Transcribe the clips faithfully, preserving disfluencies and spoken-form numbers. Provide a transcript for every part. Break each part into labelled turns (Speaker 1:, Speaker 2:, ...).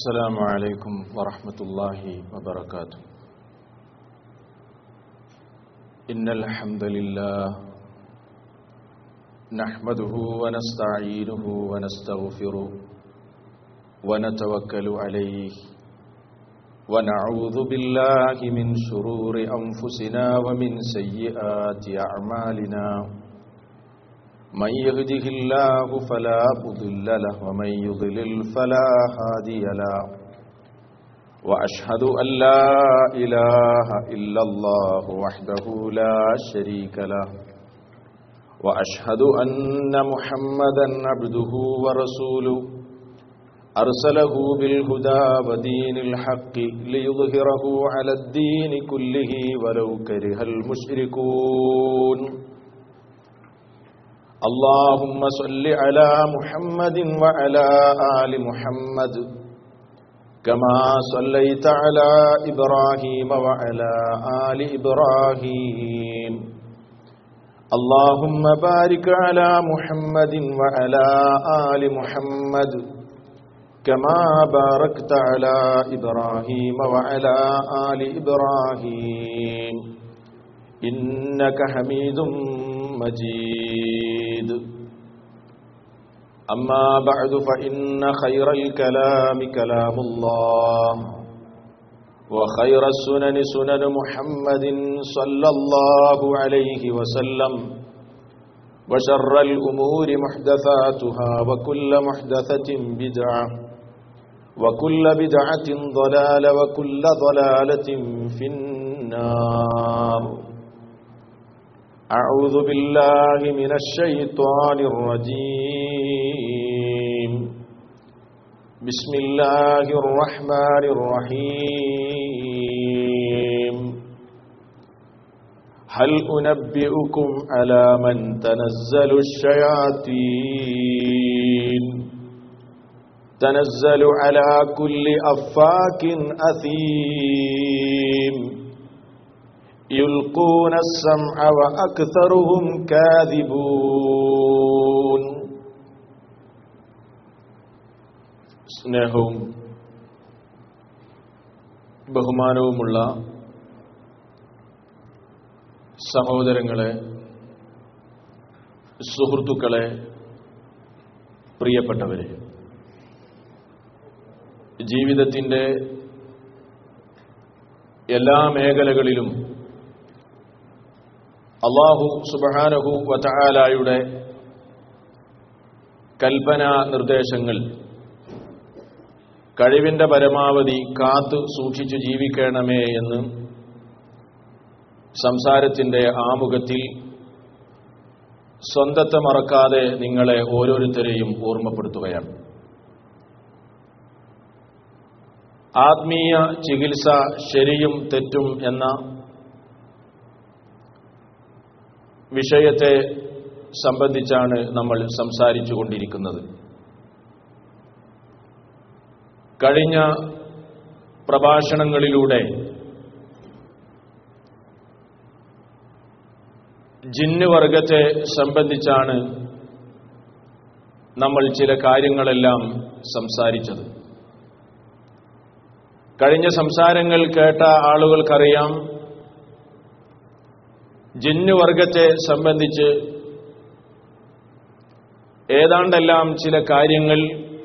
Speaker 1: السلام عليكم ورحمة الله وبركاته. إن الحمد لله نحمده ونستعينه ونستغفره ونتوكل عليه ونعوذ بالله من شرور أنفسنا ومن سيئات أعمالنا. من يهده الله فلا مضل له ومن يضلل فلا هادي له. وأشهد أن لا إله إلا الله وحده لا شريك له. وأشهد أن محمدا عبده ورسوله أرسله بالهدى ودين الحق ليظهره على الدين كله ولو كره المشركون. اللهم صل على محمد وعلى آل محمد كما صليت على إبراهيم وعلى آل إبراهيم. اللهم بارك على محمد وعلى آل محمد كما باركت على إبراهيم وعلى آل إبراهيم إنك حميد مجيد. أما بعد فإن خير الكلام كلام الله وخير السنن سنن محمد صلى الله عليه وسلم وشر الأمور محدثاتها وكل محدثة بدعة وكل بدعة ضلالة وكل ضلالة في النار. أعوذ بالله من الشيطان الرجيم. بسم الله الرحمن الرحيم. هل أنبئكم على من تنزل الشياطين تنزل على كل أفاك أثيم يلقون السمع وأكثرهم كاذبون. സ്നേഹവും ബഹുമാനവുമുള്ള സഹോദരങ്ങളെ, സുഹൃത്തുക്കളെ, പ്രിയപ്പെട്ടവരെ, ജീവിതത്തിൻ്റെ എല്ലാ മേഖലകളിലും അല്ലാഹു സുബ്ഹാനഹു വതആലയുടെ കൽപ്പനാ നിർദ്ദേശങ്ങൾ കഴിവിന്റെ പരമാവധി കാത്തു സൂക്ഷിച്ചു ജീവിക്കണമേ എന്ന് സംസാരത്തിന്റെ ആമുഖത്തിൽ സ്വന്തത്തെ മറക്കാതെ നിങ്ങളെ ഓരോരുത്തരെയും ഓർമ്മപ്പെടുത്തുകയാണ്. ആത്മീയ ചികിത്സ ശരിയും തെറ്റും എന്ന വിഷയത്തെ സംബന്ധിച്ചാണ് നമ്മൾ സംസാരിച്ചു കൊണ്ടിരിക്കുന്നത്. കഴിഞ്ഞ പ്രഭാഷണങ്ങളിലൂടെ ജിന്ന് വർഗത്തെ സംബന്ധിച്ചാണ് നമ്മൾ ചില കാര്യങ്ങളെല്ലാം സംസാരിച്ചത്. കഴിഞ്ഞ സംസാരങ്ങൾ കേട്ട ആളുകൾക്കറിയാം, ജിന്ന് വർഗത്തെ സംബന്ധിച്ച് ഏതാണ്ടെല്ലാം ചില കാര്യങ്ങൾ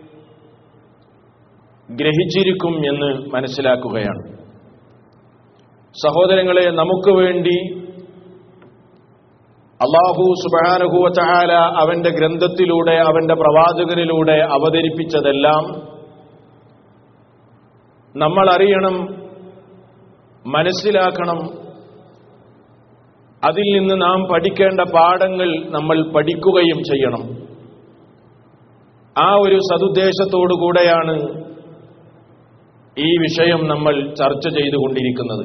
Speaker 1: ഗ്രഹിച്ചിരിക്കും എന്ന് മനസ്സിലാക്കുകയാണ്. സഹോദരങ്ങളെ, നമുക്ക് വേണ്ടി അല്ലാഹു സുബ്ഹാനഹു വതആല അവന്റെ ഗ്രന്ഥത്തിലൂടെ അവന്റെ പ്രവാചകനിലൂടെ അവതരിപ്പിച്ചതെല്ലാം നമ്മൾ അറിയണം, മനസ്സിലാക്കണം. അതിൽ നിന്ന് നാം പഠിക്കേണ്ട പാഠങ്ങൾ നമ്മൾ പഠിക്കുകയും ചെയ്യണം. ആ ഒരു സതുദ്ദേശത്തോടുകൂടെയാണ് ഈ വിഷയം നമ്മൾ ചർച്ച ചെയ്തുകൊണ്ടിരിക്കുന്നത്.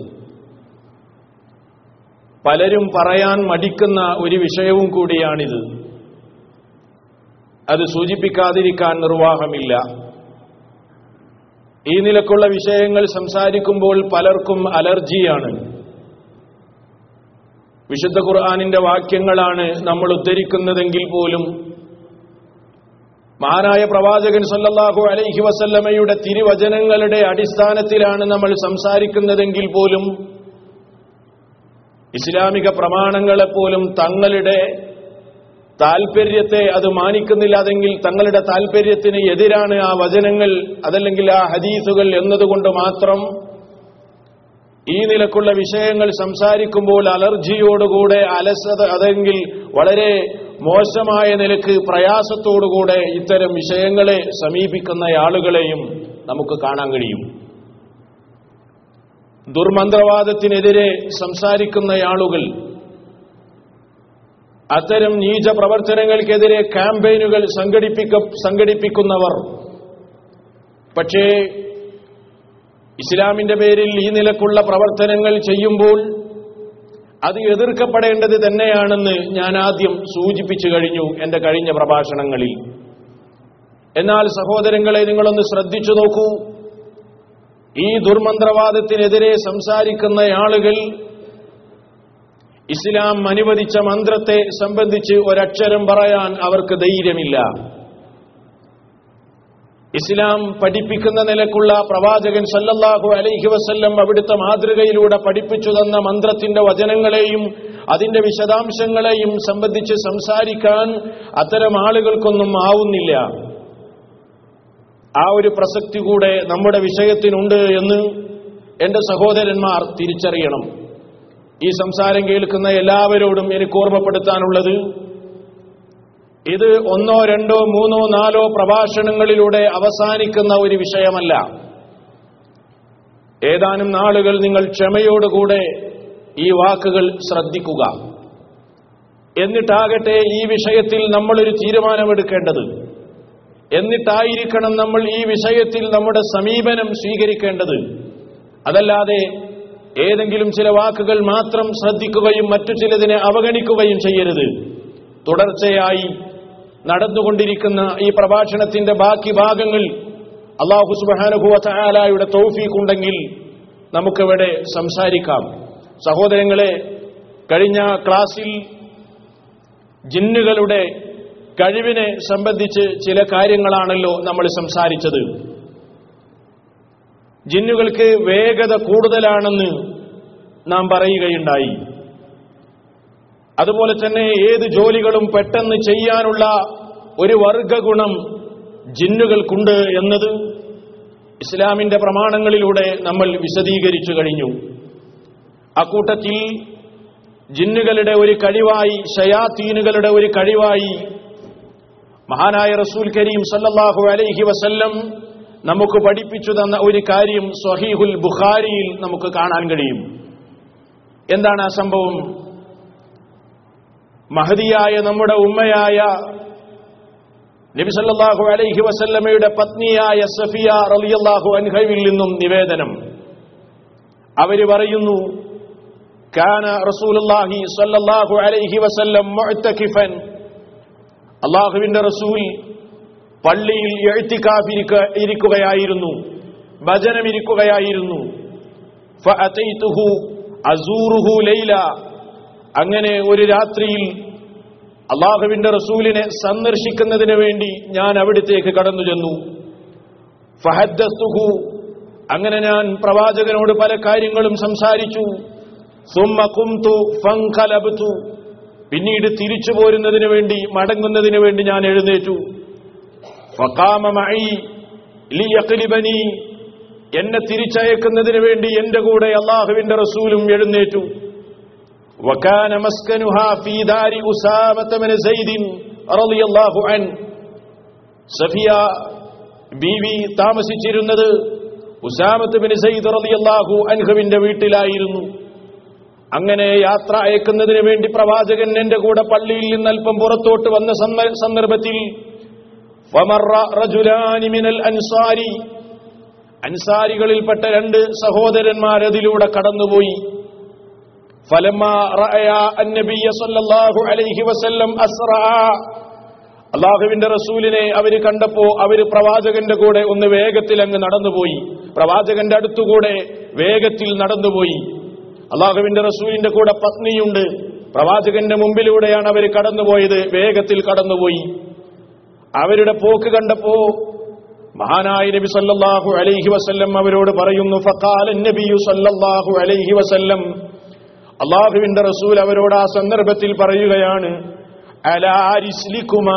Speaker 1: പലരും പറയാൻ മടിക്കുന്ന ഒരു വിഷയവും കൂടിയാണിത്. അത് സൂചിപ്പിക്കാതിരിക്കാൻ നിർവാഹമില്ല. ഈ നിലക്കുള്ള വിഷയങ്ങൾ സംസാരിക്കുമ്പോൾ പലർക്കും അലർജിയാണ്. വിശുദ്ധ ഖുർആനിന്റെ വാക്യങ്ങളാണ് നമ്മൾ ഉദ്ധരിക്കുന്നതെങ്കിൽ പോലും മഹാനായ പ്രവാചകൻ സല്ലല്ലാഹു അലൈഹി വസല്ലമയുടെ തിരുവചനങ്ങളുടെ അടിസ്ഥാനത്തിലാണ് നമ്മൾ സംസാരിക്കുന്നതെങ്കിൽ പോലും ഇസ്ലാമിക പ്രമാണങ്ങളെപ്പോലും തങ്ങളുടെ താൽപര്യത്തെ അത് മാനിക്കുന്നില്ല, അതെങ്കിൽ തങ്ങളുടെ താൽപര്യത്തിന് എതിരാണ് ആ വചനങ്ങൾ അതല്ലെങ്കിൽ ആ ഹദീസുകൾ എന്നതുകൊണ്ട് മാത്രം ഈ നിലക്കുള്ള വിഷയങ്ങൾ സംസാരിക്കുമ്പോൾ അലർജിയോടുകൂടെ അലസത അതെങ്കിൽ വളരെ മോശമായ നിലക്ക് പ്രയാസത്തോടുകൂടെ ഇത്തരം വിഷയങ്ങളെ സമീപിക്കുന്ന ആളുകളെയും നമുക്ക് കാണാൻ കഴിയും. ദുർമന്ത്രവാദത്തിനെതിരെ സംസാരിക്കുന്ന ആളുകൾ, അത്തരം നീച പ്രവർത്തനങ്ങൾക്കെതിരെ ക്യാമ്പയിനുകൾ സംഘടിപ്പിക്ക സംഘടിപ്പിക്കുന്നവർ പക്ഷേ ഇസ്ലാമിന്റെ പേരിൽ ഈ നിലക്കുള്ള പ്രവർത്തനങ്ങൾ ചെയ്യുമ്പോൾ അത് എതിർക്കപ്പെടേണ്ടത് തന്നെയാണെന്ന് ഞാൻ ആദ്യം സൂചിപ്പിച്ചു കഴിഞ്ഞു എന്റെ കഴിഞ്ഞ പ്രഭാഷണങ്ങളിൽ. എന്നാൽ സഹോദരങ്ങളെ, നിങ്ങളൊന്ന് ശ്രദ്ധിച്ചു നോക്കൂ. ഈ ദുർമന്ത്രവാദത്തിനെതിരെ സംസാരിക്കുന്ന ആളുകൾ ഇസ്ലാം അനുവദിച്ച മന്ത്രത്തെ സംബന്ധിച്ച് ഒരക്ഷരം പറയാൻ അവർക്ക് ധൈര്യമില്ല. ഇസ്ലാം പഠിപ്പിക്കുന്ന നിലക്കുള്ള പ്രവാചകൻ സല്ലല്ലാഹു അലൈഹി വസല്ലം അവിടുത്തെ മാതൃകയിലൂടെ പഠിപ്പിച്ചു തന്ന മന്ത്രത്തിന്റെ വചനങ്ങളെയും അതിന്റെ വിശദാംശങ്ങളെയും സംബന്ധിച്ച് സംസാരിക്കാൻ അത്തരം ആളുകൾക്കൊന്നും ആവുന്നില്ല. ആ ഒരു പ്രസക്തി കൂടെ നമ്മുടെ വിഷയത്തിനുണ്ട് എന്ന് എന്റെ സഹോദരന്മാർ തിരിച്ചറിയണം. ഈ സംസാരം കേൾക്കുന്ന എല്ലാവരോടും എനിക്ക് ഓർമ്മപ്പെടുത്താനുള്ളത്, ഇത് ഒന്നോ രണ്ടോ മൂന്നോ നാലോ പ്രഭാഷണങ്ങളിലൂടെ അവസാനിക്കുന്ന ഒരു വിഷയമല്ല. ഏതാനും നാളുകൾ നിങ്ങൾ ക്ഷമയോടുകൂടെ ഈ വാക്കുകൾ ശ്രദ്ധിക്കുക. എന്നിട്ടാകട്ടെ ഈ വിഷയത്തിൽ നമ്മളൊരു തീരുമാനമെടുക്കേണ്ടത്. എന്നിട്ടായിരിക്കണം നമ്മൾ ഈ വിഷയത്തിൽ നമ്മുടെ സമീപനം സ്വീകരിക്കേണ്ടത്. അതല്ലാതെ ഏതെങ്കിലും ചില വാക്കുകൾ മാത്രം ശ്രദ്ധിക്കുകയും മറ്റു ചിലതിനെ അവഗണിക്കുകയും ചെയ്യരുത്. തുടർച്ചയായി നടന്നുകൊണ്ടിരിക്കുന്ന ഈ പ്രഭാഷണത്തിന്റെ ബാക്കി ഭാഗങ്ങൾ അല്ലാഹു സുബ്ഹാനഹു വ തആലയുടെ തൗഫീഖ് ഉണ്ടെങ്കിൽ നമുക്കിവിടെ സംസാരിക്കാം. സഹോദരങ്ങളെ, കഴിഞ്ഞ ക്ലാസ്സിൽ ജിന്നുകളുടെ കഴിവിനെ സംബന്ധിച്ച് ചില കാര്യങ്ങളാണല്ലോ നമ്മൾ സംസാരിച്ചത്. ജിന്നുകൾക്ക് വേഗത കൂടുതലാണെന്ന് നാം പറയുകയുണ്ടായി. അതുപോലെ തന്നെ ഏത് ജോലികളും പെട്ടെന്ന് ചെയ്യാനുള്ള ഒരു വർഗഗുണം ജിന്നുകൾക്കുണ്ട് എന്നത് ഇസ്ലാമിന്റെ പ്രമാണങ്ങളിലൂടെ നമ്മൾ വിശദീകരിച്ചു കഴിഞ്ഞു. അക്കൂട്ടത്തിൽ ജിന്നുകളുടെ ഒരു കഴിവായി, ശയാത്തീനുകളുടെ ഒരു കഴിവായി മഹാനായ റസൂൽ കരീം സല്ലല്ലാഹു അലൈഹി വസല്ലം നമുക്ക് പഠിപ്പിച്ചു തന്ന ഒരു കാര്യം സ്വഹീഹുൽ ബുഖാരിയിൽ നമുക്ക് കാണാൻ കഴിയും. എന്താണ് ആ സംഭവം? മഹദിയായ നമ്മുടെ ഉമ്മയായ നബി സല്ലല്ലാഹു അലൈഹി വസല്ലമയുടെ പത്നിയായ സഫിയ റളിയല്ലാഹു അൻഹയിൽ നിന്നും നിവേദനം. അവര് പറയുന്നു, കാന റസൂലുള്ളാഹി സല്ലല്ലാഹു അലൈഹി വസല്ലം മുഅ്തകിഫൻ, അല്ലാഹുവിന്റെ റസൂൽ പള്ളിയിൽ ഇഅ്തികാഫ് ഇരിക്കുകയായിരുന്നു, ഭജനമിരിക്കുകയായിരുന്നു. ഫഅതൈതുഹു അസൂറുഹു ലൈല, അങ്ങനെ ഒരു രാത്രിയിൽ അല്ലാഹുവിന്റെ റസൂലിനെ സന്ദർശിക്കുന്നതിന് വേണ്ടി ഞാൻ അവിടത്തേക്ക് കടന്നു ചെന്നു. ഫഹദ്ദസ്തുഹു, അങ്ങനെ ഞാൻ പ്രവാചകനോട് പല കാര്യങ്ങളും സംസാരിച്ചു. സുമ്മ ഖുംതു ഫൻഖലബ്തു, പിന്നീട് തിരിച്ചു പോരുന്നതിന് വേണ്ടി മടങ്ങുന്നതിന് വേണ്ടി ഞാൻ എഴുന്നേറ്റു. ഫഖാമ മഈ ലിയഖ്ലിബനി, എന്നെ തിരിച്ചയക്കുന്നതിന് വേണ്ടി എന്റെ കൂടെ അല്ലാഹുവിന്റെ റസൂലും എഴുന്നേറ്റു. വകാന മസ്കനുഹാ ഫീ ദാരി ഉസാമത ബിൻ സൈദ് റളിയല്ലാഹു അൻ, സഫിയ ബീവി താമസിച്ചിരുന്നത് ഉസാമത ബിൻ സൈദ് റളിയല്ലാഹു അൻഹുവിന്റെ വീട്ടിലായിരുന്നു. അങ്ങനെ യാത്ര അയക്കുന്നതിന് വേണ്ടി പ്രവാചകൻ എന്റെ കൂടെ പള്ളിയിൽ നിന്ന് അല്പം പുറത്തോട്ട് വന്ന സന്ദർഭത്തിൽ ഫമറ റജുലാനി മിനൽ അൻസാരി, അൻസാരികളിൽപ്പെട്ട രണ്ട് സഹോദരന്മാർ അതിലൂടെ കടന്നുപോയി. ഫലമ്മാ റഅയാ അന്നബിയ സല്ലല്ലാഹു അലൈഹി വസല്ലം അസ്റാ, അല്ലാഹുവിന്റെ റസൂലിനെ അവര് കണ്ടപ്പോ അവര് പ്രവാചകന്റെ കൂടെ ഒന്ന് വേഗത്തിൽ അങ്ങ് നടന്നുപോയി. പ്രവാചകന്റെ അടുത്തുകൂടെ വേഗത്തിൽ നടന്നുപോയി. അല്ലാഹുവിന്റെ റസൂലിന്റെ കൂടെ പത്നിയുണ്ട്. പ്രവാചകന്റെ മുമ്പിലൂടെയാണ് അവർ കടന്നുപോയത്, വേഗത്തിൽ കടന്നുപോയി. അവരുടെ പോക്ക് കണ്ടപ്പോ മഹാനായ നബി സല്ലല്ലാഹു അലൈഹി വസല്ലം അവരോട് പറയുന്നു, ഫഖാല നബിയു സല്ലല്ലാഹു അലൈഹി വസല്ലം, അല്ലാഹുവിന്റെ റസൂൽ അവരോട് ആ സന്ദർഭത്തിൽ പറയുകയാണ്, അലാ റിസ്ലികുമാ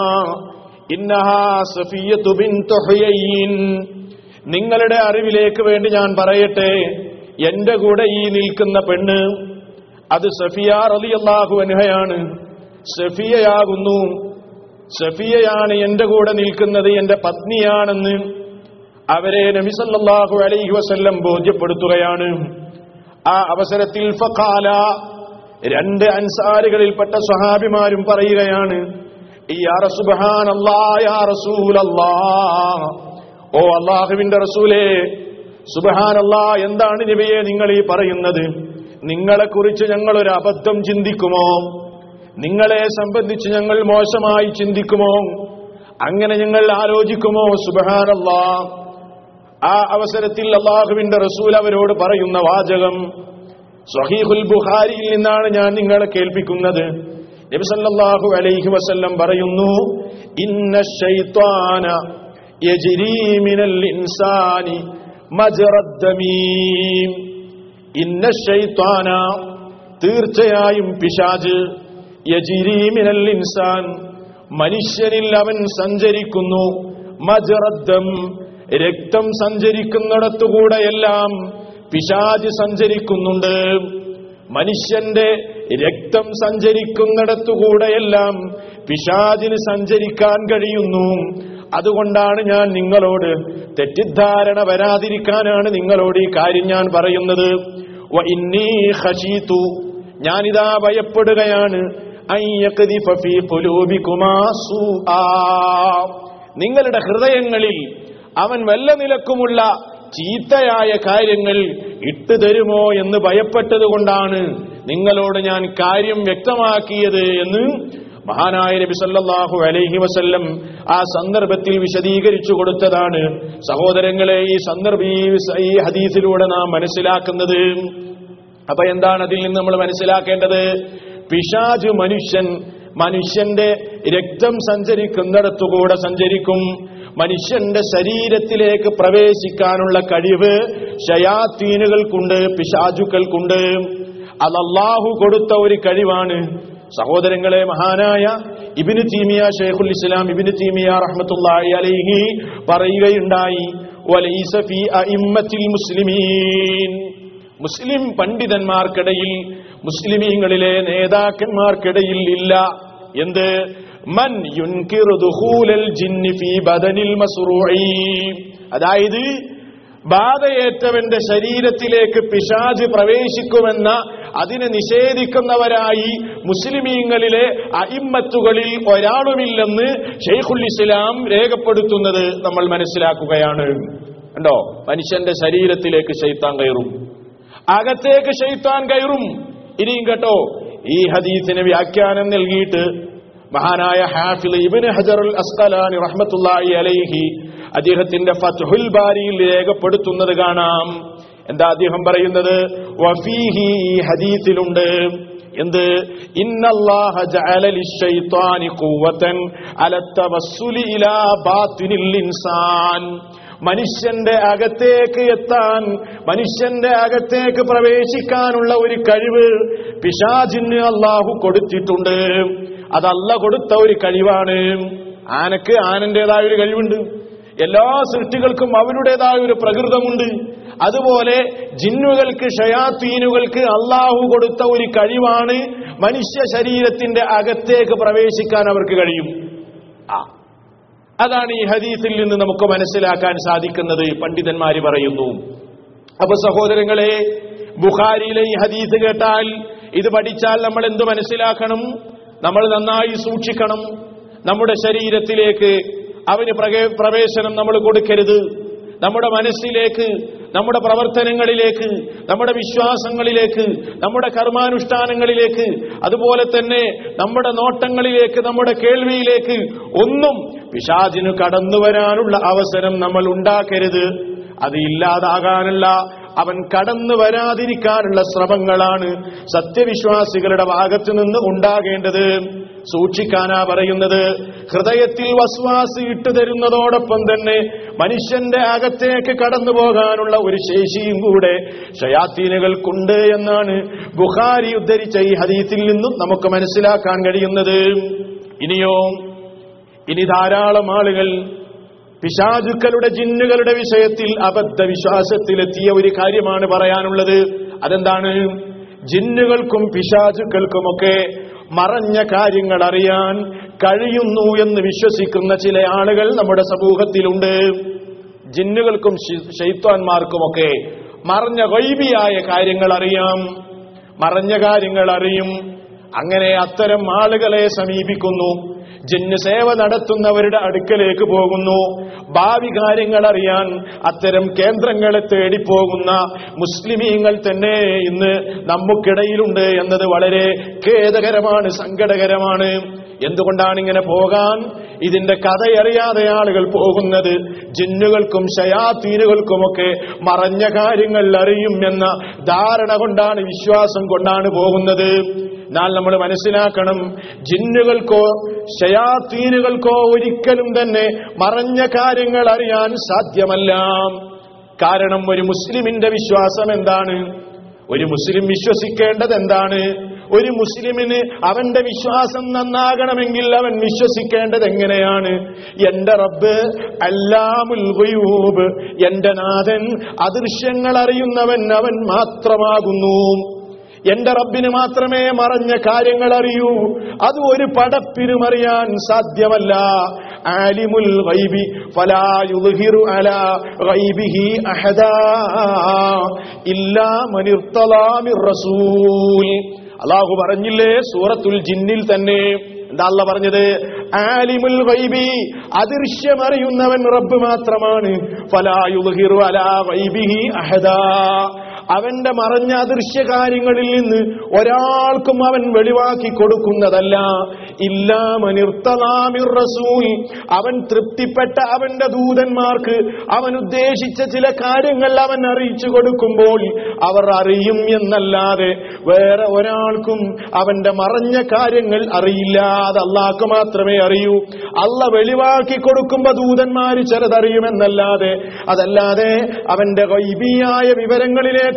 Speaker 1: ഇന്നഹാ സഫിയ്യതു ബിൻതു ഹുയൈൻ. നിങ്ങളുടെ അറിവിലേക്ക് വേണ്ടി ഞാൻ പറയട്ടെ, എന്റെ കൂടെ ഈ നിൽക്കുന്ന പെണ്ണ് അത് സഫിയ റളിയല്ലാഹു അൻഹയാണ്. സഫിയയാകുന്നു, സഫിയയാണ് എന്റെ കൂടെ നിൽക്കുന്നത്, എന്റെ പത്നിയാണെന്ന് അവരെ നബി സല്ലല്ലാഹു അലൈഹി വസല്ലം ബോധ്യപ്പെടുത്തുകയാണ്. ആ അവസരത്തിൽ ഫഖാല, രണ്ട് അൻസാരികളിൽപ്പെട്ട സ്വഹാബിമാരും പറയുകയാണ്, യാ സുബ്ഹാനല്ലാഹ് യാ റസൂലല്ലാഹ്, ഓ അല്ലാഹുവിന്റെ റസൂലേ, സുബ്ഹാനല്ലാഹ്, എന്താണ് നബിയെ നിങ്ങൾ ഈ പറയുന്നത്? നിങ്ങളെക്കുറിച്ച് ഞങ്ങൾ ഒരു അബദ്ധം ചിന്തിക്കുമോ? നിങ്ങളെ സംബന്ധിച്ച് ഞങ്ങൾ മോശമായി ചിന്തിക്കുമോ? അങ്ങനെ ഞങ്ങൾ ആലോചിക്കുമോ? സുബ്ഹാനല്ലാഹ്. ആ അവസരത്തിൽ അല്ലാഹുവിന്റെ റസൂൽ അവരോട് പറയുന്ന വാചകം സ്വഹീഹുൽ ബുഖാരിയിൽ നിന്നാണ് ഞാൻ നിങ്ങളെ കേൾപ്പിക്കുന്നത്. നബി സല്ലല്ലാഹു അലൈഹി വസല്ലം പറയുന്നു, ഇന്നശ് ശൈത്വാന യജ്രി മിനൽ ഇൻസാനി മജ്റദ്ദമീം. ഇന്നശ് ശൈത്വാന, തീർച്ചയായും പിശാച്, യജ്രി മിനൽ ഇൻസാൻ, മനുഷ്യനിൽ അവൻ സഞ്ചരിക്കുന്നു, മജ്റദ്ദം, രക്തം സഞ്ചരിക്കുന്നിടത്തുകൂടെയെല്ലാം പിശാച് സഞ്ചരിക്കുന്നുണ്ട്. മനുഷ്യന്റെ രക്തം സഞ്ചരിക്കുന്നിടത്തുകൂടെയെല്ലാം പിശാചിന് സഞ്ചരിക്കാൻ കഴിയുന്നു. അതുകൊണ്ടാണ് ഞാൻ നിങ്ങളോട്, തെറ്റിദ്ധാരണ വരാതിരിക്കാനാണ് നിങ്ങളോട് ഈ കാര്യം ഞാൻ പറയുന്നത്. വ ഇന്നി ഖശീതു, ഞാനിതാ ഭയപ്പെടുകയാണ്, അൻ യഖ്ദിഫ ഫീ ഖുലൂബികുമാ സൂആ, നിങ്ങളുടെ ഹൃദയങ്ങളിൽ അവൻ വല്ല നിലക്കുമുള്ള ചീത്തയായ കാര്യങ്ങൾ ഇട്ടു തരുമോ എന്ന് ഭയപ്പെട്ടതുകൊണ്ടാണ് നിങ്ങളോട് ഞാൻ കാര്യം വ്യക്തമാക്കിയത് എന്ന് മഹാനായ നബി സല്ലല്ലാഹു അലൈഹി വസല്ലം ആ സന്ദർഭത്തിൽ വിശദീകരിച്ചു കൊടുത്തതാണ്. സഹോദരങ്ങളെ, ഈ സന്ദർഭ ഈ ഹദീസിലൂടെ നാം മനസ്സിലാക്കുന്നത്, അപ്പൊ എന്താണ് അതിൽ നിന്ന് നമ്മൾ മനസ്സിലാക്കേണ്ടത്? പിശാച് മനുഷ്യൻ മനുഷ്യന്റെ രക്തം സഞ്ചരിക്കുന്നിടത്തുകൂടെ സഞ്ചരിക്കും. മനുഷ്യന്റെ ശരീരത്തിലേക്ക് പ്രവേശിക്കാനുള്ള കഴിവ് ശയാത്തീനുകൾക്കുണ്ട്, പിശാചുക്കൾക്കുണ്ട്. അത് അല്ലാഹു കൊടുത്ത ഒരു കഴിവാണ്. സഹോദരങ്ങളെ, മഹാനായ ഇബ്നു തീമിയ, ശൈഖുൽ ഇസ്ലാം ഇബ്നു തീമിയ റഹ്മത്തുള്ളാഹി അലൈഹി പറയുകയുണ്ടായി, വലൈസ ഫീ അഇമ്മത്തിൽ മുസ്ലിമീൻ, മുസ്ലിം പണ്ഡിതന്മാർക്കിടയിൽ, മുസ്ലിമീങ്ങളിലെ നേതാക്കന്മാർക്കിടയിൽ ഇല്ല എന്ത്? മൻ യുൻകിറു ദുഖൂലൽ ജിന്നി ഫീ ബദനിൽ മസ്റൂഇ, അതായത് ബാധയേറ്റവന്റെ ശരീരത്തിലേക്ക് പിശാച് പ്രവേശിക്കുമെന്ന അതിനെ നിഷേധിക്കുന്നവരായി മുസ്ലിമീങ്ങളിലെ അഇമ്മത്തുകളിൽ ഒരാളുമില്ലെന്ന് ശൈഖുൽ ഇസ്ലാം രേഖപ്പെടുത്തുന്നത് നമ്മൾ മനസ്സിലാക്കുകയാണ്. കണ്ടോ, മനുഷ്യന്റെ ശരീരത്തിലേക്ക് ശൈത്താൻ കയറും, അകത്തേക്ക് ശൈത്താൻ കയറും. ഇനിയും കേട്ടോ, ഈ ഹദീസിന് വ്യാഖ്യാനം നൽകിയിട്ട് മഹാനായ ഹാഫിള് ഇബ്നു ഹജറുൽ അസ്ഖലാനി റഹ്മത്തുള്ളാഹി അലൈഹി അദ്ദേഹത്തിന്റെ ഫത്ഹുൽ ബാരിയിൽ രേഖപ്പെടുത്തുന്നത് കാണാം. എന്താ അദ്ദേഹം പറയുന്നത്? വഫീഹി, ഹദീസിലുണ്ട് എന്ത്? ഇന്നല്ലാഹ ജഅല ലിശ്ശൈത്വാനി ഖുവ്വതൻ അല തവസ്സുലി ഇലാ ബാത്തിനിൽ ഇൻസാൻ, മനുഷ്യന്റെ അകത്തേക്ക് എത്താൻ, മനുഷ്യന്റെ അകത്തേക്ക് പ്രവേശിക്കാനുള്ള ഒരു കഴിവ് പിശാചിന് അല്ലാഹു കൊടുത്തിട്ടുണ്ട്. അതല്ല കൊടുത്ത ഒരു കഴിവാണ്. ആനക്ക് ആനന്റേതായ ഒരു കഴിവുണ്ട്, എല്ലാ സൃഷ്ടികൾക്കും അവരുടേതായ ഒരു പ്രകൃതമുണ്ട്. അതുപോലെ ജിന്നുകൾക്ക്, ഷയാത്തീനുകൾക്ക് അല്ലാഹു കൊടുത്ത ഒരു കഴിവാണ് മനുഷ്യ ശരീരത്തിന്റെ അകത്തേക്ക് പ്രവേശിക്കാൻ അവർക്ക് കഴിയും. ആ അതാണ് ഈ ഹദീസിൽ നിന്ന് നമുക്ക് മനസ്സിലാക്കാൻ സാധിക്കുന്നത്, പണ്ഡിതന്മാര് പറയുന്നു. അപ്പൊ സഹോദരങ്ങളെ, ബുഖാരിയിലെ ഈ ഹദീസ് കേട്ടാൽ, ഇത് പഠിച്ചാൽ നമ്മൾ എന്ത് മനസ്സിലാക്കണം? നമ്മൾ നന്നായി സൂക്ഷിക്കണം. നമ്മുടെ ശരീരത്തിലേക്ക് അവന് പ്രവേശനം നമ്മൾ കൊടുക്കരുത്. നമ്മുടെ മനസ്സിലേക്ക്, നമ്മുടെ പ്രവർത്തനങ്ങളിലേക്ക്, നമ്മുടെ വിശ്വാസങ്ങളിലേക്ക്, നമ്മുടെ കർമാനുഷ്ഠാനങ്ങളിലേക്ക്, അതുപോലെ തന്നെ നമ്മുടെ നോട്ടങ്ങളിലേക്ക്, നമ്മുടെ കേൾവിയിലേക്ക് ഒന്നും പിശാചിന് കടന്നു വരാനുള്ള അവസരം നമ്മൾ ഉണ്ടാക്കരുത്. അത് ഇല്ലാതാകാനുള്ള അവൻ കടന്നു വരാതിരിക്കാനുള്ള ശ്രമങ്ങളാണ് സത്യവിശ്വാസികളുടെ ഭാഗത്ത് നിന്ന് ഉണ്ടാകേണ്ടത്. സൂക്ഷിക്കാനാ പറയുന്നത്. ഹൃദയത്തിൽ വസ്വാസ് ഇട്ടുതരുന്നതോടൊപ്പം തന്നെ മനുഷ്യന്റെ അകത്തേക്ക് കടന്നു പോകാനുള്ള ഒരു ശേഷിയും കൂടെ ശയാത്തീനുകൾക്കുണ്ട് എന്നാണ് ബുഖാരി ഉദ്ധരിച്ച ഈ ഹദീസിൽ നിന്നും നമുക്ക് മനസ്സിലാക്കാൻ കഴിയുന്നത്. ഇനിയോ ഇനി ധാരാളം ആളുകൾ പിശാചുക്കളുടെ ജിന്നുകളുടെ വിഷയത്തിൽ അബദ്ധ വിശ്വാസത്തിലെത്തിയ ഒരു കാര്യമാണ് പറയാനുള്ളത്. അതെന്താണ്? ജിന്നുകൾക്കും പിശാചുക്കൾക്കുമൊക്കെ മറഞ്ഞ കാര്യങ്ങൾ അറിയാൻ കഴിയുന്നു എന്ന് വിശ്വസിക്കുന്ന ചില ആളുകൾ നമ്മുടെ സമൂഹത്തിലുണ്ട്. ജിന്നുകൾക്കും ശൈത്വാന്മാർക്കുമൊക്കെ മറഞ്ഞ ഗൈബിയായ കാര്യങ്ങൾ അറിയാം, മറഞ്ഞ കാര്യങ്ങൾ അറിയും. അങ്ങനെ അത്തരം ആളുകളെ സമീപിക്കുന്നു, ജിന്ന് സേവ നടത്തുന്നവരുടെ അടുക്കലേക്ക് പോകുന്നു. ഭാവി കാര്യങ്ങൾ അറിയാൻ അത്തരം കേന്ദ്രങ്ങളെ തേടിപ്പോകുന്ന മുസ്ലിമീങ്ങൾ തന്നെ ഇന്ന് നമുക്കിടയിലുണ്ട് എന്നത് വളരെ ഖേദകരമാണ്, സങ്കടകരമാണ്. എന്തുകൊണ്ടാണ് ഇങ്ങനെ പോകാൻ? ഇതിന്റെ കഥയറിയാതെ ആളുകൾ പോകുന്നത് ജിന്നുകൾക്കും ശയാത്തീനുകൾക്കുമൊക്കെ മറഞ്ഞ കാര്യങ്ങൾ അറിയും എന്ന ധാരണ കൊണ്ടാണ്, വിശ്വാസം കൊണ്ടാണ് പോകുന്നത്. എന്നാൽ നമ്മൾ മനസ്സിലാക്കണം, ജിന്നുകൾക്കോ ശയാത്തീനുകൾക്കോ ഒരിക്കലും തന്നെ മറഞ്ഞ കാര്യങ്ങൾ അറിയാൻ സാധ്യമല്ല. കാരണം ഒരു മുസ്ലിമിന്റെ വിശ്വാസം എന്താണ്? ഒരു മുസ്ലിം വിശ്വസിക്കേണ്ടത് എന്താണ്? ഒരു മുസ്ലിമിന് അവന്റെ വിശ്വാസം നന്നാകണമെങ്കിൽ അവൻ വിശ്വസിക്കേണ്ടത് എങ്ങനെയാണ്? എന്റെ റബ്ബ് അല്ലാമുൽ ഗുയൂബ്, എന്റെ നാഥൻ അദൃശ്യങ്ങൾ അറിയുന്നവൻ അവൻ മാത്രമാകുന്നു. എന്റെ റബ്ബിന് മാത്രമേ മറഞ്ഞ കാര്യങ്ങൾ അറിയൂ. അത് ഒരു പടപ്പിനും അറിയാൻ സാധ്യമല്ല. ആലിമുൽ ഗൈബി ഫലാ യുദ്ഹിറു അലാ ഗൈബിഹി അഹദാ ഇല്ലാ മൻ ഇർതളാ മിർ റസൂൽ. അല്ലാഹു പറഞ്ഞില്ലേ സൂറത്തുൽ ജിന്നിൽ തന്നെ? എന്താ അല്ലാഹു പറഞ്ഞത്? ആലിമുൽ ഗൈബി, അദൃശ്യമറിയുന്നവൻ റബ്ബ് മാത്രമാണ്. ഫലാ യുദ്ഹിറു അലാ ഗൈബിഹി അഹദാ, അവന്റെ മറഞ്ഞ അദൃശ്യ കാര്യങ്ങളിൽ നിന്ന് ഒരാൾക്കും അവൻ വെളിവാക്കി കൊടുക്കുന്നതല്ല. ഇല്ലാ മൻ ഇർതളാ മിർ റസൂൽ, അവൻ തൃപ്തിപ്പെട്ട അവന്റെ ദൂതന്മാർക്ക് അവൻ ഉദ്ദേശിച്ച ചില കാര്യങ്ങൾ അവൻ അറിയിച്ചു കൊടുക്കുമ്പോൾ അവർ അറിയും എന്നല്ലാതെ വേറെ ഒരാൾക്കും അവന്റെ മറഞ്ഞ കാര്യങ്ങൾ അറിയില്ല. അത് അല്ലാഹ്ക്ക് മാത്രമേ അറിയൂ. അല്ലാഹ് വെളിവാക്കി കൊടുക്കുമ്പോ ദൂതന്മാര് ചിലതറിയുമെന്നല്ലാതെ, അതല്ലാതെ അവന്റെ ഗൈബിയായ വിവരങ്ങളിലേക്ക്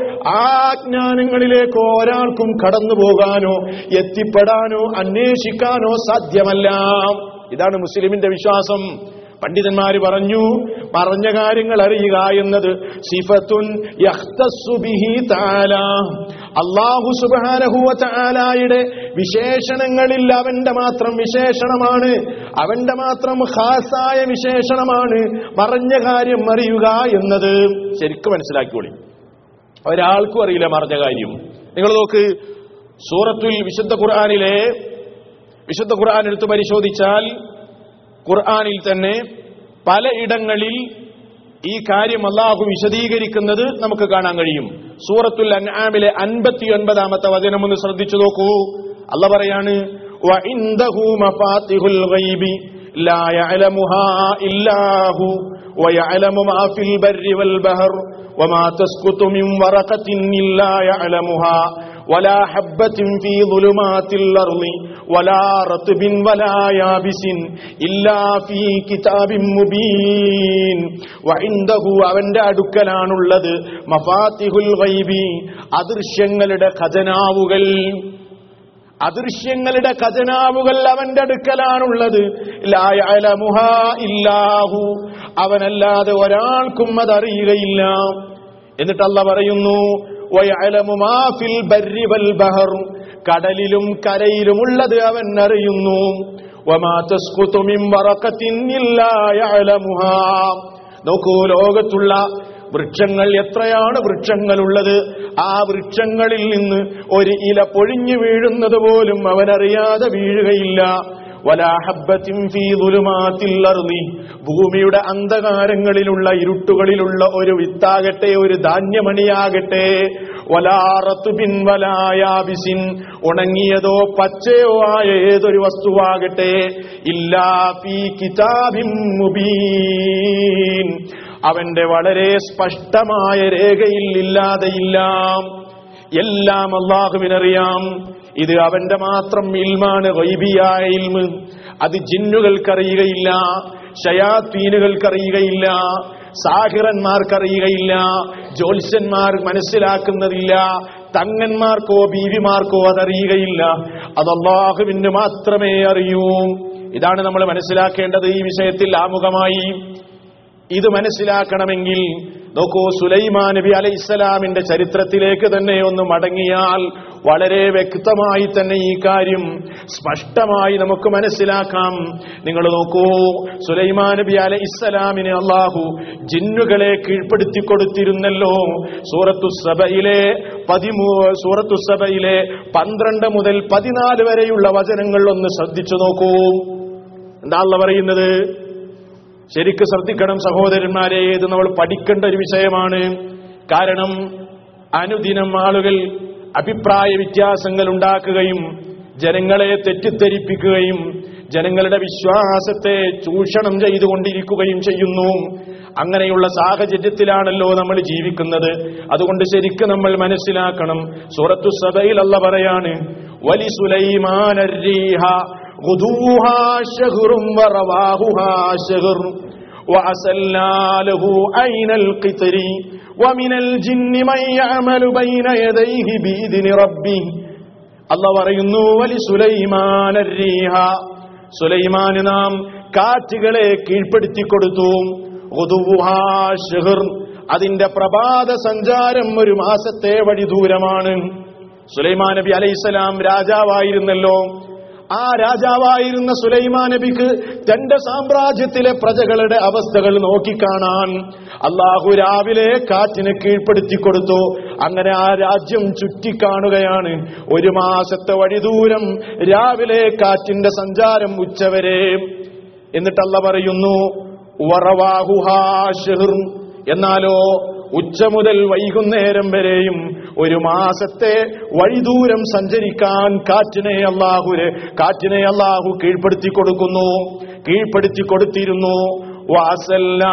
Speaker 1: ആ ജ്ഞാനങ്ങളിലേക്കോ ഒരാൾക്കും കടന്നു പോകാനോ എത്തിപ്പെടാനോ അന്വേഷിക്കാനോ സാധ്യമല്ല. ഇതാണ് മുസ്ലിമിന്റെ വിശ്വാസം. പണ്ഡിതന്മാര് പറഞ്ഞു, പറഞ്ഞ കാര്യങ്ങൾ അറിയുക എന്നത് സിഫത്തുൻ യഖ്തസ്സു ബിഹി തആല, അല്ലാഹു സുബ്ഹാനഹു വ തആലയുടെ വിശേഷണങ്ങളിൽ അവന്റെ മാത്രം വിശേഷണമാണ്, അവന്റെ മാത്രം ഖാസായ വിശേഷണമാണ് മറഞ്ഞ കാര്യം അറിയുക എന്നത്. ശരിക്കും മനസ്സിലാക്കിക്കോളി. ഒരാൾക്കും അറിയില്ല മറഞ്ഞ കാര്യം. നിങ്ങൾ നോക്ക്, സൂറത്തുൽ വിശുദ്ധ ഖുർആനിലെ വിശുദ്ധ ഖുർആൻ എടുത്ത് പരിശോധിച്ചാൽ ഖുർആനിൽ തന്നെ പലയിടങ്ങളിൽ ഈ കാര്യം അല്ലാഹു വിശദീകരിക്കുന്നത് നമുക്ക് കാണാൻ കഴിയും. സൂറത്തുൽ അൻആമിലെ അൻപത്തി ഒൻപതാമത്തെ വചനം ഒന്ന് ശ്രദ്ധിച്ചു നോക്കൂ. അല്ലാഹു പറയാണ്, വഇൻദഹു മഫാത്തിഹുൽ ഗൈബി ലാ യഅലമുഹാ ഇല്ലാഹു വയഅലമു മാ ഫിൽ ബർരി വൽ ബഹർ വമാ തസ്കുതു മിൻ വറഖത്തിൻ ഇല്ലാ യഅലമുഹാ വലാ ഹബ്ബത്തിൻ ഫീ ദുലുമാത്തിൽ അർളി വലാ റത്ബിൻ വലാ യാബിസിൻ ഇല്ലാ ഫീ കിതാബിൻ മുബീൻ. വഇൻദഹു, അവന്റെ അടുക്കലാണുള്ളത്, മഫാത്തിഹുൽ ഗൈബി, അദൃശ്യങ്ങളുടെ ഖജനാവുകൾ. അദൃശ്യങ്ങളുടെ ഖജനാവുകൾ അവന്റെ അടുക്കലാണുള്ളത്. ലാ യഅലമുഹാ ഇല്ലാഹു, അവനല്ലാതെ ഒരാൾക്കും അതറിയുകയില്ല. എന്നിട്ട് അല്ലാഹു പറയുന്നു, വയഅലമു മാ ഫിൽ ബർരി വൽ ബഹർ, കടലിലും കരയിലുമുള്ളത് അവൻ അറിയുന്നു. വമാ തസ്കുതു മിൻ വറഖത്തിൻ ഇല്ലാ യഅലമുഹാ. നോക്കൂ, ലോകത്തുള്ള വൃക്ഷങ്ങൾ എത്രയാണ് വൃക്ഷങ്ങളുള്ളത്, ആ വൃക്ഷങ്ങളിൽ നിന്ന് ഒരു ഇല പൊഴിഞ്ഞു വീഴുന്നത് പോലും അവനറിയാതെ വീഴുകയില്ല. വലാ ഹബ്ബത്തിൻ ഫീ ദുലുമാത്തിൽ അർളി, ഭൂമിയുടെ അന്ധകാരങ്ങളിലുള്ള ഇരുട്ടുകളിലുള്ള ഒരു വിത്താകട്ടെ, ഒരു ധാന്യമണിയാകട്ടെ, വലാ റത്ബിൻ വലാ യാബിസിൻ, ഉണങ്ങിയതോ പച്ചയോ ആയ ഏതൊരു വസ്തുവാകട്ടെ, ഇല്ലാ ഫീ കിതാബിൻ മുബീൻ, അവന്റെ വളരെ സ്പഷ്ടമായ രേഖയിൽ ഇല്ലാതെയില്ല. എല്ലാം അല്ലാഹുവിനറിയാം. ഇത് അവന്റെ മാത്രം ഇൽമാണ്, ഗൈബിയായ ഇൽമ്. അത് ജിന്നുകൾക്കറിയുകയില്ല, ശയാത്തീനുകൾക്കറിയുകയില്ല, സാഹിറന്മാർക്കറിയുകയില്ല, ജ്യോത്സ്യന്മാർ മനസ്സിലാക്കുന്നതില്ല, തങ്ങന്മാർക്കോ ബീവിമാർക്കോ അതറിയുകയില്ല. അത് അല്ലാഹുവിന് മാത്രമേ അറിയൂ. ഇതാണ് നമ്മൾ മനസ്സിലാക്കേണ്ടത് ഈ വിഷയത്തിൽ ആമുഖമായി. ഇത് മനസ്സിലാക്കണമെങ്കിൽ നോക്കൂ, സുലൈമാൻ നബി അലൈഹിസ്സലാമിന്റെ ചരിത്രത്തിലേക്ക് തന്നെ ഒന്ന് മടങ്ങിയാൽ വളരെ വ്യക്തമായി തന്നെ ഈ കാര്യം സ്പഷ്ടമായി നമുക്ക് മനസ്സിലാക്കാം. നിങ്ങൾ നോക്കൂ, സുലൈമാൻ നബി അലൈഹിസ്സലാമിന് അല്ലാഹു ജിന്നുകളെ കീഴ്പ്പെടുത്തി കൊടുത്തിരുന്നല്ലോ. സൂറത്തു സബയിലെ പതിമൂ സൂറത്തു സബയിലെ പന്ത്രണ്ട് മുതൽ പതിനാല് വരെയുള്ള വചനങ്ങൾ ഒന്ന് ശ്രദ്ധിച്ചു നോക്കൂ. എന്താ അല്ലാഹു പറയുന്നത്? ശരിക്ക് ശ്രദ്ധിക്കണം സഹോദരന്മാരെ, ഇത് നമ്മൾ പഠിക്കേണ്ട ഒരു വിഷയമാണ്. കാരണം അനുദിനം ആളുകൾ അഭിപ്രായ വ്യത്യാസങ്ങൾ ഉണ്ടാക്കുകയും ജനങ്ങളെ തെറ്റിദ്ധരിപ്പിക്കുകയും ജനങ്ങളുടെ വിശ്വാസത്തെ ചൂഷണം ചെയ്തുകൊണ്ടിരിക്കുകയും ചെയ്യുന്നു. അങ്ങനെയുള്ള സാഹചര്യത്തിലാണല്ലോ നമ്മൾ ജീവിക്കുന്നത്. അതുകൊണ്ട് ശരിക്കും നമ്മൾ മനസ്സിലാക്കണം. സൂറത്തു സബയിൽ അല്ലാഹു പറയാണ്, വലി സുലൈമാന الريح غدوها شهر ورواحها شهر وأسلنا له عين القطر ومن الجن من يعمل بين يديه بإذن ربه. അല്ലാഹു പറയുന്നു, വലി സുലൈമാന الريح, സുലൈമാന് നാം കാറ്റുകളെ കീഴ്പ്പെടുത്തി കൊടുത്തു. ഗുദുവുഹാ ശഹർ, അതിന്റെ പ്രഭാത സഞ്ചാരം ഒരു മാസത്തെ വഴി ദൂരമാണ്. സുലൈമാൻ നബി അലൈഹിസ്സലാം രാജാവായിരുന്നല്ലോ. ആ രാജാവായിരുന്ന സുലൈമാൻ നബിക്ക് തന്റെ സാമ്രാജ്യത്തിലെ പ്രജകളുടെ അവസ്ഥകൾ നോക്കിക്കാണാൻ അല്ലാഹു രാവിലെ കാറ്റിനെ കീഴ്പ്പെടുത്തി കൊടുത്തു. അങ്ങനെ ആ രാജ്യം ചുറ്റിക്കാണുകയാണ്. ഒരു മാസത്തെ വഴി ദൂരം രാവിലെ കാറ്റിന്റെ സഞ്ചാരം ഉച്ചവരെ. എന്നിട്ട് അല്ലാഹു പറയുന്നു, വറവാഹുഹാ ശഹർ, എന്നാലോ ഉച്ച മുതൽ വൈകുന്നേരം വരെയും ഒരു മാസത്തെ വഴിദൂരം സഞ്ചരിക്കാൻ കാറ്റിനെ അല്ലാഹു കാറ്റിനെ അല്ലാഹു കീഴ്പ്പെടുത്തി കൊടുക്കുന്നു, കീഴ്പ്പെടുത്തി കൊടുത്തിരുന്നു. വഅസൽനാ,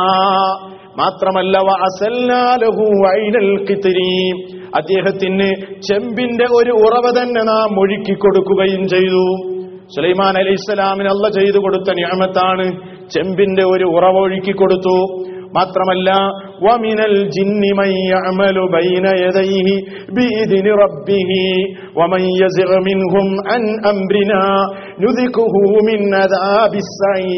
Speaker 1: മാത്രമല്ല വഅസൽനാ ലഹു ഐനൽ ഖിത്രി, അദ്ദേഹത്തിന് ചെമ്പിന്റെ ഒരു ഉറവ തന്നെ നാം ഒഴുക്കി കൊടുക്കുകയും ചെയ്തു. സുലൈമാൻ അലൈഹിസ്സലാമിന് അല്ലാഹു ചെയ്തു കൊടുത്ത നിഅമത്താണ് ചെമ്പിന്റെ ഒരു ഉറവ ഒഴുക്കി കൊടുത്തു. മാത്രമല്ല വമിനൽ ജിന്നി മൻ യഅമലു ബൈന യദൈഹി ബിഇദ്നി റബ്ബിഹി വമൻ യസിഗ് മിൻഹും അൻ അംരിനാ നുദിഖുഹു മിൻ അദാബിസ്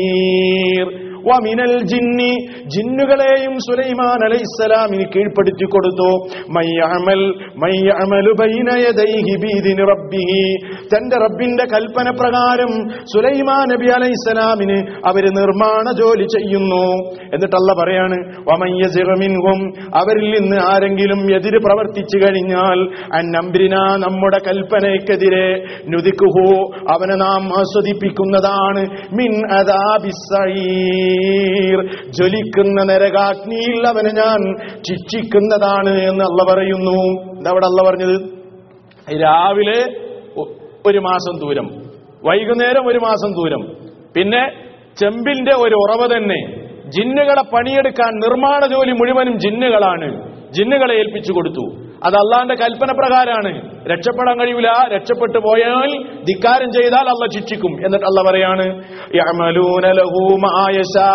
Speaker 1: സഈർ. വമിനൽ ജിന്നി, ജിന്നുകളെയും സുലൈമാൻ അലൈഹിസ്സലാമിന് കീഴ്പ്പെടുത്തി കൊടുത്തു. മൻ യഅമൽ മൻ യഅമലു ബൈന യദൈഹി ബിഇദ്നി റബ്ബിഹി, തന്റെ റബ്ബിന്റെ കൽപ്പന പ്രകാരം സുലൈമാൻ നബി അലൈഹിസ്സലാമിന് അവര് നിർമ്മാണ ജോലി ചെയ്യുന്നു. എന്നിട്ട് അല്ലാഹു പറയാണ്, വമൻ യസിഗ് മിൻഹും, അവരിൽ നിന്ന് ആരെങ്കിലും എതിര് പ്രവർത്തിച്ചു കഴിഞ്ഞാൽ അൻ അംരിനാ, നമ്മുടെ കൽപ്പനയ്ക്കെതിരെ നുദിഖുഹു, അവനെ നാം ആസ്വദിപ്പിക്കുന്നതാണ് മിൻ അദാബിസ് സഈർ, ജ്വലിക്കുന്ന നരകാഗ്നിയിൽ അവനെ ഞാൻ ശിക്ഷിക്കുന്നതാണ് എന്ന് അല്ലാഹു പറയുന്നു. എന്താ അവിടെ അല്ലാഹു പറഞ്ഞത്? രാവിലെ ഒരു മാസം ദൂരം, വൈകുന്നേരം ഒരു മാസം ദൂരം, പിന്നെ ചെമ്പിന്റെ ഒരു ഉറവ തന്നെ. ജിന്നുകളെ പണിയെടുക്കാൻ നിർമ്മാണ ജോലി മുഴുവനും ജിന്നുകളാണ്, ജിന്നുകളെ ഏൽപ്പിച്ചു കൊടുത്തു. അത് അള്ളാന്റെ കൽപ്പന പ്രകാരമാണ്. രക്ഷപ്പെടാൻ കഴിയൂല, രക്ഷപ്പെട്ടു പോയാൽ ധിക്കാരം ചെയ്താൽ അള്ളാഹ് ശിക്ഷിക്കും. എന്നിട്ട് അള്ളാഹ് പറയാണ്, യഅമലൂന ലഹു മാ യശാ,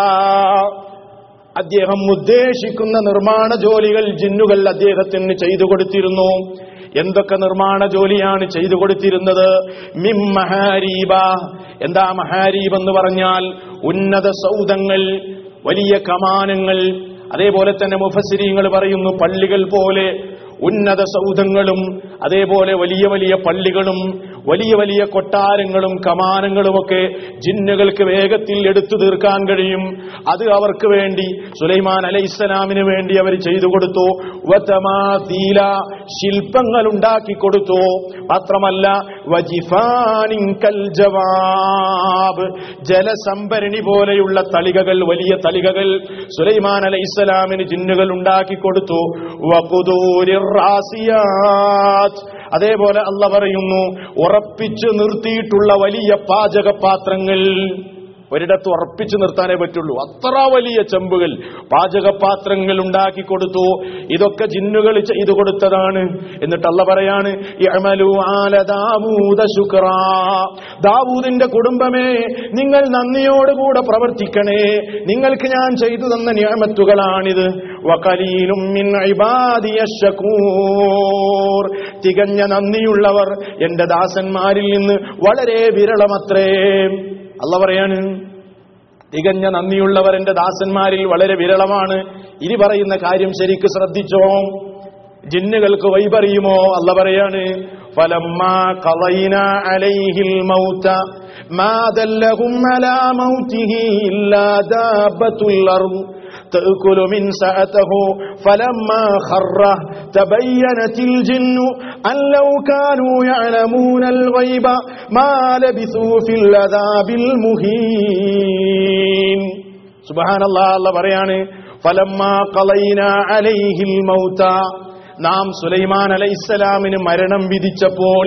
Speaker 1: അദ്ദേഹം ഉദ്ദേശിക്കുന്ന നിർമ്മാണ ജോലികൾ ജിന്നുകൾ അദ്ദേഹത്തിന് ചെയ്തു കൊടുത്തിരുന്നു. എന്തൊക്കെ നിർമ്മാണ ജോലിയാണ് ചെയ്തു കൊടുത്തിരുന്നത്? മിം മഹാരീബ, എന്താ മഹാരീബ് എന്ന് പറഞ്ഞാൽ ഉന്നത സൗധങ്ങൾ, വലിയ കമാനങ്ങൾ. അതേപോലെ തന്നെ മുഫസ്സിരീങ്ങൾ പറയുന്നു പള്ളികൾ പോലെ ഉന്നത സൗധങ്ങളും, അതേപോലെ വലിയ വലിയ പള്ളികളും വലിയ വലിയ കൊട്ടാരങ്ങളും കമാനങ്ങളുമൊക്കെ ജിന്നുകൾക്ക് വേഗത്തിൽ എടുത്തു തീർക്കാൻ കഴിയും. അത് അവർക്ക് വേണ്ടി സുലൈമാൻ അലൈഹിസ്സലാമിന് വേണ്ടി അവർ ചെയ്തു കൊടുത്തു. വതമാതീല, ശില്പങ്ങൾ ഉണ്ടാക്കി കൊടുത്തു. മാത്രമല്ല വജിഫാനിൻ കൽ ജവാബ്, ജലസംഭരണി പോലെയുള്ള തളികകൾ, വലിയ തളികകൾ സുലൈമാൻ അലൈഹിസ്സലാമിന് ജിന്നുകൾ ഉണ്ടാക്കി കൊടുത്തു. വഖുദൂരിർ റാസിയാത്ത്, അതേപോലെ അല്ലാഹു പറയുന്നു ഉറപ്പിച്ചു നിർത്തിയിട്ടുള്ള വലിയ പാചക പാത്രങ്ങൾ. ഒരിടത്ത് ഉറപ്പിച്ചു നിർത്താനേ പറ്റുള്ളൂ. അത്ര വലിയ ചെമ്പുകൾ, പാചകപാത്രങ്ങൾ ഉണ്ടാക്കി കൊടുത്തു. ഇതൊക്കെ ജിന്നുകൾ ചെയ്തു കൊടുത്തതാണ്. എന്നിട്ട് അല്ലാഹു പറയാണ്, ഇഅ്മലൂ ആല ദാവൂദ ശുക്റാ, ദാവൂദിന്റെ കുടുംബമേ നിങ്ങൾ നന്ദിയോടുകൂടെ പ്രവർത്തിക്കണേ, നിങ്ങൾക്ക് ഞാൻ ചെയ്തു തന്ന നിഅമത്തുകളാണിത്. വഖലീലും മിൻ ഇബാദിയശ് ശകൂർ, തികഞ്ഞ നന്ദിയുള്ളവർ എന്റെ ദാസന്മാരിൽ നിന്ന് വളരെ വിരളമത്രേ. അല്ലാഹു പറയാണ്, തികഞ്ഞ നന്ദിയുള്ളവർ എന്റെ ദാസന്മാരിൽ വളരെ വിരളമാണ്. ഇനി പറയുന്ന കാര്യം ശരിക്ക് ശ്രദ്ധിച്ചോ. ജിന്നുകൾക്ക് വൈപറിയുമോ? അല്ലാഹു പറയാണ്, ഫലമ്മാ ഖളൈനാ അലൈഹിൽ മൗത മാ ദല്ലഹും അലാ മൗതിഹി ഇല്ലാ ദാബത്തുൽ അർദ് تأكل من سأته فلما خر تبينت الجن أن لو كانوا يعلمون الغيب ما لبثوا في العذاب المهين. سبحان الله. الله പറയാണ്, فلما قضينا عليه الموت, നാം സുലൈമാൻ അലൈഹിസ്സലാമിന് മരണം വിധിച്ചപ്പോൾ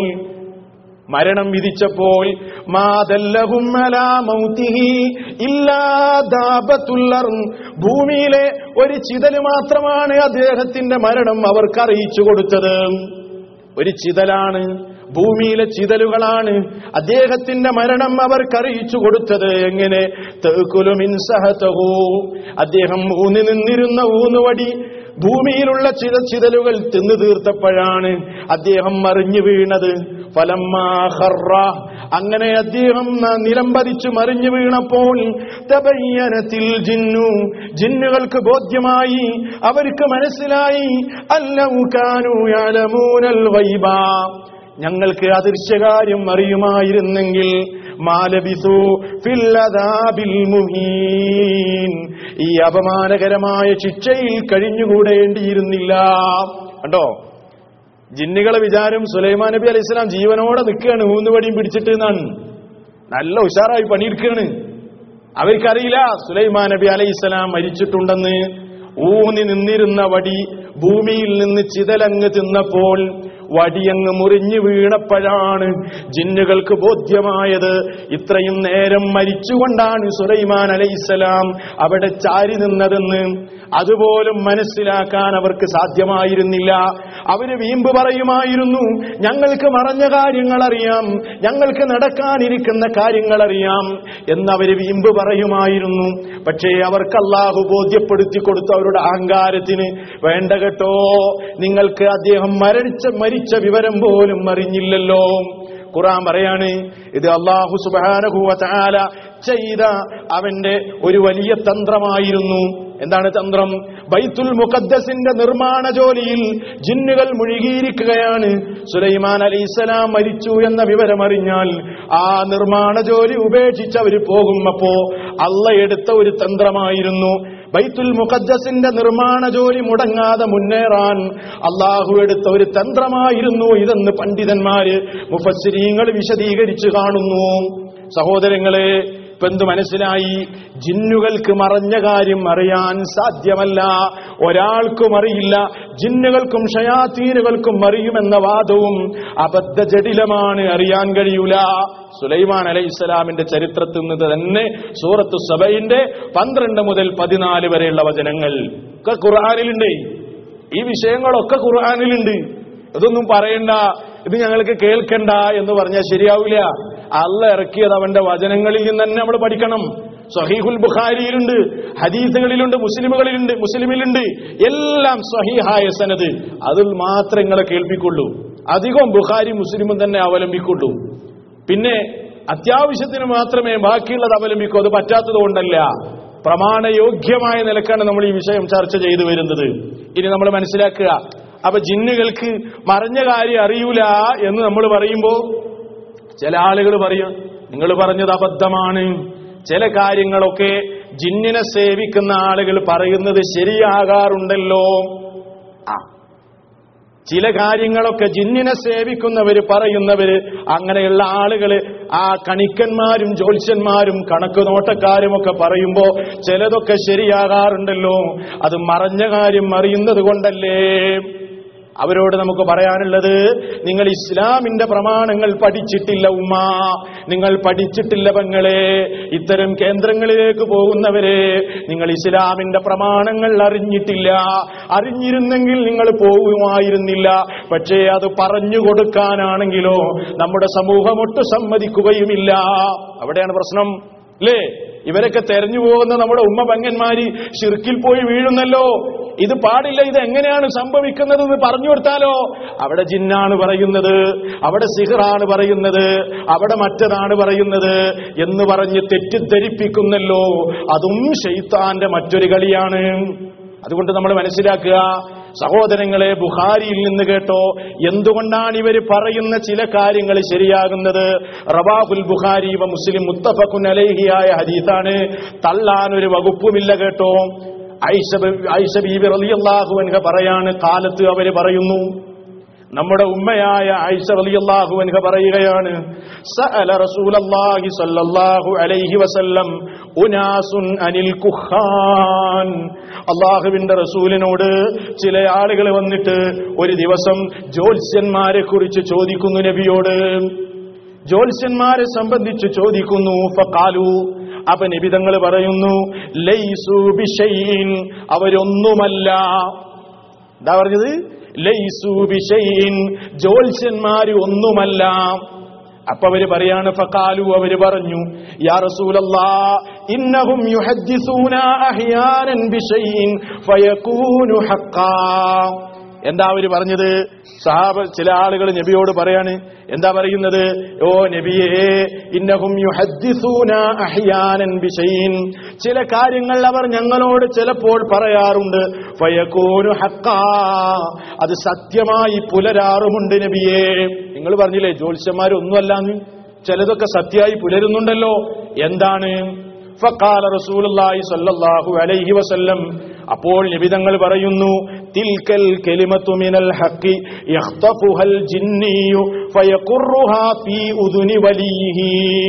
Speaker 1: മരണം വിധിച്ചപ്പോൾ മാദല്ലഹും അലാ മൗതിഹി ഇല്ലാ ദാബത്തുൽ അർദ്, ഭൂമിയിലെ ഒരു ചിതല് മാത്രമാണ് അദ്ദേഹത്തിന്റെ മരണം അവർക്ക് അറിയിച്ചു കൊടുത്തത്. ഒരു ചിതലാണ്, ഭൂമിയിലെ ചിതലുകളാണ് അദ്ദേഹത്തിന്റെ മരണം അവർക്ക് അറിയിച്ചു കൊടുത്തത്. എങ്ങനെ? തഅകുലു മിൻ സഹതഹു, അദ്ദേഹം ഊന്നി നിന്നിരുന്ന ഊന്നുവടി ഭൂമിയിലുള്ള ചില ചിതലുകൾ തിന്നു തീർത്തപ്പോഴാണ് അദ്ദേഹം മറിഞ്ഞു വീണത്. ഫലമ്മാ ഖറ, അങ്ങനെ അദ്ദേഹം നിലംപതിച്ചു മറിഞ്ഞു വീണപ്പോൾ തബയ്യനത്തിൽ ജിന്നു, ജിന്നുകൾക്ക് ബോധ്യമായി, അവർക്ക് മനസ്സിലായി, അല്ലൗ കാനൂ യഅലമൂനൽ ഗൈബ, ഞങ്ങൾക്ക് അദൃശ്യകാര്യം അറിയുമായിരുന്നെങ്കിൽ മാലബിസു ഫിൽ അദാബിൽ മുഹീൻ, ഈ അപമാനകരമായ ശിക്ഷയിൽ കഴിഞ്ഞുകൂടേണ്ടിയിരുന്നില്ല. കണ്ടോ, ജിന്നുകളെ വിചാരം സുലൈമാൻ നബി അലൈഹി സ്വലാം ജീവനോടെ നിൽക്കുകയാണ്, ഊന്നുവടിയും പിടിച്ചിട്ട് എന്നാണ്. നല്ല ഉഷാറായി പണിയെടുക്കുകയാണ്. അവർക്കറിയില്ല സുലൈമാൻ നബി അലൈഹി സ്വലാം മരിച്ചിട്ടുണ്ടെന്ന്. ഊന്നി നിന്നിരുന്ന വടി ഭൂമിയിൽ നിന്ന് ചിതലങ്ങ് തിന്നപ്പോൾ വടിയങ്ങ് മുറിഞ്ഞു വീണപ്പോഴാണ് ജിന്നുകൾക്ക് ബോധ്യമായത്, ഇത്രയും നേരം മരിച്ചുകൊണ്ടാണ് സുലൈമാൻ അലൈഹിസ്സലാം അവിടെ ചാരി നിന്നതെന്ന്. അതുപോലും മനസ്സിലാക്കാൻ അവർക്ക് സാധ്യമായിരുന്നില്ല. അവര് വീമ്പ് പറയുമായിരുന്നു, ഞങ്ങൾക്ക് മറഞ്ഞ കാര്യങ്ങൾ അറിയാം, ഞങ്ങൾക്ക് നടക്കാനിരിക്കുന്ന കാര്യങ്ങൾ അറിയാം എന്നവര് വീമ്പ് പറയുമായിരുന്നു. പക്ഷേ അവർക്ക് അല്ലാഹു ബോധ്യപ്പെടുത്തി കൊടുത്തു അവരുടെ അഹങ്കാരത്തിന്. വേണ്ട കേട്ടോ, നിങ്ങൾക്ക് അദ്ദേഹം മരിച്ച മരിച്ച വിവരം പോലും അറിഞ്ഞില്ലല്ലോ. ഖുർആൻ പറയാണ്, ഇത് അല്ലാഹു സുബ്ഹാനഹു വ തആല ചെയ്ത അവന്റെ ഒരു വലിയ തന്ത്രമായിരുന്നു. എന്താണ് തന്ത്രം? ബൈത്തുൽ മുഖദ്ദസിന്റെ നിർമ്മാണ ജോലിയിൽ ജിന്നുകൾ മുഴുകിയിരിക്കുകയാണ്. സുലൈമാൻ അലൈഹിസ്സലാം മരിച്ചു എന്ന വിവരം അറിഞ്ഞാൽ ആ നിർമ്മാണ ജോലി ഉപേക്ഷിച്ച് അവർ പോകുമ്പോ അള്ളാഹ് എടുത്ത ഒരു തന്ത്രമായിരുന്നു. ബൈത്തുൽ മുഖദ്ദസിന്റെ നിർമ്മാണ ജോലി മുടങ്ങാതെ മുന്നേറാൻ അള്ളാഹു എടുത്ത ഒരു തന്ത്രമായിരുന്നു ഇതെന്ന് പണ്ഡിതന്മാര് മുഫസ്സിരീങ്ങൾ വിശദീകരിച്ചു കാണുന്നു. സഹോദരങ്ങളെ, ഇപ്പൊ എന്ത് മനസ്സിലായി? ജിന്നുകൾക്ക് മറഞ്ഞ കാര്യം അറിയാൻ സാധ്യമല്ല, ഒരാൾക്കും അറിയില്ല. ജിന്നുകൾക്കും ഷയാത്തീനുകൾക്കും അറിയുമെന്ന വാദവും അബദ്ധജടിലമാണ്, അറിയാൻ കഴിയൂല. സുലൈമാൻ അലൈഹിസ്സലാമിന്റെ ചരിത്രത്തിൽ നിന്ന് തന്നെ സൂറത്തു സബയിന്റെ പന്ത്രണ്ട് മുതൽ പതിനാല് വരെയുള്ള വചനങ്ങൾ ഒക്കെ ഖുർആനിലുണ്ട്. ഈ വിഷയങ്ങളൊക്കെ ഖുർആനിലുണ്ട്. ഇതൊന്നും പറയണ്ട, ഇത് ഞങ്ങൾക്ക് കേൾക്കണ്ട എന്ന് പറഞ്ഞാൽ ശരിയാവില്ല. അള്ളാഹ് ഇറക്കിയത് അവന്റെ വചനങ്ങളിൽ നിന്ന് തന്നെ നമ്മൾ പഠിക്കണം. സ്വഹീഹുൽ ബുഖാരിയിലുണ്ട്, ഹദീസുകളിലുണ്ട്, മുസ്ലിമുകളിലുണ്ട്, മുസ്ലിമിലുണ്ട്, എല്ലാം സ്വഹീഹായ സനദ്. അതിൽ മാത്രം നിങ്ങളെ കേൾപ്പിക്കുള്ളൂ. അധികം ബുഖാരി മുസ്ലിമും തന്നെ അവലംബിക്കുള്ളൂ. പിന്നെ അത്യാവശ്യത്തിന് മാത്രമേ ബാക്കിയുള്ളത് അവലംബിക്കൂ. അത് പറ്റാത്തത് കൊണ്ടല്ല, പ്രമാണയോഗ്യമായ നിലക്കാണ് നമ്മൾ ഈ വിഷയം ചർച്ച ചെയ്തു വരുന്നത്. ഇനി നമ്മൾ മനസ്സിലാക്കുക, അപ്പൊ ജിന്നുകൾക്ക് മറഞ്ഞ കാര്യം അറിയൂല എന്ന് നമ്മൾ പറയുമ്പോ ചില ആളുകൾ പറയും, നിങ്ങൾ പറഞ്ഞത് അബദ്ധമാണ്. ചില കാര്യങ്ങളൊക്കെ ജിന്നിനെ സേവിക്കുന്ന ആളുകൾ പറയുന്നത് ശരിയാകാറുണ്ടല്ലോ. ആ ചില കാര്യങ്ങളൊക്കെ ജിന്നിനെ സേവിക്കുന്നവര് പറയുന്നവര്, അങ്ങനെയുള്ള ആളുകള് ആ കണിക്കന്മാരും ജ്യോത്സ്യന്മാരും കണക്ക് നോട്ടക്കാരും ഒക്കെ പറയുമ്പോ ചിലതൊക്കെ ശരിയാകാറുണ്ടല്ലോ. അത് മറഞ്ഞ കാര്യം അറിയുന്നത് കൊണ്ടല്ലേ. അവരോട് നമുക്ക് പറയാനുള്ളത്, നിങ്ങൾ ഇസ്ലാമിന്റെ പ്രമാണങ്ങൾ പഠിച്ചിട്ടില്ല ഉമ്മ, നിങ്ങൾ പഠിച്ചിട്ടില്ല പെങ്ങളെ. ഇത്തരം കേന്ദ്രങ്ങളിലേക്ക് പോകുന്നവരെ, നിങ്ങൾ ഇസ്ലാമിന്റെ പ്രമാണങ്ങൾ അറിഞ്ഞിട്ടില്ല. അറിഞ്ഞിരുന്നെങ്കിൽ നിങ്ങൾ പോകുമായിരുന്നില്ല. പക്ഷേ അത് പറഞ്ഞു കൊടുക്കാനാണെങ്കിലോ നമ്മുടെ സമൂഹം ഒട്ടും സമ്മതിക്കുകയുമില്ല. അവിടെയാണ് പ്രശ്നം അല്ലേ? ഇവരൊക്കെ തെരഞ്ഞു പോകുന്ന നമ്മുടെ ഉമ്മ പങ്ങന്മാര് ശിർക്കിൽ പോയി വീഴുന്നല്ലോ. ഇത് പാടില്ല, ഇത് എങ്ങനെയാണ് സംഭവിക്കുന്നത് എന്ന് പറഞ്ഞു കൊടുത്താലോ, അവിടെ ജിന്നാണ് പറയുന്നത്, അവിടെ സിഹറാണ് പറയുന്നത്, അവിടെ മറ്റതാണ് പറയുന്നത് എന്ന് പറഞ്ഞ് തെറ്റിദ്ധരിപ്പിക്കുന്നല്ലോ. അതും ശൈത്താന്റെ മറ്റൊരു കളിയാണ്. അതുകൊണ്ട് നമ്മൾ മനസ്സിലാക്കുക സഹോദരങ്ങളെ, ബുഖാരിയിൽ നിന്ന് കേട്ടോ എന്തുകൊണ്ടാണ് ഇവർ പറയുന്ന ചില കാര്യങ്ങൾ ശരിയാകുന്നത്. റവാഹുൽ ബുഖാരി വ മുസ്ലിം മുത്തഫഖുൻ അലൈഹിയായ ഹദീസാണ്. തള്ളാൻ ഒരു വകുപ്പുമില്ല കേട്ടോ. ഐഷ ഐഷ ബീബി റളിയല്ലാഹു അൻഹ പറയാണ്, കാലത്ത് അവര് പറയുന്നു, നമ്മുടെ ഉമ്മയായ ഐഷ റളിയല്ലാഹു അൻഹ പറയുകയാണ്, സഅല റസൂലല്ലാഹി സ്വല്ലല്ലാഹു അലൈഹി വസല്ലം ഉനാസുൻ അനിൽ കുഖാൻ. അല്ലാഹുവിന്റെ റസൂലിനോട് ചില ആളുകൾ വന്നിട്ട് ഒരു ദിവസം ജ്യോത്സ്യന്മാരെ കുറിച്ച് ചോദിക്കുന്നു. നബിയോട് ജ്യോത്സ്യന്മാരെ സംബന്ധിച്ച് ചോദിക്കുന്നു. ഫഖാലു, അപ്പൊ നബി തങ്ങൾ പറയുന്നു, ലൈസു ബിശൈഇൻ, അവരൊന്നുമല്ല. എന്താ പറഞ്ഞത്? ലൈസു ബിശൈഇൻ, ജ്യോത്സ്യന്മാര് ഒന്നുമല്ല. അപ്പൊ അവര് പറയാണ്, ഫഖാലു, അവര് പറഞ്ഞു, യാ റസൂലല്ലാഹ് ഇന്നഹും യുഹദ്ദിസൂന അഹ്യാനൻ ബിശൈഇൻ ഫയകൂനു ഹഖ്ഖാ. എന്താ അവര് പറഞ്ഞത്? സഹാബ ചില ആളുകൾ നബിയോട് പറയാണ്, എന്താ പറയുന്നത്? ഓ നബിയേ, ഇന്നഹും യുഹദ്ദിസൂന അഹ്യാനൻ ബിശൈഇൻ, ചില കാര്യങ്ങൾ അവർ ഞങ്ങളോട് ചിലപ്പോൾ പറയാറുണ്ട്, ഫയകൂനു ഹഖ്ഖാ, അത് സത്യമായി പുലരാറുമുണ്ട് നബിയേ. നിങ്ങൾ പറഞ്ഞില്ലേ ജ്യോത്സ്യന്മാരൊന്നുമല്ലാന്ന്, ചിലതൊക്കെ സത്യമായി പുലരുന്നുണ്ടല്ലോ. എന്താണ്? ഫഖാല റസൂലുള്ളാഹി സ്വല്ലല്ലാഹു അലൈഹി വസല്ലം, അപ്പോൾ നബി തങ്ങൾ പറയുന്നു, തിൽക്കൽ കലിമത്തു മിനൽ ഹഖി യഖ്തഫുഹൽ ജിന്നിയു ഫയഖുറുഹാ ഫീ ഉദുനി വലിഹി.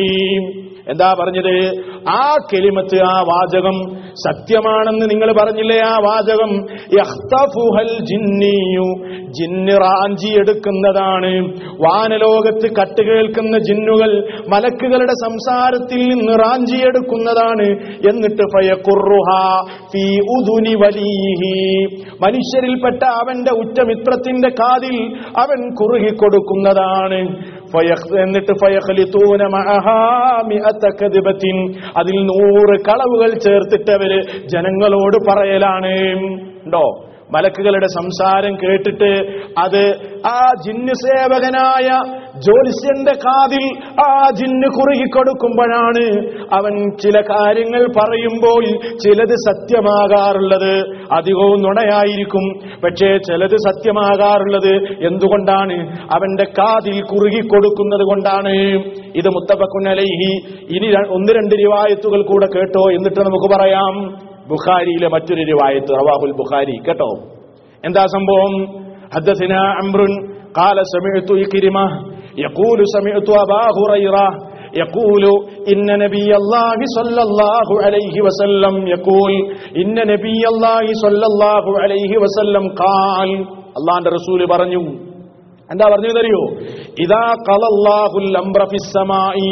Speaker 1: എന്താ പറഞ്ഞത്? ആ കലിമത്ത്, ആ വാചകം സത്യമാണെന്ന് നിങ്ങൾ പറഞ്ഞില്ലേ? ആ വാചകം യഖ്തഫുഹൽ ജിന്നിയു, ജിന്ന് റാഞ്ചിയെടുക്കുന്നതാണ്. വാനലോകത്ത് കട്ടുകേൾക്കുന്ന ജിന്നുകൾ മലക്കുകളുടെ സംസാരത്തിൽ നിന്ന് റാഞ്ചിയെടുക്കുന്നതാണ്. എന്നിട്ട് ഫയഖുറുഹാ ഫീ ഉദുനി വലിഹി, മനുഷ്യരിൽപ്പെട്ട അവന്റെ ഉറ്റമിത്രത്തിന്റെ കാതിൽ അവൻ കുറുകി കൊടുക്കുന്നതാണ്. എന്നിട്ട് ഫയഖ്ലിതൂന മഅഹാ മിഅത കദിബത്തിൻ, അതിൽ നൂറ് കളവുകൾ ചേർത്തിട്ടവര് ജനങ്ങളോട് പറയലാണ്. ഉണ്ടോ? മലക്കുകളുടെ സംസാരം കേട്ടിട്ട് അത് ആ ജിന്ന് സേവകനായ ജ്യോത്സ്യന്റെ കാതിൽ ആ ജിന്ന് കുറുകിക്കൊടുക്കുമ്പോഴാണ് അവൻ ചില കാര്യങ്ങൾ പറയുമ്പോൾ ചിലത് സത്യമാകാറുള്ളത്. അധികവും നുണയായിരിക്കും, പക്ഷേ ചിലത് സത്യമാകാറുള്ളത്. എന്തുകൊണ്ടാണ്? അവന്റെ കാതിൽ കുറുകിക്കൊടുക്കുന്നത് കൊണ്ടാണ്. ഇത് മുത്തഫഖുൻ അലൈഹി. ഇനി ഒന്ന് രണ്ട് റിവായത്തുകൾ കൂടെ കേട്ടോ, എന്നിട്ട് നമുക്ക് പറയാം. ബുഖാരിയിലെ മറ്റൊരു റിവായത്ത്, റവാഹുൽ ബുഖാരി, കേട്ടോ എന്താ സംഭവം? ഹദ്ദസനാ അംറുൻ ഖാല സമിഅതു ഇക്രിമ യഖൂലു സമിഅതു അബാ ഹുറൈറ യഖൂലു ഇന്ന നബിയല്ലാഹി സ്വല്ലല്ലാഹു അലൈഹി വസല്ലം യഖൂൽ ഇന്ന നബിയല്ലാഹി സ്വല്ലല്ലാഹു അലൈഹി വസല്ലം ഖാൽ, അല്ലാഹുവിന്റെ റസൂൽ പറഞ്ഞു. എന്താ പറഞ്ഞതെന്നറിയോ? ഇദാ ഖലല്ലാഹുൽ അംറ ഫിസ് സമാഇ,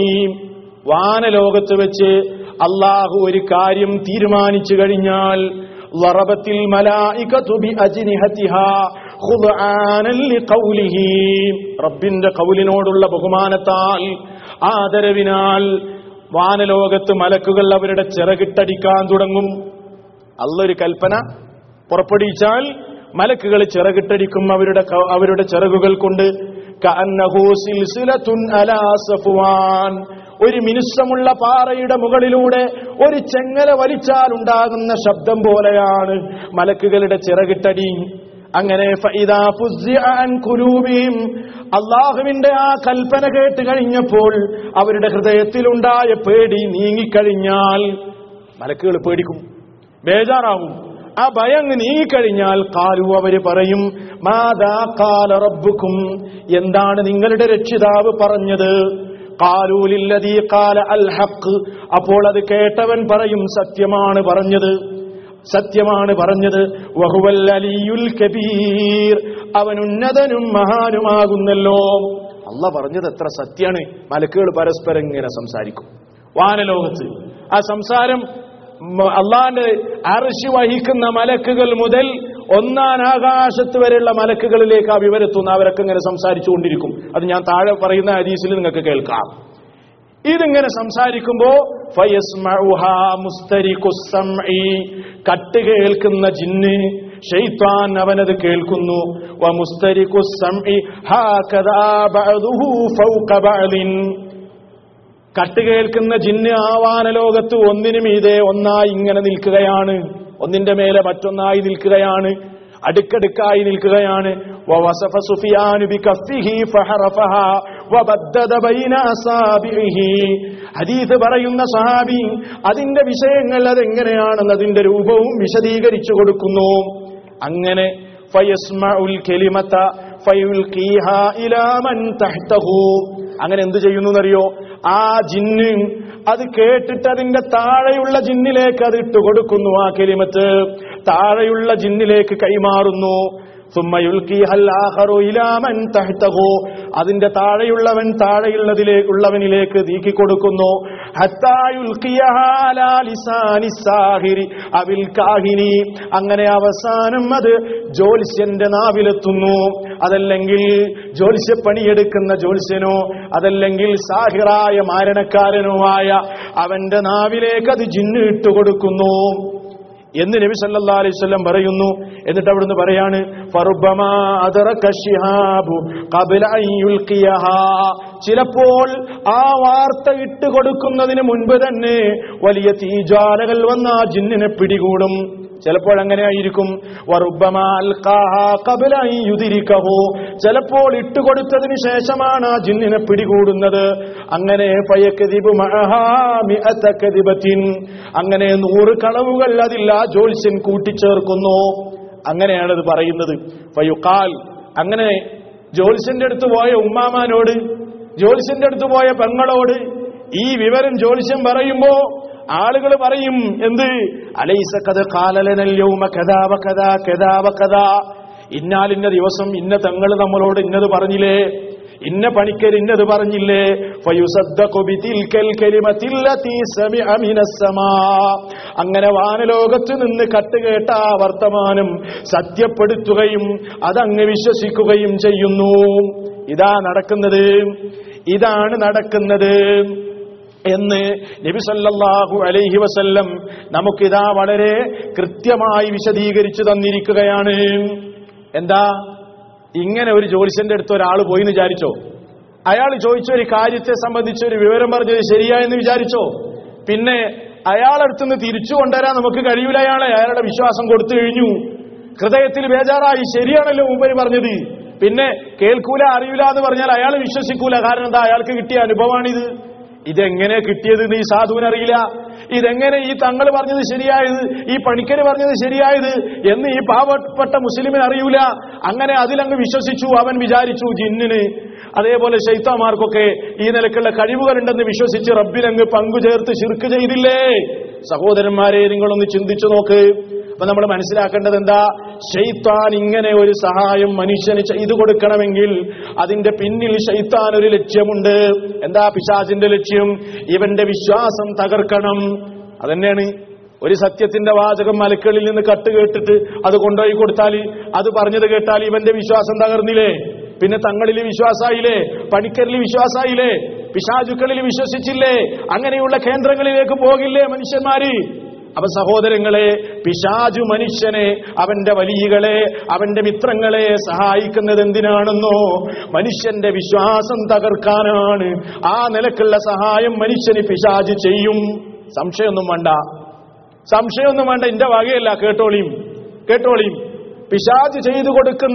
Speaker 1: വാനലോകത്ത് വെച്ച് അല്ലാഹു ഒരു കാര്യം തീരുമാനിച്ചു കഴിഞ്ഞാൽ, ളറബത്തിൽ മലായികതു ബിഅജ്നിഹതിഹാ ഖുദ്ആനൻ ലിഖൗലിഹി, റബ്ബിന്റെ ഖൗലിനോടുള്ള ബഹുമാനത്താൽ, ആദരവിനാൽ വാനലോകത്ത് മലക്കുകൾ അവരുടെ ചിറകിട്ടടിക്കാൻ തുടങ്ങും. അല്ലാഹു ഒരു കൽപ്പന പുറപ്പെടുവിച്ചാൽ മലക്കുകൾ ചിറകിട്ടടിക്കും അവരുടെ അവരുടെ ചിറകുകൾ കൊണ്ട്. കഅന്നഹു സിൽസിലത്തുൻ അലാ സഫ്വാൻ, ഒരു മിനുസമുള്ള പാറയുടെ മുകളിലൂടെ ഒരു ചെങ്ങല വലിച്ചാൽ ഉണ്ടാകുന്ന ശബ്ദം പോലെയാണ് മലക്കുകളുടെ ചിറകിട്ടടി. അങ്ങനെ ഫഇദാ ഫുസ്സിഅ അൻ ഖുലൂബിഹിം, അല്ലാഹുവിന്റെ ആ കൽപ്പന കേട്ട് കഴിഞ്ഞപ്പോൾ അവരുടെ ഹൃദയത്തിലുണ്ടായ പേടി നീങ്ങിക്കഴിഞ്ഞാൽ, മലക്കുകൾ പേടിക്കും, ബേജാറാവും. ആ ഭയം നീങ്ങിക്കഴിഞ്ഞാൽ ഖാലു, അവര് പറയും, മാദാ ഖാല റബ്ബുക്കും, എന്താണ് നിങ്ങളുടെ രക്ഷിതാവ് പറഞ്ഞത്? ഖാലൂ ലില്ലദീ ഖാല അൽ ഹഖ്, അപ്പോൾ അത് കേട്ടവൻ പറയും, സത്യമാണ് പറഞ്ഞത്. സത്യമാണ് പറഞ്ഞത്. വഹുവൽ അലിയുൽ കബീർ, അവൻ ഉന്നതനും മഹാനുമാകുന്നല്ലോ. അള്ളാഹ് പറഞ്ഞത് എത്ര സത്യാണ്. മലക്കുകൾ പരസ്പരം ഇങ്ങനെ സംസാരിക്കും വാനലോകത്ത്. ആ സംസാരം അള്ളാന്റെ അർശ് വഹിക്കുന്ന മലക്കുകൾ മുതൽ ഒന്നാം ആകാശത്ത് വരെയുള്ള മലക്കുകളിലേക്ക് ആ വിവരെത്തുന്ന അവരൊക്കെ ഇങ്ങനെ സംസാരിച്ചുകൊണ്ടിരിക്കും. അത് ഞാൻ താഴെ പറയുന്ന ഹദീസിൽ നിങ്ങൾക്ക് കേൾക്കാം. ഇതിങ്ങനെ സംസാരിക്കുമ്പോ ഫയസ്മഉഹാ മുസ്തരിഖുസ് സമഇ, കട്ട് കേൾക്കുന്ന ജിന്ന് ശൈത്താൻ അവനത് കേൾക്കുന്നു. വമുസ്തരിഖുസ് സമഇ ഹാകദാ ബഅദുഹു ഫൗക ബഅദിൻ, കട്ട് കേൾക്കുന്ന ജിന്ന് ആവാനലോകത്ത് ഒന്നിനു മീതെ ഒന്നായി ഇങ്ങനെ നിൽക്കുകയാണ്, ഒന്നിന്റെ മേലെ മറ്റൊന്നായി നിൽക്കുകയാണ്, അടുക്കടുക്കായി നിൽക്കുകയാണ്. വവസഫ സുഫിയാനു ബികഫിഹി ഫഹറഫഹാ വബദ്ദദ ബൈന അസാബിഹി, ഹദീസ് പറയുന്ന സഹാബി അതിന്റെ വിഷയങ്ങൾ അതെങ്ങനെയാണെന്ന് അതിന്റെ രൂപവും വിശദീകരിച്ചു കൊടുക്കുന്നു. അങ്ങനെ ഫയസ്മഉൽ കലിമത ഫയുൽഖീഹാ ഇലാ മൻ തഹ്തഹു, അങ്ങനെ എന്ത് ചെയ്യുന്നു എന്നറിയോ? ആ ജിന്ന് അത് കേട്ടിട്ട് അതിന്റെ താഴെയുള്ള ജിന്നിലേക്ക് അത് ഇട്ട് കൊടുക്കുന്നു. ആ കലിമത്ത് താഴെയുള്ള ജിന്നിലേക്ക് കൈമാറുന്നു. ثم يلقيها الآخر إلى من تحته, അതിന്റെ താഴെയുള്ളവൻ താഴെയുള്ളതിലേക്ക് ഉള്ളവനിലേക്ക് നീക്കി കൊടുക്കുന്നു. ഹത്താ യുൽഖിയഹാ അലാ ലിസാനി സാഹിരി അവിൽ കാഹിനി, അങ്ങനെ അവസാനം അത് ജ്യോത്സ്യന്റെ നാവിലെത്തുന്നു. അതല്ലെങ്കിൽ ജ്യോത്സ്യ പണിയെടുക്കുന്ന ജ്യോത്സ്യനോ അതല്ലെങ്കിൽ സാഹിറായ മാരണക്കാരനോ ആയ അവന്റെ നാവിലേക്ക് അത് ജിന്ന് ഇട്ടുകൊടുക്കുന്നു എന്ന് നബി സല്ലല്ലാഹു അലൈഹി വസല്ലം പറയുന്നു. എന്നിട്ട് അവിടുന്ന് പറയാണ് ഫറുബമാ അദറക ശിഹാബു ഖബല അൻ യുൽഖിയഹാ, ചിലപ്പോൾ ആ വാർത്ത ഇട്ട് കൊടുക്കുന്നതിന് മുൻപ് തന്നെ വലിയ തീജ്വാലകൾ വന്ന ആ ജിന്നിനെ പിടികൂടും. ചിലപ്പോൾ അങ്ങനെ ആയിരിക്കും. വറുബമാ അൽഖാഹാ ഖബല അൻ യുദ്രികഹു, ചിലപ്പോൾ ഇട്ടുകൊടുത്തതിന് ശേഷമാണ് ആ ജിന്നിനെ പിടികൂടുന്നത്. അങ്ങനെ ഫയക്ദിബു മഅഹാ മിഅത കദിബത്തിൻ, അങ്ങനെ നൂറ് കളവുകൾ അതിൽ ആ ജ്യോത്സ്യൻ കൂട്ടിച്ചേർക്കുന്നു. അങ്ങനെയാണ് ഇത് പറയുന്നത്. ഫയുഖാൽ, അങ്ങനെ ജ്യോത്സ്യന്റെ അടുത്ത് പോയ ഉമ്മാമാനോട്, ജ്യോത്സ്യന്റെ അടുത്ത് പോയ പെങ്ങളോട് ഈ വിവരം ജ്യോത്സ്യൻ പറയുമ്പോ ആളുകൾ പറയും, എന്ത്? അലൈസ ഖദ ഖാല ലനൽ യൗമ കദാ വകദാ കദാ വകദാ, ഇന്നാലിന്ന ദിവസം ഇന്ന തങ്ങൾ നമ്മളോട് ഇന്നത് പറഞ്ഞില്ലേ, ഇന്ന പണിക്കർ ഇന്നത് പറഞ്ഞില്ലേ. ഫയുസദ്ദഖു ബിതിൽകൽ കലിമത്തില്ലതി സമിഅ മിനസ് സമാ, അങ്ങനെ വാനലോകത്ത് നിന്ന് കട്ടുകേട്ട ആ വർത്തമാനം സത്യപ്പെടുത്തുകയും അതങ്ങ് വിശ്വസിക്കുകയും ചെയ്യുന്നു. ഇതാ നടക്കുന്നത്, ഇതാണ് നടക്കുന്നത് എന്ന് നബി സല്ലല്ലാഹു അലൈഹി വസല്ലം നമുക്കിതാ വളരെ കൃത്യമായി വിശദീകരിച്ചു തന്നിരിക്കുകയാണ്. എന്താ, ഇങ്ങനെ ഒരു ജ്യോത്സ്യന്റെ അടുത്ത് ഒരാൾ പോയി എന്ന് വിചാരിച്ചോ? അയാൾ ചോദിച്ച ഒരു കാര്യത്തെ സംബന്ധിച്ച് ഒരു വിവരം പറഞ്ഞത് ശരിയായെന്ന് വിചാരിച്ചോ? പിന്നെ അയാളടുത്തുനിന്ന് തിരിച്ചു കൊണ്ടുവരാൻ നമുക്ക് കഴിയൂല. അയാളെ അയാളുടെ വിശ്വാസം കൊടുത്തു കഴിഞ്ഞു, ഹൃദയത്തിൽ ബേജാറായി, ശരിയാണല്ലോ മൂപ്പര് പറഞ്ഞത്, പിന്നെ കേൾക്കൂല അറിയൂല എന്ന് പറഞ്ഞാൽ അയാൾ വിശ്വസിക്കൂല. കാരണം എന്താ, അയാൾക്ക് കിട്ടിയ അനുഭവമാണിത്. ഇതെങ്ങനെ കിട്ടിയത് ഈ സാധുവിനറിയില്ല, ഇതെങ്ങനെ ഈ തങ്ങൾ പറഞ്ഞത് ശരിയായത്, ഈ പണിക്കര് പറഞ്ഞത് ശരിയായത് എന്ന് ഈ പാവപ്പെട്ട മുസ്ലിമിന് അറിയൂല. അങ്ങനെ അതിലങ്ങ് വിശ്വസിച്ചു. അവൻ വിചാരിച്ചു ജിന്നിന് അതേപോലെ ശൈത്താന്മാർക്കൊക്കെ ഈ നിലക്കുള്ള കഴിവുകളുണ്ടെന്ന് വിശ്വസിച്ച് റബ്ബിനങ്ങ് പങ്കുചേർത്ത് ശിർക്ക് ചെയ്തില്ലേ? സഹോദരന്മാരെ, നിങ്ങളൊന്ന് ചിന്തിച്ചു നോക്ക്. അപ്പൊ നമ്മൾ മനസ്സിലാക്കേണ്ടത് എന്താ? ശൈത്താൻ ഇങ്ങനെ ഒരു സഹായം മനുഷ്യന് ചെയ്തു കൊടുക്കണമെങ്കിൽ അതിന്റെ പിന്നിൽ ശൈത്താൻ ഒരു ലക്ഷ്യമുണ്ട്. എന്താ പിശാചിന്റെ ലക്ഷ്യം? ഇവന്റെ വിശ്വാസം തകർക്കണം. അതന്നെയാണ്. ഒരു സത്യത്തിന്റെ വാചകം മലക്കളിൽ നിന്ന് കട്ട് കേട്ടിട്ട് അത് കൊണ്ടുപോയി കൊടുത്താൽ, അത് പറഞ്ഞത് കേട്ടാൽ ഇവന്റെ വിശ്വാസം തകർന്നില്ലേ? പിന്നെ തങ്ങളിൽ വിശ്വാസായില്ലേ, പണിക്കരിൽ വിശ്വാസായില്ലേ, പിശാചുക്കളിൽ വിശ്വസിച്ചില്ലേ? അങ്ങനെയുള്ള കേന്ദ്രങ്ങളിലേക്ക് പോകില്ലേ മനുഷ്യന്മാര്? അപ്പൊ സഹോദരങ്ങളെ, പിശാചു മനുഷ്യനെ, അവന്റെ വലിയകളെ, അവന്റെ മിത്രങ്ങളെ സഹായിക്കുന്നത് എന്തിനാണെന്നോ? മനുഷ്യന്റെ വിശ്വാസം തകർക്കാനാണ്. ആ നിലക്കുള്ള സഹായം മനുഷ്യന് പിശാച് ചെയ്യും. സംശയമൊന്നും വേണ്ട, സംശയമൊന്നും വേണ്ട. എന്റെ വകയല്ല, കേട്ടോളിയും കേട്ടോളിയും പിശാച് ചെയ്തു കൊടുക്കുന്ന,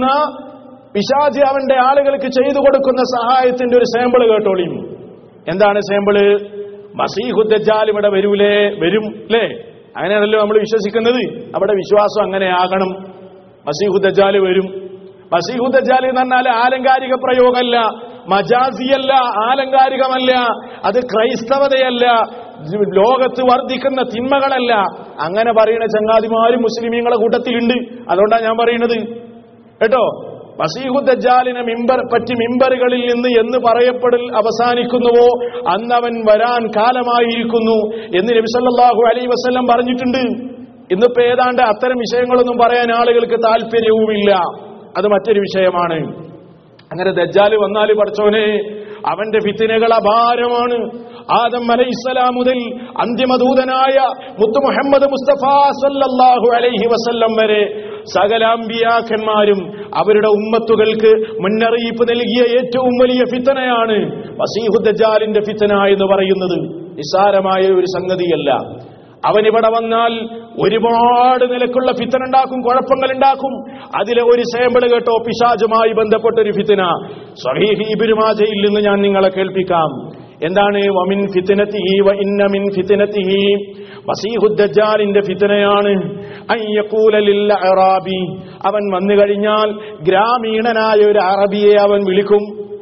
Speaker 1: പിശാച് അവന്റെ ആളുകൾക്ക് ചെയ്തു കൊടുക്കുന്ന സഹായത്തിന്റെ ഒരു സാമ്പിള് കേട്ടോളിയും. എന്താണ് സാമ്പിള്? മസീഹു ദജ്ജാൽ ഇവിടെ വരൂലേ? വരും അല്ലേ? അങ്ങനെയാണല്ലോ നമ്മൾ വിശ്വസിക്കുന്നത്. അവിടെ വിശ്വാസം അങ്ങനെ ആകണം. മസീഹു ദജ്ജാൽ വരും. മസീഹു ദജ്ജാൽ എന്ന് പറഞ്ഞാൽ ആലങ്കാരിക പ്രയോഗമല്ല, മജാസിയല്ല, ആലങ്കാരികമല്ല, അത് ക്രൈസ്തവതയല്ല. ലോകത്ത് വർദ്ധിക്കുന്ന തിന്മകളല്ല. അങ്ങനെ പറയുന്ന ചങ്ങാതിമാരും മുസ്ലിമീങ്ങളെ കൂട്ടത്തിലുണ്ട്. അതുകൊണ്ടാണ് ഞാൻ പറയുന്നത് കേട്ടോ. മസീഹു ദജ്ജാലിനെ മിമ്പർ പറ്റി മിമ്പറുകളിൽ നിന്ന് എന്ന് പറയപ്പെടൽ അവസാനിക്കുന്നുവോ അന്നവൻ വരാൻ കാലമായിരിക്കുന്നു എന്ന് നബി സല്ലല്ലാഹു അലൈഹി വസല്ലം പറഞ്ഞിട്ടുണ്ട്. ഇന്നിപ്പോ ഏതാണ്ട് അത്തരം വിഷയങ്ങളൊന്നും പറയാൻ ആളുകൾക്ക് താല്പര്യവുമില്ല. അത് മറ്റൊരു വിഷയമാണ്. അങ്ങനെ ദജ്ജാല് വന്നാല് പഠിച്ചോനെ അവന്റെ ഫിത്നകൾ അപാരമാണ്. ആദം അലൈഹിസ്സലാം മുതൽ അന്തിമദൂതനായ മുത്തു മുഹമ്മദ് മുസ്തഫ സല്ലല്ലാഹു അലൈഹി വസല്ലം വരെ സകല അമ്പിയാക്കന്മാരും അവരുടെ ഉമ്മത്തുകൾക്ക് മുന്നറിയിപ്പ് നൽകിയ ഏറ്റവും വലിയ ഫിത്നയാണ് മസീഹു ദജ്ജാലിന്റെ ഫിത്ന എന്ന് പറയുന്നത്. നിസ്സാരമായ ഒരു സംഗതിയല്ല. അവനിവിടെ വന്നാൽ ഒരുപാട് നിലക്കുള്ള ഫിത്ന ഉണ്ടാക്കും, കുഴപ്പങ്ങൾ ഉണ്ടാക്കും. അതിലെ ഒരു സാമ്പിൾ കേട്ടോ, പിശാചുമായി ബന്ധപ്പെട്ടൊരു ഫിത്ന സ്വഹീഹ് ഇബ്നു മാജയിൽ നിന്ന് ഞാൻ നിങ്ങളെ കേൾപ്പിക്കാം. എന്താണ്? വമിൻ ഫിത്നതിഹി വ ഇന്ന മിൻ ഫിത്നതിഹി, മസീഹു ദജ്ജാലിന്റെ ഫിത്നയാണ് അൻ യഖൂല ലിൽ അറാബി, അവൻ വന്നു കഴിഞ്ഞാൽ ഗ്രാമീണനായ ഒരു അറബിയെ അവൻ വിളിക്കും.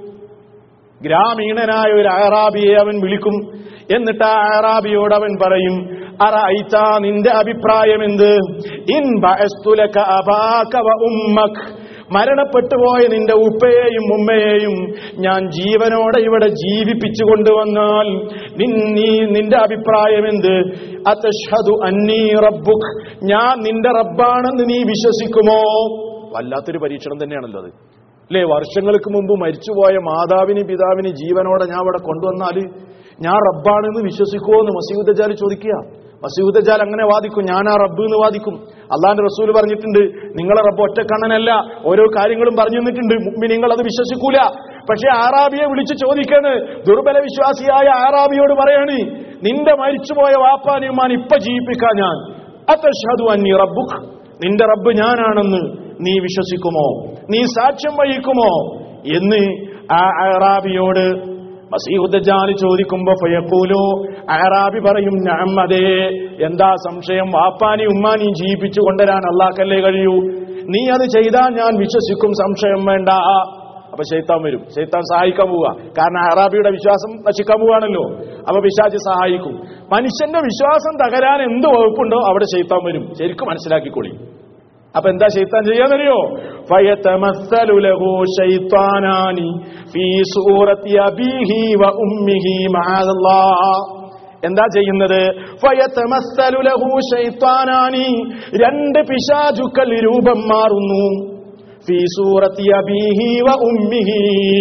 Speaker 1: ഗ്രാമീണനായ ഒരു അറാബിയെ അവൻ വിളിക്കും. എന്നിട്ട് ആ അറാബിയോട് അവൻ പറയും, അറഅയ്ത, നിന്റെ അഭിപ്രായം എന്ത്? ഇൻ ബഅസ്തു ലക അബാക വ ഉമ്മക്, മരണപ്പെട്ടു പോയ നിന്റെ ഉപ്പയെയും ഉമ്മയെയും ഞാൻ ജീവനോടെ ഇവിടെ ജീവിപ്പിച്ചു കൊണ്ടുവന്നാൽ നീ നിന്റെ അഭിപ്രായം എന്ത്? അതശ്ഹദു അന്നീ റബ്ബുക്, ഞാൻ നിന്റെ റബ്ബാണെന്ന് നീ വിശ്വസിക്കുമോ? വല്ലാത്തൊരു പരീക്ഷണം തന്നെയാണല്ലോ അത്, അല്ലേ? വർഷങ്ങൾക്ക് മുമ്പ് മരിച്ചുപോയ മാതാവിന് പിതാവിന് ജീവനോടെ ഞാൻ ഇവിടെ കൊണ്ടുവന്നാൽ ഞാൻ റബ്ബാണെന്ന് വിശ്വസിക്കുമോ എന്ന് മസീഹു ദജ്ജാൽ ചോദിക്കുക. മസീഹു ദജ്ജാൽ അങ്ങനെ വാദിക്കും, ഞാൻ ആ റബ്ബ് എന്ന് വാദിക്കും. അള്ളാന്റെ റസൂൽ പറഞ്ഞിട്ടുണ്ട്, നിങ്ങളെ റബ്ബ് ഒറ്റക്കണ്ണനല്ല, ഓരോ കാര്യങ്ങളും പറഞ്ഞു തന്നിട്ടുണ്ട്. മുഅ്മിനീങ്ങൾ അത് വിശ്വസിക്കൂല. പക്ഷെ ആറാബിയെ വിളിച്ച് ചോദിക്കാണ്, ദുർബല വിശ്വാസിയായ ആറാബിയോട് പറയാണ്, നിന്റെ മരിച്ചുപോയ വാപ്പാനും ഉമ്മാനും ഇപ്പൊ ജീവിപ്പിക്കാൻ ഞാൻ, അതശ്ഹദു അന്നീ റബ്ബുക്, നിന്റെ റബ്ബ് ഞാനാണെന്ന് നീ വിശ്വസിക്കുമോ? നീ സാക്ഷ്യം വഹിക്കുമോ എന്ന് ആ അറാബിയോട് മസീഹു ദജ്ജാൽ ചോദിക്കുമ്പോ ഫയഖൂലു, അറാബി പറയും, നഅം, അതെ. എന്താ സംശയം? വാപ്പാനി ഉമ്മാനി ജീവിപ്പിച്ചു കൊണ്ടുവരാൻ അല്ലാഹ്ക്കല്ലേ കഴിയൂ. നീ അത് ചെയ്താൽ ഞാൻ വിശ്വസിക്കും, സംശയം വേണ്ട. അപ്പൊ ശൈത്താൻ വരും, ശൈത്താൻ സഹായിക്കാൻ പോവുക. കാരണം അറാബിയുടെ വിശ്വാസം നശിക്കാൻ പോവുകയാണല്ലോ. അപ്പൊ പിശാച് സഹായിക്കും. മനുഷ്യന്റെ വിശ്വാസം തകരാൻ എന്ത് വകുപ്പുണ്ടോ അവിടെ ശൈത്താൻ വരും. ശരിക്കും മനസ്സിലാക്കിക്കൊള്ളി. അപ്പൊ എന്താ ശൈത്താൻ ചെയ്യാന്നറിയോ? ഫയതമസ്സലു ലഹു ശൈത്താനാനി ഫീ സൂറത്തി അബീഹി വ ഉമ്മിഹി മഅല്ലാഹ്. എന്താ ചെയ്യുന്നത്? ഫയതമസ്സലു ലഹു ശൈത്താനാനി, രണ്ട് പിശാചുക്കൾ രൂപം മാറുന്നു. ഫീ സൂറത്തി അബീഹി വ ഉമ്മിഹി,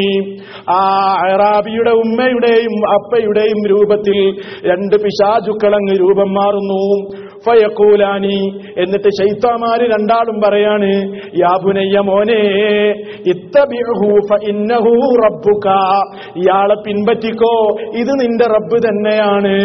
Speaker 1: ആ അറാബിയുടെ ഉമ്മയുടെയും അപ്പയുടെയും രൂപത്തിൽ രണ്ട് പിശാചുക്കളങ്ങ് രൂപം മാറുന്നു. ഫയഖൂലാനി, എന്നിട്ട് ശൈത്താന്മാര് രണ്ടാളും പറയാണ്, യാ ബുനയ്യ, മോനെ, ഇത്തബിഉഹു ഫഇന്നഹു റബ്ബുക, ഇയാളെ പിൻപറ്റിക്കോ, ഇത് നിന്റെ റബ്ബ് തന്നെയാണ്.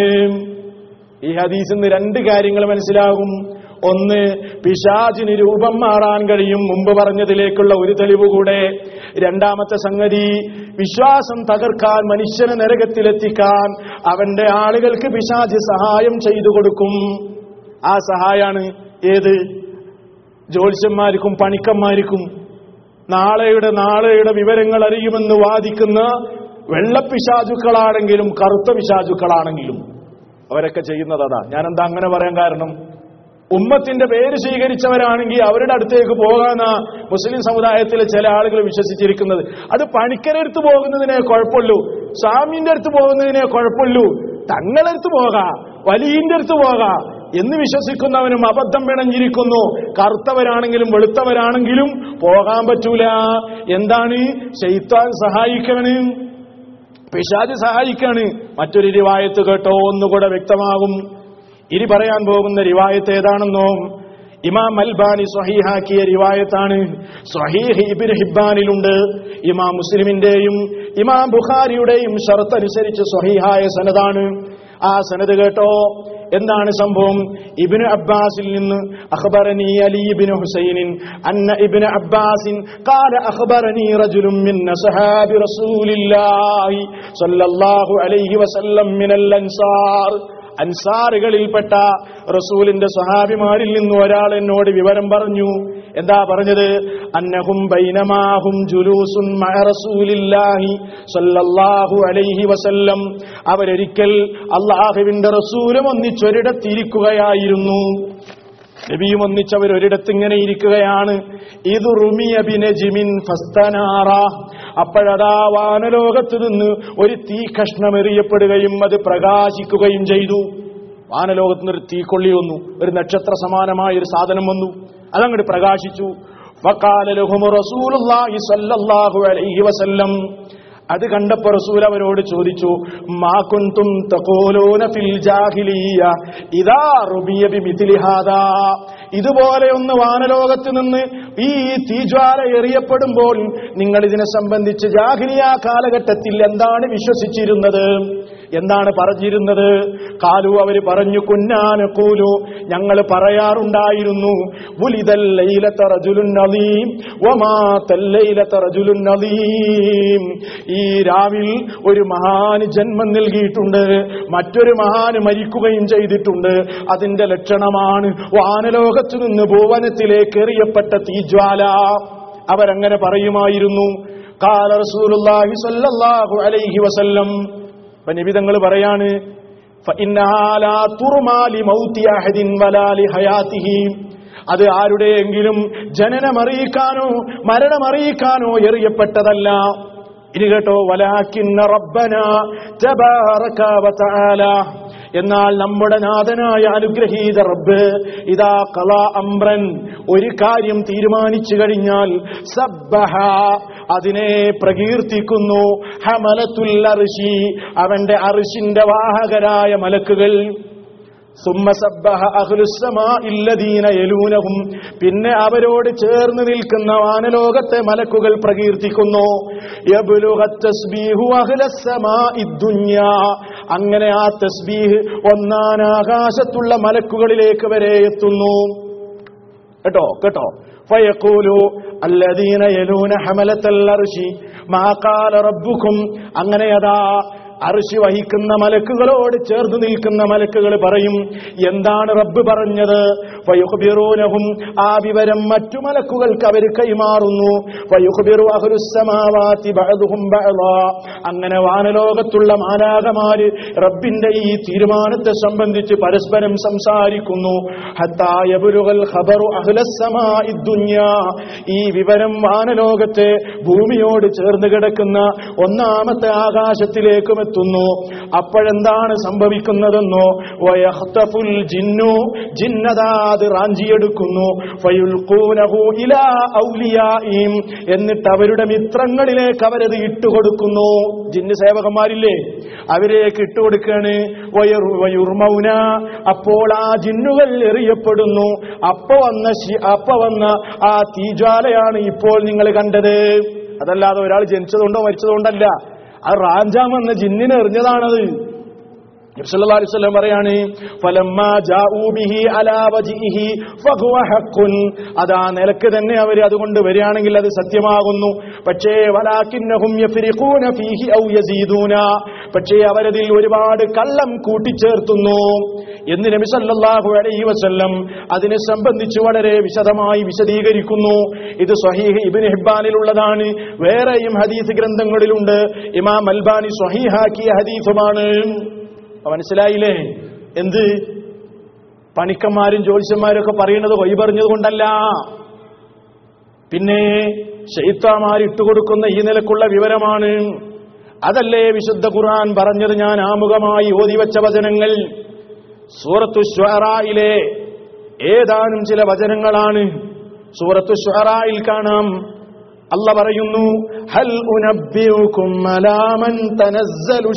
Speaker 1: ഈ ഹദീസിൽ നിന്ന് രണ്ട് കാര്യങ്ങൾ മനസ്സിലാകും. ഒന്ന്, പിശാചിന് രൂപം മാറാൻ കഴിയും, മുമ്പ് പറഞ്ഞതിലേക്കുള്ള ഒരു തെളിവ് കൂടെ. രണ്ടാമത്തെ സംഗതി, വിശ്വാസം തകർക്കാൻ, മനുഷ്യനെ നരകത്തിലെത്തിക്കാൻ അവന്റെ ആളുകൾക്ക് പിശാച് സഹായം ചെയ്തു കൊടുക്കും. ആ സഹായാണ് ഏത്? ജ്യോത്സ്യന്മാർക്കും പണിക്കന്മാർക്കും നാളെയുടെ നാളെയുടെ വിവരങ്ങൾ അറിയുമെന്ന് വാദിക്കുന്ന വെള്ളപ്പിശാചുക്കളാണെങ്കിലും കറുത്ത പിശാചുക്കളാണെങ്കിലും അവരൊക്കെ ചെയ്യുന്നത് അതാ. ഞാനെന്താ അങ്ങനെ പറയാൻ കാരണം? ഉമ്മത്തിന്റെ പേര് സ്വീകരിച്ചവരാണെങ്കിൽ അവരുടെ അടുത്തേക്ക് പോകാനാ മുസ്ലിം സമുദായത്തിലെ ചില ആളുകൾ വിശ്വസിച്ചിരിക്കുന്നത്. അത് പണിക്കരടുത്ത് പോകുന്നതിനെ കുഴപ്പമുള്ളൂ, സ്വാമിന്റെ അടുത്ത് പോകുന്നതിനെ കുഴപ്പമുള്ളൂ, തങ്ങളടുത്ത് പോകാ, വലിയന്റെ അടുത്ത് പോകാ എന്ന് വിശ്വസിക്കുന്നവനും അബദ്ധം പിണഞ്ഞിരിക്കുന്നു. കറുത്തവരാണെങ്കിലും വെളുത്തവരാണെങ്കിലും പോകാൻ പറ്റൂല. എന്താണ്? ശൈത്താൻ സഹായിക്കാണ്, പിശാച് സഹായിക്കാണ്. മറ്റൊരു റിവായത്ത് കേട്ടോ, ഒന്നുകൂടെ വ്യക്തമാകും. ഇനി പറയാൻ പോകുന്ന റിവായത്ത് ഏതാണെന്നോ, ഇമാം അൽബാനി സ്വഹീഹാക്കിയ റിവായത്താണ്. സ്വഹീഹ് ഇബ്നു ഹിബ്ബാനിലുണ്ട്. ഇമാം മുസ്ലിമിന്റെയും ഇമാം ബുഖാരിയുടെയും ശർത്ത് അനുസരിച്ച് സ്വഹീഹായ സനദാണ്. ആ സനദ് കേട്ടോ, എന്താണ് സംഭവം? ഇബ്നു അബ്ബാസിൽ നിന്ന് അഖ്ബറനി അലി ഇബ്നു ഹുസൈൻ അന്ന ഇബ്നു അബ്ബാസിൻ ഖാല അഖ്ബറനി റജുലുൻ മിൻ അസ്ഹാബി റസൂലില്ലാഹി സ്വല്ലല്ലാഹു അലൈഹി വസല്ലം മിനൽ അൻസാർ അൻസാറുകളിൽപ്പെട്ട റസൂലിന്റെ സ്വഹാബിമാരിൽ നിന്ന് ഒരാൾ എന്നോട് വിവരം പറഞ്ഞു. എന്താ പറഞ്ഞത്? അന്നഹും ബൈനമാഹും ജുലൂസുൻ മഅ റസൂലില്ലാഹി സ്വല്ലല്ലാഹു അലൈഹി വസല്ലം, അവരൊരിക്കൽ അല്ലാഹുവിന്റെ റസൂലും ഒന്നിച്ചൊരിടത്തിരിക്കുകയായിരുന്നു. നബിയും ഒന്നിച്ചവർ ഒരിടത്ത് ഇങ്ങനെ ഇരിക്കുകയാണ്. ഇത് റുമിയ ബിനജ്മിൻ ഫസ്തനാറ, അപ്പോഴതാ വാനലോകത്ത് നിന്ന് ഒരു തീ കഷ്ണം എറിയപ്പെടുകയും അത് പ്രകാശിക്കുകയും ചെയ്തു. വാനലോകത്ത് നിന്ന് ഒരു തീക്കൊള്ളി വന്നു, ഒരു നക്ഷത്ര സമാനമായ ഒരു സാധനം വന്നു, അതങ്ങോട്ട് പ്രകാശിച്ചു. ഫഖാല ലഹും റസൂലുള്ളാഹി സ്വല്ലല്ലാഹു അലൈഹി വസല്ലം, അത് കണ്ടപ്പോൾ റസൂൽ അവരോട് ചോദിച്ചു, മാ കുൻതും തഖൂലൂന ഫിൽ ജാഹിലിയ്യ ഇദാ റുബിയ ബിമിത്ലി ഹാദാ, ഇതുപോലെ ഒന്ന് വാനലോകത്ത് നിന്ന് ഈ തീജ്വാല എറിയപ്പെടുമ്പോൾ നിങ്ങൾ ഇതിനെ സംബന്ധിച്ച് ജാഹിലിയ കാലഘട്ടത്തിൽ എന്താണ് വിശ്വസിച്ചിരുന്നത്, എന്താണ് പറഞ്ഞിരുന്നത്? കാലു, അവര് പറഞ്ഞു, കുന്നാന കൂലു, ഞങ്ങൾ പറയാറുണ്ടായിരുന്നു, വുലിദൽ ലൈലത റജുലുൻ നദീം വമാതൽ ലൈലത റജുലുൻ നദീം, ഈ രാവിൽ ഒരു മഹാന് ജന്മം നൽകിയിട്ടുണ്ട്, മറ്റൊരു മഹാന് മരിക്കുകയും ചെയ്തിട്ടുണ്ട്. അതിന്റെ ലക്ഷണമാണ് വാനലോകത്തു നിന്ന് ഭുവനത്തിലേക്ക് എറിയപ്പെട്ട തീജ്വാല. അവരങ്ങനെ പറയുമായിരുന്നു. ഖാല റസൂലുള്ളാഹി സ്വല്ലല്ലാഹു അലൈഹി വസല്ലം, നബി തങ്ങൾ പറയാണ്, ഫഇന്നഹാ ലാ തുർമാ ലിമൗതി അഹദിൻ വലാ ലിഹയാതിഹി, അത് ആരുടെയെങ്കിലും ജനനമറിയിക്കാനോ മരണമറിയിക്കാനോ എറിയപ്പെട്ടതല്ല. ഇനി കേട്ടോ, വലാകിന്ന റബ്ബനാ തബാറക വതആല, എന്നാൽ നമ്മുടെ നാഥനായ അനുഗ്രഹീത റബ്ബ് ഇദാ ഖലാ അംറൻ, ഒരു കാര്യം തീരുമാനിച്ചു കഴിഞ്ഞാൽ, സബ്ബഹ, അതിനെ പ്രകീർത്തിക്കുന്നു, ഹമലത്തുൽ അർശി, അവന്റെ അർശിന്റെ വാഹകരായ മലക്കുകൾ. സുമ്മ സബ്ബഹ അഹ്ലുസ് സമാഇ അല്ലദീന യലൂനഹും, പിന്നെ അവരോട് ചേർന്ന് നിൽക്കുന്ന വാനലോകത്തെ മലക്കുകൾ പ്രകീർത്തിക്കുന്നു. യബ്ലുഗ തസ്ബീഹു അഹ്ലസ് സമാഇ ദുനിയാ, അങ്ങനെ ആ തസ്ബീഹ് ഒന്നാം ആകാശത്തുള്ള മലക്കുകളിലേക്ക് വരെ എത്തുന്നു. കേട്ടോ കേട്ടോ ഫയഖൂലു അല്ലദീന യലൂന ഹമലത്തൽ അർശി മാ ഖാല റബ്ബുക്കും, അങ്ങനെ അതാ അർശി വഹിക്കുന്ന മലക്കുകളോട് ചേർന്ന് നിൽക്കുന്ന മലക്കുകൾ പറയും, എന്താണ് റബ്ബ് പറഞ്ഞത്? ഫയുഖ്ബിറൂനഹും, ആ വിവരം മറ്റു മലക്കുകൾക്ക് അവർ കൈമാറുന്നു. ഫയുഖ്ബിറു അഹ്ലുസ് സമാവാതി ബഅദുഹും ബഅദാ, അങ്ങനെ വാനലോകത്തുള്ള മാലാഖമാര് റബ്ബിന്റെ ഈ തീരുമാനത്തെ സംബന്ധിച്ച് പരസ്പരം സംസാരിക്കുന്നു. ഹത്താ യബ്ലുഗൽ ഖബറു അഹ്ലസ് സമാഇ ദുനിയാ, ഈ വിവരം വാനലോകത്തെ ഭൂമിയോട് ചേർന്ന് കിടക്കുന്ന ഒന്നാമത്തെ ആകാശത്തിലേക്കും എത്തുന്നു. അപ്പോഴെന്താണ് സംഭവിക്കുന്നതെന്നോ, വയഖ്തഫുൽ ജിന്നു, ജിന്നദാത് റാഞ്ചിയെടുക്കുന്നു. ഫയുൽഖൂനഹു ഇലാ ഔലിയാഇം, എന്നിട്ട് അവരുടെ മിത്രങ്ങളിലേക്ക് അവരത് ഇട്ടുകൊടുക്കുന്നു. ജിന്ന് സേവകന്മാരില്ലേ, അവരേക്ക് ഇട്ടുകൊടുക്കാണ്. വയുർമൗന, അപ്പോൾ ആ ജിന്നുകൾ എറിയപ്പെടുന്നു. അപ്പൊ വന്ന അപ്പൊ വന്ന ആ തീജ്വാലയാണ് ഇപ്പോൾ നിങ്ങൾ കണ്ടത്. അതല്ലാതെ ഒരാൾ ജനിച്ചതുകൊണ്ടോ മരിച്ചതുകൊണ്ടല്ല, അത് റാഞ്ചാമെന്ന ജിന്നിനെ എറിഞ്ഞതാണത്. നബി സല്ലല്ലാഹു അലൈഹി വസല്ലം പറയാണ്, ഫലമ്മാ ജാഊ ബിഹി അലാ വജ്ഹിഹി ഫഹുവ ഹഖ്ഖുൻ, അതാ നിലക്ക് തന്നെ അവർ അതുകൊണ്ട് വരികയാണെങ്കിൽ അത് സത്യമാകുന്നു. പക്ഷേ വലാകിന്നഹും യഫ്രിഖൂന ഫീഹി ഔ യസീദൂന, പക്ഷേ അവരതിൽ ഒരുപാട് കള്ളം കൂട്ടിച്ചേർത്തുന്നു എന്ന് നബി സല്ലല്ലാഹു അലൈഹി വസല്ലം അതിനെ സംബന്ധിച്ച് വളരെ വിശദമായി വിശദീകരിക്കുന്നു. ഇത് സ്വഹീഹ് ഇബ്നു ഹിബ്ബാനിലുള്ളതാണ്, വേറെയും ഹദീസ് ഗ്രന്ഥങ്ങളിലുണ്ട്. ഇമാം അൽബാനി സ്വഹീഹാക്കിയ ഹദീസുമാണ്. മനസ്സിലായില്ലേ? എന്ത് പണിക്കന്മാരും ജ്യോത്സ്യന്മാരും ഒക്കെ പറയുന്നത് വഴി പറഞ്ഞത് കൊണ്ടല്ല, പിന്നെ ശൈത്താന്മാർ ഇട്ടുകൊടുക്കുന്ന ഈ നിലക്കുള്ള വിവരമാണ്. അതല്ലേ വിശുദ്ധ ഖുർആൻ പറഞ്ഞത്? ഞാൻ ആമുഖമായി ഓതിവച്ച വചനങ്ങൾ സൂറത്തു ശുഅറായിലെ ഏതാനും ചില വചനങ്ങളാണ്. സൂറത്തു ശുഅറായിൽ കാണാം, അല്ലാഹ് പറയുന്നു, ഹൽ ഉനബ്ബിഉകും അലാ മൻ തനസ്സലു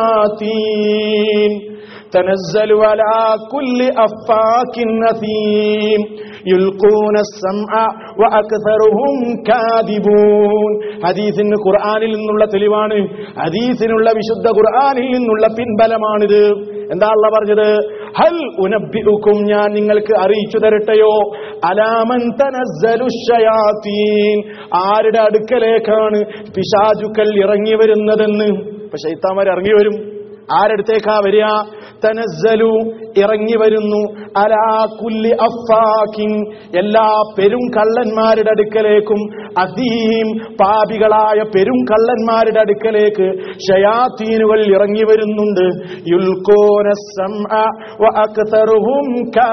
Speaker 1: ശയാതീൻ തനസ്സലു അലാ കുല്ലി അഫാകിൻ നസീം യുൽഖൂന അസ്സംഅ വഅക്തറുഹും കാദിബൂൻ. ഹദീസിന് ഖുർആനിൽ നിന്നുള്ള തെളിവാണ്, ഹദീസിനുള്ള വിശുദ്ധ ഖുർആനിൽ നിന്നുള്ള പിൻബലമാണിത്. എന്താ അല്ലാഹ് പറഞ്ഞത്? ഹൽ ഉനബ്ബിഉകും, ഞാൻ നിങ്ങൾക്ക് അറിയിച്ചു തരട്ടെയോ, അലാമൻ തനസ്സലു ശയാതീൻ, ആരുടെ അടുക്കലേക്കാണ് പിശാചുക്കൾ ഇറങ്ങി വരുന്നതെന്ന്. ഇപ്പൊ ശൈത്താന്മാർ ഇറങ്ങി വരും, ആരടുത്തേക്കാ വരിക? തനസ്സലു ഇറങ്ങി വരുന്നു, അലാ കുല്ലി അഫാക്കിൻ എല്ലാ പെരും കള്ളന്മാരുടെ അടുക്കലേക്കും, അദീം പാപികളായ പെരും കള്ളന്മാരുടെ അടുക്കലേക്ക് ശയാത്തീനുകൾ ഇറങ്ങി വരുന്നുണ്ട്. യുൽഖൂന സമഅ വ അക്തറുഹും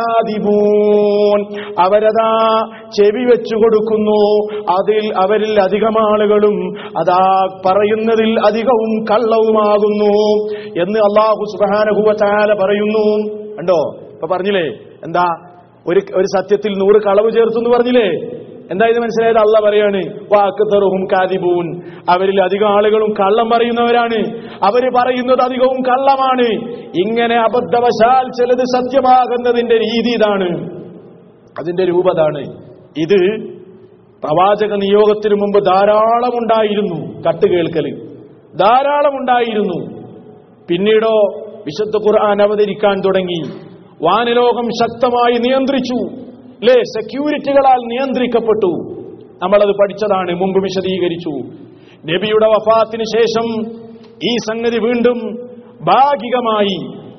Speaker 1: കാദിബൂൻ, അവരതാ ചെവി വെച്ചു കൊടുക്കുന്നു, അതിൽ അവരിൽ അധികം ആളുകളും അതാ പറയുന്നതിൽ അധികവും കള്ളവുമാകുന്നു എന്ന് അല്ലാഹു സുബ്ഹാനഹു വ തആല പറയുന്നു. കണ്ടോ, ഇപ്പൊ പറഞ്ഞില്ലേ എന്താ, ഒരു ഒരു സത്യത്തിൽ നൂറ് കളവ് ചേർത്തു എന്ന് പറഞ്ഞില്ലേ? എന്താ ഇത് മനസ്സിലായത്? അള്ളാഹ് പറയാണ് വഅക്തറുഹും കാദിബൂൻ, അവരിൽ അധികം ആളുകളും കള്ളം പറയുന്നവരാണ്, അവര് പറയുന്നത് അധികവും കള്ളമാണ്. ഇങ്ങനെ അബദ്ധവശാൽ ചിലത് സത്യമാകുന്നതിന്റെ രീതി ഇതാണ്, അതിന്റെ രൂപതാണ്. ഇത് പ്രവാചക നിയോഗത്തിനു മുമ്പ് ധാരാളം ഉണ്ടായിരുന്നു, കട്ടുകേൾക്കല് ധാരാളം ഉണ്ടായിരുന്നു. പിന്നീടോ വിശുദ്ധ ഖുർആൻ അവതരിക്കാൻ തുടങ്ങി, വാനലോകം ശക്തമായി നിയന്ത്രിച്ചു, അല്ലേ? സെക്യൂരിറ്റികളാൽ നിയന്ത്രിക്കപ്പെട്ടു. നമ്മളത് പഠിച്ചതാണ്, മുമ്പ് വിശദീകരിച്ചു. നബിയുടെ വഫാത്തിന് ശേഷം ഈ സംഗതി വീണ്ടും ഭാഗികമായി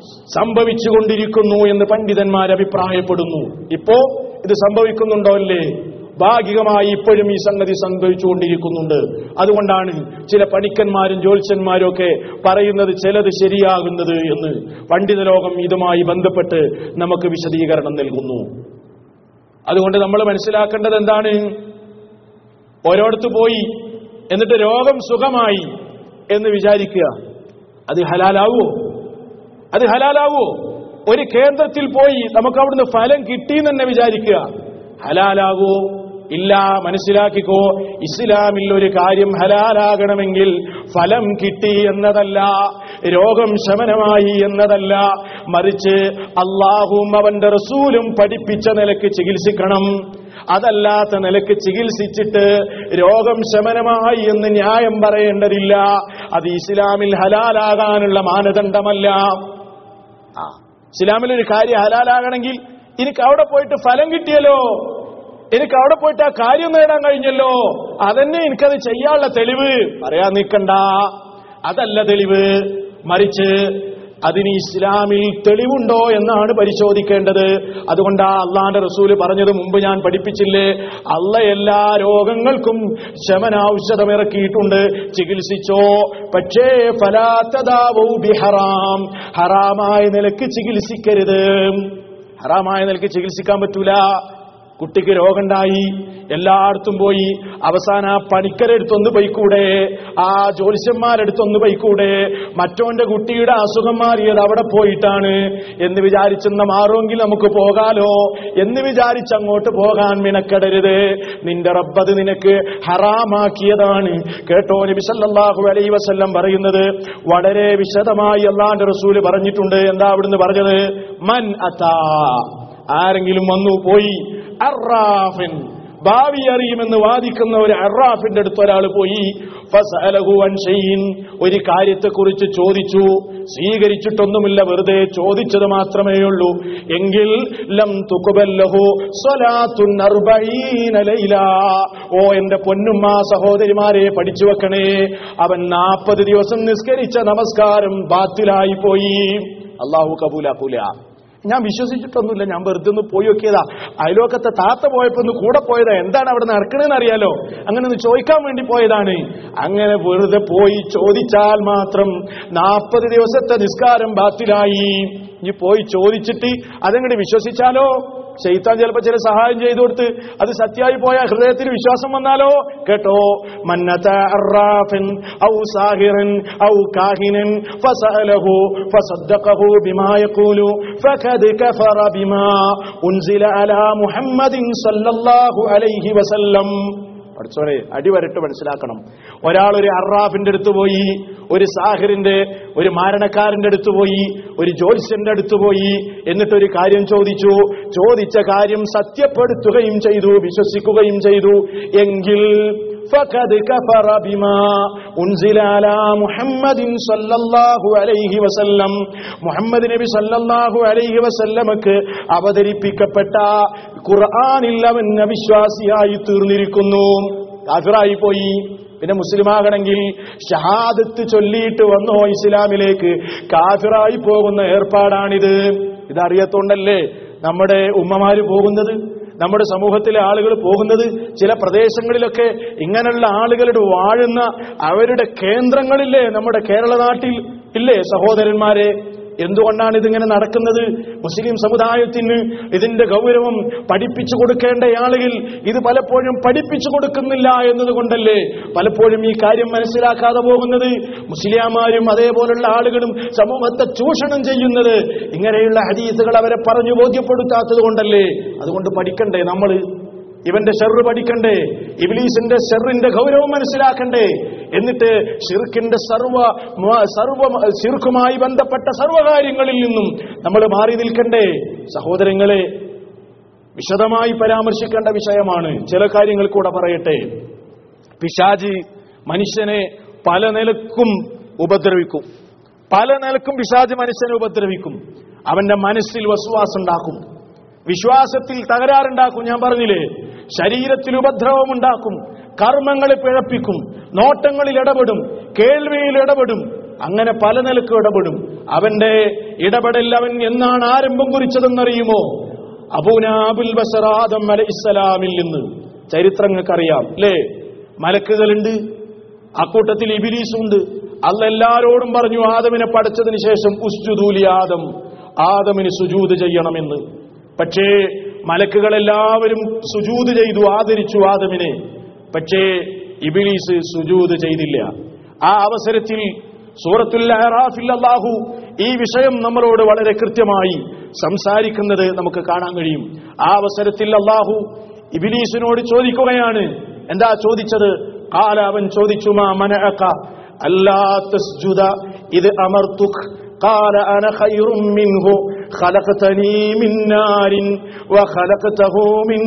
Speaker 1: സംഭവിച്ചുകൊണ്ടിരിക്കുന്നു എന്ന് പണ്ഡിതന്മാർ അഭിപ്രായപ്പെടുന്നു. ഇപ്പോ ഇത് സംഭവിക്കുന്നുണ്ടോ? അല്ലേ? ഭാഗികമായി ഇപ്പോഴും ഈ സംഗതി സംഭവിച്ചുകൊണ്ടിരിക്കുന്നുണ്ട്. അതുകൊണ്ടാണ് ചില പണിക്കന്മാരും ജ്യോത്സ്യന്മാരും ഒക്കെ പറയുന്നത് ചിലത് ശരിയാകുന്നത് എന്ന്. പണ്ഡിത ലോകം ഇതുമായി ബന്ധപ്പെട്ട് നമുക്ക് വിശദീകരണം നൽകുന്നു. അതുകൊണ്ട് നമ്മൾ മനസ്സിലാക്കേണ്ടത് എന്താണ്? ഓരോടത്ത് പോയി എന്നിട്ട് രോഗം സുഖമായി എന്ന് വിചാരിക്കുക, അത് ഹലാലാവോ? അത് ഹലാലാവോ? ഒരു കേന്ദ്രത്തിൽ പോയി നമുക്ക് അവിടുന്ന് ഫലം കിട്ടിയെന്ന് തന്നെ വിചാരിക്കുക, ഹലാലാവോ? ഇല്ല. മനസ്സിലാക്കിക്കോ, ഇസ്ലാമിൽ ഒരു കാര്യം ഹലാലാകണമെങ്കിൽ ഫലം കിട്ടി എന്നതല്ല, രോഗം ശമനമായി എന്നതല്ല, മറിച്ച് അള്ളാഹുവും അവന്റെ റസൂലും പഠിപ്പിച്ച നിലക്ക് ചികിത്സിക്കണം. അതല്ലാത്ത നിലക്ക് ചികിത്സിച്ചിട്ട് രോഗം ശമനമായി എന്ന് ന്യായം പറയേണ്ടതില്ല. അത് ഇസ്ലാമിൽ ഹലാലാകാനുള്ള മാനദണ്ഡമല്ല. ആ ഇസ്ലാമിൽ ഒരു കാര്യം ഹലാലാകണമെങ്കിൽ എനിക്ക് അവിടെ പോയിട്ട് ഫലം കിട്ടിയല്ലോ, എനിക്ക് അവിടെ പോയിട്ട് ആ കാര്യം നേടാൻ കഴിഞ്ഞല്ലോ, അതന്നെ എനിക്കത് ചെയ്യാനുള്ള തെളിവ് പറയാൻ നിൽക്കണ്ട. അതല്ല തെളിവ്, മറിച്ച് അതിന് ഇസ്ലാമിൽ തെളിവുണ്ടോ എന്നാണ് പരിശോധിക്കേണ്ടത്. അതുകൊണ്ടാ അള്ളാന്റെ റസൂല് പറഞ്ഞത് മുമ്പ് ഞാൻ പഠിപ്പിച്ചില്ലേ, അള്ളാഹ് എല്ലാ രോഗങ്ങൾക്കും ശമന ഔഷധം ഇറക്കിയിട്ടുണ്ട്, ചികിത്സിച്ചോ. പക്ഷേ ഫലാ തദാവൂ ബിഹറാം, ഹറാമായ നിലക്ക് ചികിത്സിക്കരുത്. ഹറാമായ നിലക്ക് ചികിത്സിക്കാൻ പറ്റൂല. കുട്ടിക്ക് രോഗമുണ്ടായി, എല്ലായിടത്തും പോയി, അവസാന ആ പണിക്കരെടുത്തൊന്ന് പോയിക്കൂടെ, ആ ജ്യോത്സ്യന്മാരെടുത്തൊന്ന് പോയിക്കൂടെ, മറ്റോന്റെ കുട്ടിയുടെ അസുഖം മാറിയത് അവിടെ പോയിട്ടാണ് എന്ന് വിചാരിച്ചെന്ന മാറുമെങ്കിൽ നമുക്ക് പോകാലോ എന്ന് വിചാരിച്ച് അങ്ങോട്ട് പോകാൻ മിനക്കെടരുത്. നിന്റെ റബ്ബത് നിനക്ക് ഹറാമാക്കിയതാണ്. കേട്ടോ, നബി സല്ലല്ലാഹു അലൈഹി വസല്ലം പറയുന്നത് വളരെ വിശദമായി അല്ലാഹുവിന്റെ റസൂല് പറഞ്ഞിട്ടുണ്ട്. എന്താ അവിടുന്ന് പറഞ്ഞത്? മൻ അതാ, ആരെങ്കിലും വന്നു പോയി, അറാഫിൻ, ഭാവി അറിയുമെന്ന് വാദിക്കുന്ന ഒരു അറാഫിന്റെ അടുത്ത് ഒരാൾ പോയി, ഫസഅലഹു അൻ ഷൈഇൻ, ഒരു കാര്യത്തെക്കുറിച്ച് ചോദിച്ചു, സ്വീകരിച്ചിട്ടൊന്നുമില്ല, വെറുതെ ചോദിച്ചത് മാത്രമേ ഉള്ളൂ, എങ്കിൽ ലം തുഖ്ബൽ ലഹു സ്വലാത്തുൻ അർബഈന ലൈല, ഓ എന്റെ പൊന്നുമ്മ സഹോദരിമാരെ പഠിച്ചു വെക്കണേ, അവൻ നാൽപ്പത് ദിവസം നിസ്കരിച്ച നമസ്കാരം ബാത്തിലായി പോയി, അല്ലാഹു കബൂലാക്കൂല. ഞാൻ വിശ്വസിച്ചിട്ടൊന്നുമില്ല, ഞാൻ വെറുതെ ഒന്ന് പോയി നോക്കിയതാ, അയലോക്കത്തെ താത്ത പോയപ്പോ ഒന്ന് കൂടെ പോയതാ, എന്താണ് അവിടെ നടക്കണെന്ന് അറിയാലോ, അങ്ങനെ ഒന്ന് ചോദിക്കാൻ വേണ്ടി പോയതാണ്. അങ്ങനെ വെറുതെ പോയി ചോദിച്ചാൽ മാത്രം നാൽപ്പത് ദിവസത്തെ നിസ്കാരം ബാത്തിലായി. ഇനി പോയി ചോദിച്ചിട്ട് അതങ്ങോട്ട് വിശ്വസിച്ചാലോ, ശൈത്താൻ ചിലപ്പോ ചില സഹായം ചെയ്തു കൊടുത്ത് അത് സത്യമായി പോയ ഹൃദയത്തിൽ വിശ്വാസം വന്നാലോ, കേട്ടോ, മന്നത അറാഫിൻ ഔ സാഹിറൻ ഔ കാഹിനൻ ഫസഅലഹു ഫസദ്ദഖഹു ബിമാ യഖൂലു ഫഖദ് കഫറ ബിമാ ഉൻസില അലാ മുഹമ്മദിൻ സല്ലല്ലാഹു അലൈഹി വസല്ലം. പഠിച്ചോളെ, അടിവരട്ട് മനസ്സിലാക്കണം. ഒരാൾ ഒരു അറാഫിന്റെ അടുത്ത് പോയി, ഒരു സാഹിറിന്റെ, ഒരു മാരണക്കാരന്റെ അടുത്ത് പോയി, ഒരു ജ്യോത്സ്യന്റെ അടുത്ത് പോയി, എന്നിട്ടൊരു കാര്യം ചോദിച്ചു. ചോദിച്ച കാര്യം സത്യപ്പെടുത്തുകയും ചെയ്തു, വിശ്വസിക്കുകയും ചെയ്തു, എങ്കിൽ ഫഖദ് കഫറ ബിമാ ഉൻസില അലാ മുഹമ്മദിൻ സല്ലല്ലാഹു അലൈഹി വസല്ലം, മുഹമ്മദ് നബി സല്ലല്ലാഹു അലൈഹി വസല്ലമക്ക് അവതരിപ്പിക്കപ്പെട്ട ഖുർആനിൽ അവൻ അവിശ്വാസിയായി തീർന്നിരിക്കുന്നു, കാഫിറായി പോയി. പിന്നെ മുസ്ലിമാകണമെങ്കിൽ ഷഹാദത്ത് ചൊല്ലിയിട്ട് വന്നോ ഇസ്ലാമിലേക്ക്, കാഫിറായി പോകുന്ന ഏർപ്പാടാണിത്. ഇതറിയത്തോണ്ടല്ലേ നമ്മുടെ ഉമ്മമാര് പോകുന്നത്, നമ്മുടെ സമൂഹത്തിലെ ആളുകൾ പോകുന്നത്. ചില പ്രദേശങ്ങളിലൊക്കെ ഇങ്ങനെയുള്ള ആളുകളുടെ വാഴുന്ന അവരുടെ കേന്ദ്രങ്ങളില്ലേ നമ്മുടെ കേരള നാട്ടിൽ ഇല്ലേ സഹോദരന്മാരെ? എന്തുകൊണ്ടാണ് ഇതിങ്ങനെ നടക്കുന്നത്? മുസ്ലിം സമുദായത്തിന് ഇതിന്റെ ഗൗരവം പഠിപ്പിച്ചു കൊടുക്കേണ്ട ആളുകൾ ഇത് പലപ്പോഴും പഠിപ്പിച്ചു കൊടുക്കുന്നില്ല എന്നതുകൊണ്ടല്ലേ പലപ്പോഴും ഈ കാര്യം മനസ്സിലാക്കാതെ പോകുന്നത്. മുസ്ലിയാമാരും അതേപോലുള്ള ആളുകളും സമൂഹത്തെ ചൂഷണം ചെയ്യുന്നത് ഇങ്ങനെയുള്ള ഹദീസുകൾ അവരെ പറഞ്ഞു ബോധ്യപ്പെടുത്താത്തത് കൊണ്ടല്ലേ. അതുകൊണ്ട് പഠിക്കണ്ടേ നമ്മൾ? ഇവന്റെ ഷർറ് പഠിക്കണ്ടേ? ഇബ്ലീസിന്റെ ഷർറിന്റെ ഗൗരവം മനസ്സിലാക്കണ്ടേ? എന്നിട്ട് ശിർക്കിന്റെ സർവ സർവ ശിർക്കുമായി ബന്ധപ്പെട്ട സർവകാര്യങ്ങളിൽ നിന്നും നമ്മൾ മാറി നിൽക്കണ്ടേ? സഹോദരങ്ങളെ, വിശദമായി പരാമർശിക്കേണ്ട വിഷയമാണ്. ചില കാര്യങ്ങൾ കൂടെ പറയട്ടെ. പിശാച് മനുഷ്യനെ പല നിലക്കും ഉപദ്രവിക്കും. പല നിലക്കും പിശാച് മനുഷ്യനെ ഉപദ്രവിക്കും. അവന്റെ മനസ്സിൽ വസ്വാസം ഉണ്ടാക്കും, വിശ്വാസത്തിൽ തകരാറുണ്ടാക്കും. ഞാൻ പറഞ്ഞില്ലേ, ശരീരത്തിൽ ഉപദ്രവം ഉണ്ടാക്കും, കർമ്മങ്ങളെ പിഴപ്പിക്കും, നോട്ടങ്ങളിൽ ഇടപെടും, കേൾവിയിൽ ഇടപെടും, അങ്ങനെ പല നിലക്കും ഇടപെടും. അവന്റെ ഇടപെടൽ അവൻ എന്നാണ് ആരംഭം കുറിച്ചതെന്നറിയുമോ? അബൂനാബുൽ ബശർ ആദം അലൈഹിസ്സലാമിൽ നിന്ന് ചരിത്രങ്ങൾക്കറിയാം അല്ലേ? മലക്കുകളുണ്ട്, അക്കൂട്ടത്തിൽ ഇബ്ലീസുണ്ട്. അല്ലാഹ് എല്ലാരോടും പറഞ്ഞു ആദമിനെ പടച്ചതിന് ശേഷം ഉസ്ജുദൂ ലി ആദം, ആദമിന് സുജൂദ് ചെയ്യണമെന്ന്. പക്ഷേ മലക്കുകളെല്ലാവരും സുജൂദ് ചെയ്തു, ആദരിച്ചു ആദമിനെ. പക്ഷേ ഇബ്ലീസ് സുജൂദ് ചെയ്തില്ല. ആ അവസരത്തിൽ സൂറത്തുൽ അറാഫിൽ അല്ലാഹു ഈ വിഷയം നമ്മളോട് വളരെ കൃത്യമായി സംസാരിക്കുന്നത് നമുക്ക് കാണാൻ കഴിയും. ആ അവസരത്തിൽ അല്ലാഹു ഇബ്ലീസിനോട് ചോദിക്കുകയാണ്. എന്താ ചോദിച്ചത്? ഖാല, അവൻ ചോദിച്ചു, മാ മനഅക അല്ലാ തസ്ജുദ ഇദ് അമർതുക ഖാല അന ഖൈറും മിൻഹു ഖലഖതനി മിൻ നാരിൻ വഖലഖതഹു മിൻ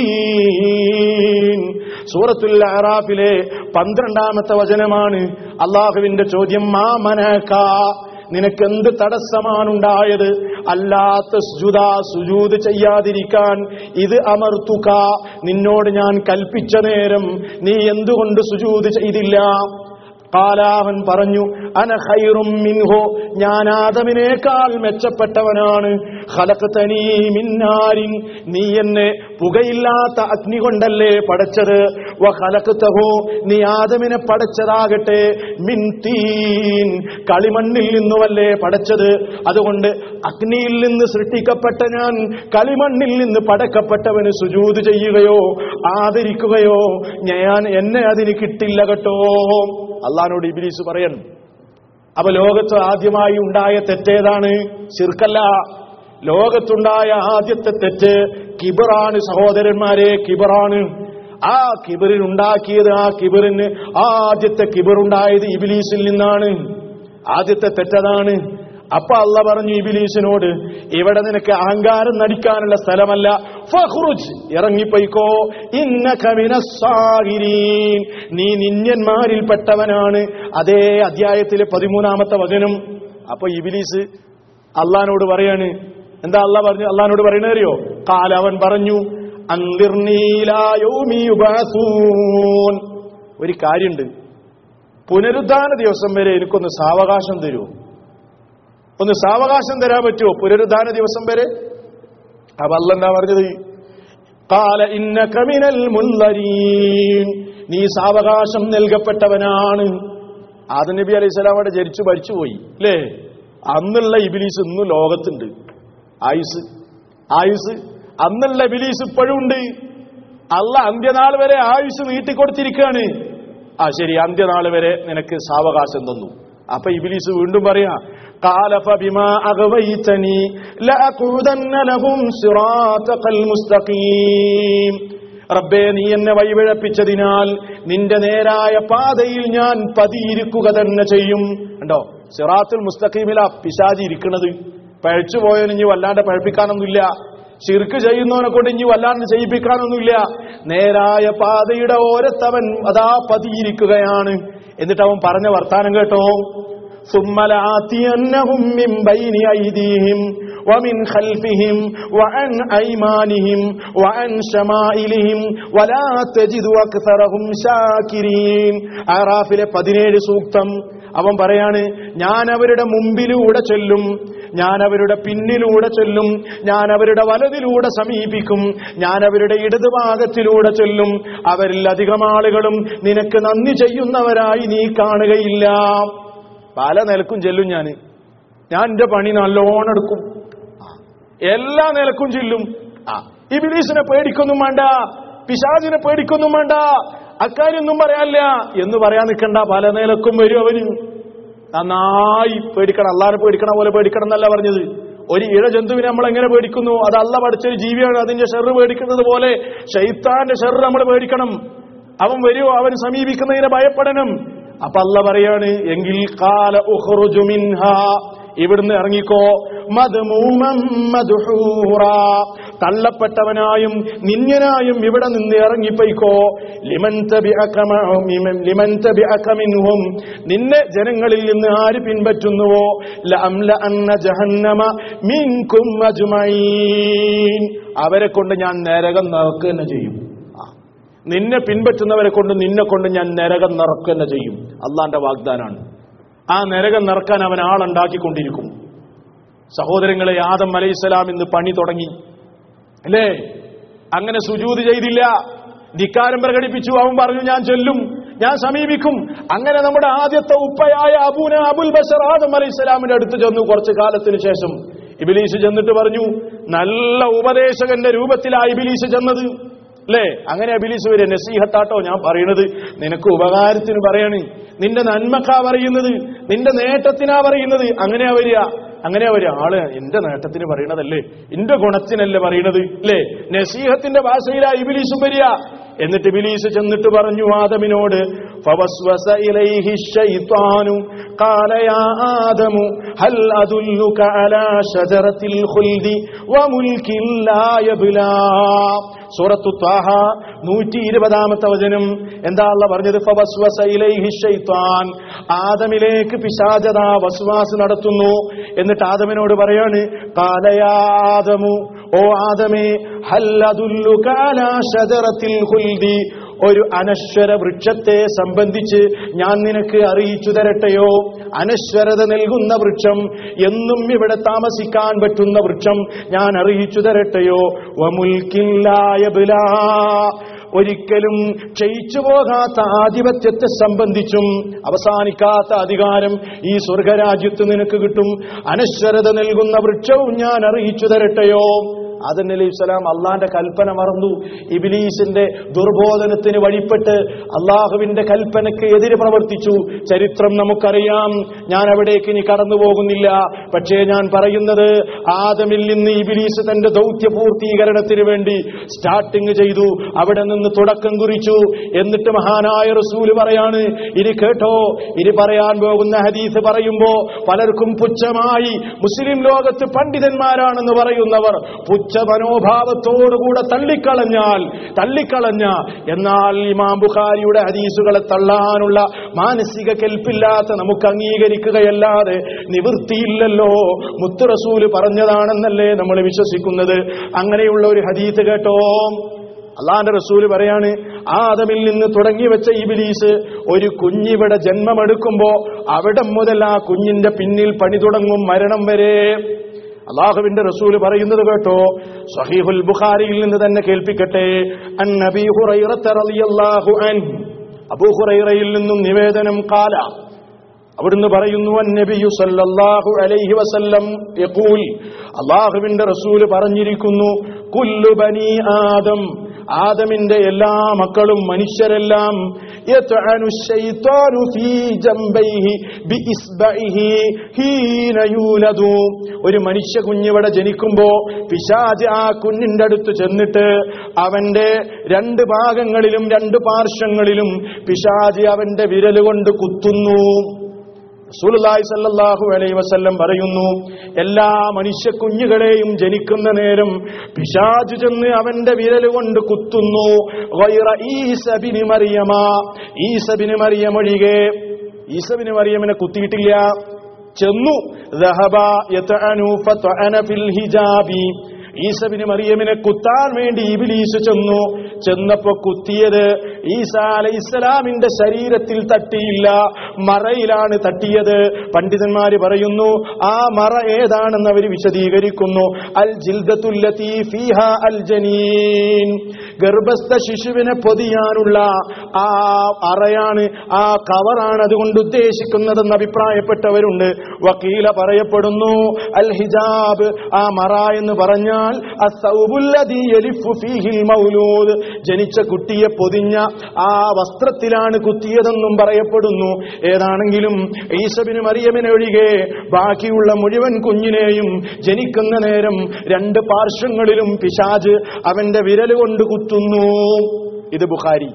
Speaker 1: തീൻ. സൂറത്തുൽ അറാഫിലെ പന്ത്രണ്ടാമത്തെ വചനമാണ്. അല്ലാഹുവിന്റെ ചോദ്യം, മാ മനഅക, നിനക്കെന്ത് തടസ്സമാണുണ്ടായത്? അല്ലാ തസ്ജുദ, സുജൂദ് ചെയ്യാതിരിക്കാൻ, ഇത് അമർത്തുക, നിന്നോട് ഞാൻ കൽപ്പിച്ച നേരം നീ എന്തുകൊണ്ട് സുജൂദ് ചെയ്തില്ല? ഖാല, അവൻ പറഞ്ഞു, അന ഖൈറും മിൻഹു, ഞാൻ ആദമിനേക്കാൾ മെച്ചപ്പെട്ടവനാണ്. ഖലഖതനി മിൻ നാരിൻ, നീ എന്നെ പുകയില്ലാത്ത അഗ്നി കൊണ്ടല്ലേ പടച്ചത്. വ ഖലഖതഹു, നീ ആദമിനെ പടച്ചതാകട്ടെ മിൻ തീൻ, കളിമണ്ണിൽ നിന്നുമല്ലേ പടച്ചത്. അതുകൊണ്ട് അഗ്നിയിൽ നിന്ന് സൃഷ്ടിക്കപ്പെട്ട ഞാൻ കളിമണ്ണിൽ നിന്ന് പടക്കപ്പെട്ടവന് സുജൂദ് ചെയ്യുകയോ ആദരിക്കുകയോ ഞാൻ എന്നെ അതിന് കിട്ടില്ല കേട്ടോ. അള്ളാഹുവിനോട് ഇബ്ലീസ് പറയണം. അപ്പൊ ലോകത്ത് ആദ്യമായി ഉണ്ടായ തെറ്റേതാണ്? ശിർക്കല്ല. ലോകത്തുണ്ടായ ആദ്യത്തെ തെറ്റ് കിബറാണ് സഹോദരന്മാരെ, കിബറാണ്. ആ കിബറിനുണ്ടാക്കിയത്, ആ കിബറിന് ആദ്യത്തെ കിബറുണ്ടായത് ഇബ്ലീസിൽ നിന്നാണ്. ആദ്യത്തെ തെറ്റതാണ്. അപ്പൊ അള്ളാഹ് പറഞ്ഞു ഇബ്ലീസിനോട്, ഇവിടെ നിനക്ക് അഹങ്കാരം നടിക്കാനുള്ള സ്ഥലമല്ല, ഫഖ്റുജ്, ഇറങ്ങിപ്പോയിക്കോ, ഇന്നക മിനസ്സാഗിരീൻ, നീ നിന്യന്മാരിൽപ്പെട്ടവനാണ്. അതേ അധ്യായത്തിലെ പതിമൂന്നാമത്തെ വചനം. അപ്പൊ ഇബ്ലീസ് അള്ളാഹിനോട് പറയാണ്. എന്താ അള്ളാഹ് പറഞ്ഞു? അള്ളാഹിനോട് പറയണേ അറിയോ? ഖാല, അവൻ പറഞ്ഞു, അൻദിർനീ ഇലാ യൗമി യുബഅസൂൻ, ഒരു കാര്യമുണ്ട്, പുനരുദ്ധാന ദിവസം വരെ എനിക്കൊന്ന് സാവകാശം തരൂ. ഒന്ന് സാവകാശം തരാൻ പറ്റുമോ പുനരുദ്ധാന ദിവസം വരെ? അപ്പൊ അല്ലാഹ് എന്താ പറഞ്ഞത്? ഖാല ഇന്നക മിനൽ മുൻദരീൻ, നീ സാവകാശം നൽകപ്പെട്ടവനാണ്. ആദം നബി അലൈഹി സ്വലാം അവിടെ ജനിച്ചു മരിച്ചുപോയി അല്ലേ? അന്നുള്ള ഇബ്ലീസ് ഇന്നും ലോകത്തുണ്ട്. ആയുസ് ആയുസ് അന്നുള്ള ഇബ്ലീസ് ഇപ്പോഴും ഉണ്ട്. അള്ളാഹ് അന്ത്യനാൾ വരെ ആയുസ് നീട്ടിക്കൊടുത്തിരിക്കുകയാണ്. ആ ശരി, അന്ത്യനാൾ വരെ നിനക്ക് സാവകാശം തന്നു. അപ്പൊ ഇബ്ലീസ് വീണ്ടും പറയാ, ഖാല ഫബിമാ അഗ്വൈതനി ലഅഖുദന്ന ലഹും സിറാതകൽ മുസ്തഖീം, റബ്ബേ നീ എന്നെ വഴിപിഴപ്പിച്ചതിനാൽ നിന്റെ നേരായ പാതയിൽ ഞാൻ പതിയിരിക്കുക തന്നെ ചെയ്യും. കണ്ടോ, സിറാത്തുൽ മുസ്തഖീമിലാ പിശാചി ഇരിക്കുന്നത്. പഴച്ചു പോയവന് ഇനി വല്ലാണ്ട് പഴപ്പിക്കാനൊന്നുമില്ല. ശിർക്ക് ചെയ്യുന്നവനെ കൊണ്ട് ഇനി വല്ലാണ്ട് ചെയ്യിപ്പിക്കാനൊന്നുമില്ല. നേരായ പാതയുടെ ഓരത്തവൻ അതാ പതിയിരിക്കുകയാണ്. എന്നിട്ട് അവൻ പറഞ്ഞ വർത്താനം കേട്ടോ, സുമ്മ ലആതിയന്നഹും മിൻ ബൈനി ഐദീഹിം വമിൻ ഖൽഫിഹിം വഅൻ ഐമാനിഹിം വഅൻ ശമാഇലിഹിം വലാ തജിദു അക്സറഹും ശാകിരീൻ. അറാഫിലെ പതിനേഴ് സൂക്തം. അവൻ പറയാണ്, ഞാൻ അവരുടെ മുമ്പിലൂടെ ചൊല്ലും, ഞാൻ അവരുടെ പിന്നിലൂടെ ചൊല്ലും, ഞാൻ അവരുടെ വലതിലൂടെ സമീപിക്കും, ഞാൻ അവരുടെ ഇടതുഭാഗത്തിലൂടെ ചൊല്ലും. അവരിൽ അധികം ആളുകളും നിനക്ക് നന്ദി ചെയ്യുന്നവരായി നീ കാണുകയില്ല. പല നിലക്കും ചെല്ലും. ഞാൻ ഞാൻ എന്റെ പണി നല്ലോണം എടുക്കും, എല്ലാ നിലക്കും ചെല്ലും. ആ ഇബ്ലീസിനെ പേടിക്കൊന്നും വേണ്ട, പിശാചിനെ പേടിക്കൊന്നും വേണ്ട, അക്കാര്യൊന്നും പറയാനില്ല എന്ന് പറയാൻ നിൽക്കണ്ട. പല നിലക്കും വരും അവന്. നന്നായി പേടിക്കണം, അള്ളാനെ പേടിക്കണ പോലെ പേടിക്കണം എന്നല്ല പറഞ്ഞത്. ഒരു ഇഴ ജന്തുവിനെ നമ്മൾ എങ്ങനെ പേടിക്കുന്നു? അത് അള്ള പഠിച്ചൊരു ജീവിയാണ്, അതിന്റെ ഷെറ് പേടിക്കുന്നത് പോലെ ശൈത്താന്റെ ഷെറ് നമ്മൾ പേടിക്കണം. അവൻ വരുമോ, അവൻ സമീപിക്കുന്നതിനെ ഭയപ്പെടണം. അപ്പൊ അള്ള പറയാണ്, എങ്കിൽ ഖാല ഉഖ്റുജു മിൻഹാ, ഇവിടുന്ന് ഇറങ്ങിക്കോ, മദ്മൂമൻ മദ്ഹൂറാ, തള്ളപ്പെട്ടവനായും നിന്യനായും ഇവിടെ നിന്ന് ഇറങ്ങിപ്പോയിക്കോ. ലിമൻ തബിഅക ലിമൻ തബിഅക മിൻഹും, നിന്നെ ജനങ്ങളിൽ നിന്ന് ആര് പിൻപറ്റുന്നുവോ, ലഅംല അന്ന ജഹന്നമ മിൻകും അജ്മഈൻ, അവരെ കൊണ്ട് ഞാൻ നരകം നിറക്കുക തന്നെ ചെയ്യും. നിന്നെ പിൻപറ്റുന്നവരെ കൊണ്ട് നിന്നെ കൊണ്ട് ഞാൻ നരകം നിറക്കുക തന്നെ ചെയ്യും. അള്ളാന്റെ വാഗ്ദാനാണ്. ആ നരകം നിറക്കാൻ അവൻ ആളുണ്ടാക്കിക്കൊണ്ടിരിക്കും. സഹോദരങ്ങളെ, ആദം അലൈഹിസ്സലാം ഇന്ന് പണി തുടങ്ങി അല്ലേ? അങ്ങനെ സുജൂദ് ചെയ്തില്ല, ധിക്കാരം പ്രകടിപ്പിച്ചു. അവൻ പറഞ്ഞു, ഞാൻ ചൊല്ലും, ഞാൻ സമീപിക്കും. അങ്ങനെ നമ്മുടെ ആദ്യത്തെ ഉപ്പയായ അബൂന അബുൽ ബശർ ആദം അലൈഹിസ്സലാമിന്റെ അടുത്ത് ചെന്നു. കുറച്ചു കാലത്തിന് ശേഷം ഇബ്ലീസ് ചെന്നിട്ട് പറഞ്ഞു, നല്ല ഉപദേശകന്റെ രൂപത്തിലായി ഇബ്ലീസ് ചെന്നത് അല്ലേ? അങ്ങനെ ഇബ്ലീസ് വരെ നസീഹത്താട്ടോ ഞാൻ പറയണത്, നിനക്ക് ഉപകാരത്തിന് പറയാണ്, നിന്റെ നന്മക്കാ പറയുന്നത്, നിന്റെ നേട്ടത്തിനാ പറയുന്നത്. അങ്ങനെയാ വരിക, അങ്ങനെയാ വരിക. ആള് എന്റെ നേട്ടത്തിന് പറയണതല്ലേ, എന്റെ ഗുണത്തിനല്ലേ പറയണത് അല്ലേ? നസീഹത്തിന്റെ ഭാഷയിലാ ഇബ്ലീസും വരിക. എന്നിട്ട് ഇബ്ലീസ് ചെന്നിട്ട് പറഞ്ഞു ആദമിനോട്, ഫവസ്വസ ഇലൈഹി ശൈത്വാനു ഖാല യാ ആദമു ഹൽ അദുല്ലുക അലാ ശജറത്തിൽ ഖുൽദി വമുൽകിൻ ലാ യബ്ലാ. സൂറത്തു ത്വാഹ നൂറ്റി ഇരുപതാമത്തെ വചനം. എന്താ അല്ലാഹ് പറഞ്ഞത്? ഫവസ്വസ ഇലൈഹി ശൈത്വാൻ, ആദമിലേക്ക് പിശാചത വസ്വാസ് നടത്തുന്നു. എന്നിട്ട് ആദമിനോട് പറയാണ്, ഖാല യാ ആദമു, ഓ ആദമേ, ഹൽ അദുല്ലുക അലാ ശജറത്തിൽ ഖുൽദി, ഒരു അനശ്വര വൃക്ഷത്തെ സംബന്ധിച്ച് ഞാൻ നിനക്ക് അറിയിച്ചു തരട്ടെയോ? അനശ്വരത നൽകുന്ന വൃക്ഷം, എന്നും ഇവിടെ താമസിക്കാൻ പറ്റുന്ന വൃക്ഷം ഞാൻ അറിയിച്ചു തരട്ടെയോ? വമുൽകിൻ ലാ യബ്ലാ, ഒരിക്കലും ക്ഷയിച്ചു പോകാത്ത ആധിപത്യത്തെ സംബന്ധിച്ചും അവസാനിക്കാത്ത അധികാരം ഈ സ്വർഗരാജ്യത്ത് നിനക്ക് കിട്ടും. അനശ്വരത നൽകുന്ന വൃക്ഷവും ഞാൻ അറിയിച്ചു തരട്ടെയോ? ആദം അലൈഹിസ്സലാം അള്ളാന്റെ കൽപ്പന മറന്നു. ഇബ്ലീസിന്റെ ദുർബോധനത്തിന് വഴിപ്പെട്ട് അള്ളാഹുവിന്റെ കൽപ്പനയ്ക്ക് എതിര് പ്രവർത്തിച്ചു. ചരിത്രം നമുക്കറിയാം. ഞാൻ അവിടേക്ക് ഇനി കടന്നു പോകുന്നില്ല. പക്ഷേ ഞാൻ പറയുന്നത്, ആദമിൽ നിന്ന് ഇബ്ലീസ് തന്റെ ദൗത്യ പൂർത്തീകരണത്തിന് വേണ്ടി സ്റ്റാർട്ടിങ് ചെയ്തു, അവിടെ നിന്ന് തുടക്കം കുറിച്ചു. എന്നിട്ട് മഹാനായ റസൂല് പറയാണ്, ഇനി കേട്ടോ, ഇനി പറയാൻ പോകുന്ന ഹദീസ് പറയുമ്പോ പലർക്കും പുച്ഛമായി, മുസ്ലിം ലോകത്ത് പണ്ഡിതന്മാരാണെന്ന് പറയുന്നവർ പുച്ഛ മനോഭാവത്തോടുകൂടെ തള്ളിക്കളഞ്ഞാൽ തള്ളിക്കളഞ്ഞ എന്നാൽ ഇമാം ബുഖാരിയുടെ ഹദീസുകളെ തള്ളാനുള്ള മാനസിക കെൽപ്പില്ലാത്ത നമുക്ക് അംഗീകരിക്കുകയല്ലാതെ നിവൃത്തിയില്ലല്ലോ. മുത്ത് റസൂല് പറഞ്ഞതാണെന്നല്ലേ നമ്മൾ വിശ്വസിക്കുന്നത്. അങ്ങനെയുള്ള ഒരു ഹദീസ് കേട്ടോ, അള്ളാന്റെ റസൂല് പറയാണ്, ആദമിൽ നിന്ന് തുടങ്ങി വെച്ച ഇബ്ലീസ് ഒരു കുഞ്ഞിവിടെ ജന്മമെടുക്കുമ്പോ അവിടെ മുതൽ ആ കുഞ്ഞിന്റെ പിന്നിൽ പണി തുടങ്ങും, മരണം വരെ. അല്ലാഹുവിന്റെ റസൂല് പറയുന്നത് കേട്ടോ, സ്വഹീഹുൽ ബുഖാരിയിൽ നിന്ന് തന്നെ കേൾപ്പിക്കട്ടെ. അൻ അബീ ഹുറൈറത റളിയല്ലാഹു അൻഹു, അബൂ ഹുറൈറയിൽ നിന്നും നിവേദനം, ഖാല, അവിടുന്ന് പറയുന്നു, അന്നബിയു സല്ലല്ലാഹു അലൈഹി വസല്ലം യഖൂൽ, അല്ലാഹുവിന്റെ റസൂല് പറഞ്ഞിരിക്കുന്നു, കുല്ലു ബനി ആദം, ആദമിന്റെ എല്ലാ മക്കളും മനുഷ്യരെല്ലാം, യത്അനു ശൈത്വാനു ഫീ ജംബൈഹി ബിഇസ്ബഇഹി ഹീന യൂലദു, ഒരു മനുഷ്യ കുഞ്ഞിവിടെ ജനിക്കുമ്പോ പിശാച് ആ കുഞ്ഞിന്റെ അടുത്ത് ചെന്നിട്ട് അവന്റെ രണ്ട് ഭാഗങ്ങളിലും രണ്ട് പാർശ്വങ്ങളിലും പിശാച് അവന്റെ വിരലുകൊണ്ട് കുത്തുന്നു. റസൂലുള്ളാഹി സ്വല്ലല്ലാഹു അലൈഹി വസല്ലം പറയുന്നു, എല്ലാ മനുഷ്യ കുഞ്ഞുങ്ങളെയും ജനിക്കുന്ന നേരം പിശാച് ചെന്ന് അവന്റെ വിരൽ കൊണ്ട് കുത്തുന്നു. ഗൈറ ഈസ ബിൻ മറിയമ, ഈസ ബിൻ മറിയം ഒഴികെ. ഈസ ബിൻ മറിയമിനെ കുത്തിയിട്ടില്ല. ചെന്നു. ദഹബ യതഅനു ഫതഅന ഫിൽ ഹിജാബി. ഈസാ ഇബ്നു മറിയമിനെ കുത്താൻ വേണ്ടി ഇബ്ലീസ് ചെന്നു. ചെന്നപ്പോ കുത്തിയത് ഈസാ അലൈഹിസ്സലാമിന്റെ ശരീരത്തിൽ തട്ടിയില്ല, മറയിലാണ് തട്ടിയത്. പണ്ഡിതന്മാര് പറയുന്നു ആ മറ ഏതാണെന്ന് അവർ വിശദീകരിക്കുന്നു. അൽ ജിൽദത്തുല്ലതി ഫീഹാ അൽ ജനീൻ, ഗർഭസ്ഥ ശിശുവിനെ പൊതിയാനുള്ള ആ അറയാണ്, ആ കവറാണ് അതുകൊണ്ട് ഉദ്ദേശിക്കുന്നതെന്ന് അഭിപ്രായപ്പെട്ടവരുണ്ട്. വക്കീല പറയപ്പെടുന്നു അൽ ഹിജാബ്, ആ മറ എന്ന് പറഞ്ഞാൽ അസ്സൗബുല്ലദീ യലിഫു ഫീഹിൽ മൗലൂദ്, ജനിച്ച കുട്ടിയെ പൊതിഞ്ഞ ആ വസ്ത്രത്തിലാണ് കുത്തിയതെന്നും പറയപ്പെടുന്നു. ഏതാണെങ്കിലും ഈസാ ഇബ്നു മറിയമിനെ ഒഴികെ ബാക്കിയുള്ള മുഴുവൻ കുഞ്ഞിനെയും ജനിക്കുന്ന നേരം രണ്ട് പാർശ്വങ്ങളിലും പിശാച് അവന്റെ വിരല് കൊണ്ട് കുത്തുന്നു. ഇത് ബുഖാരി.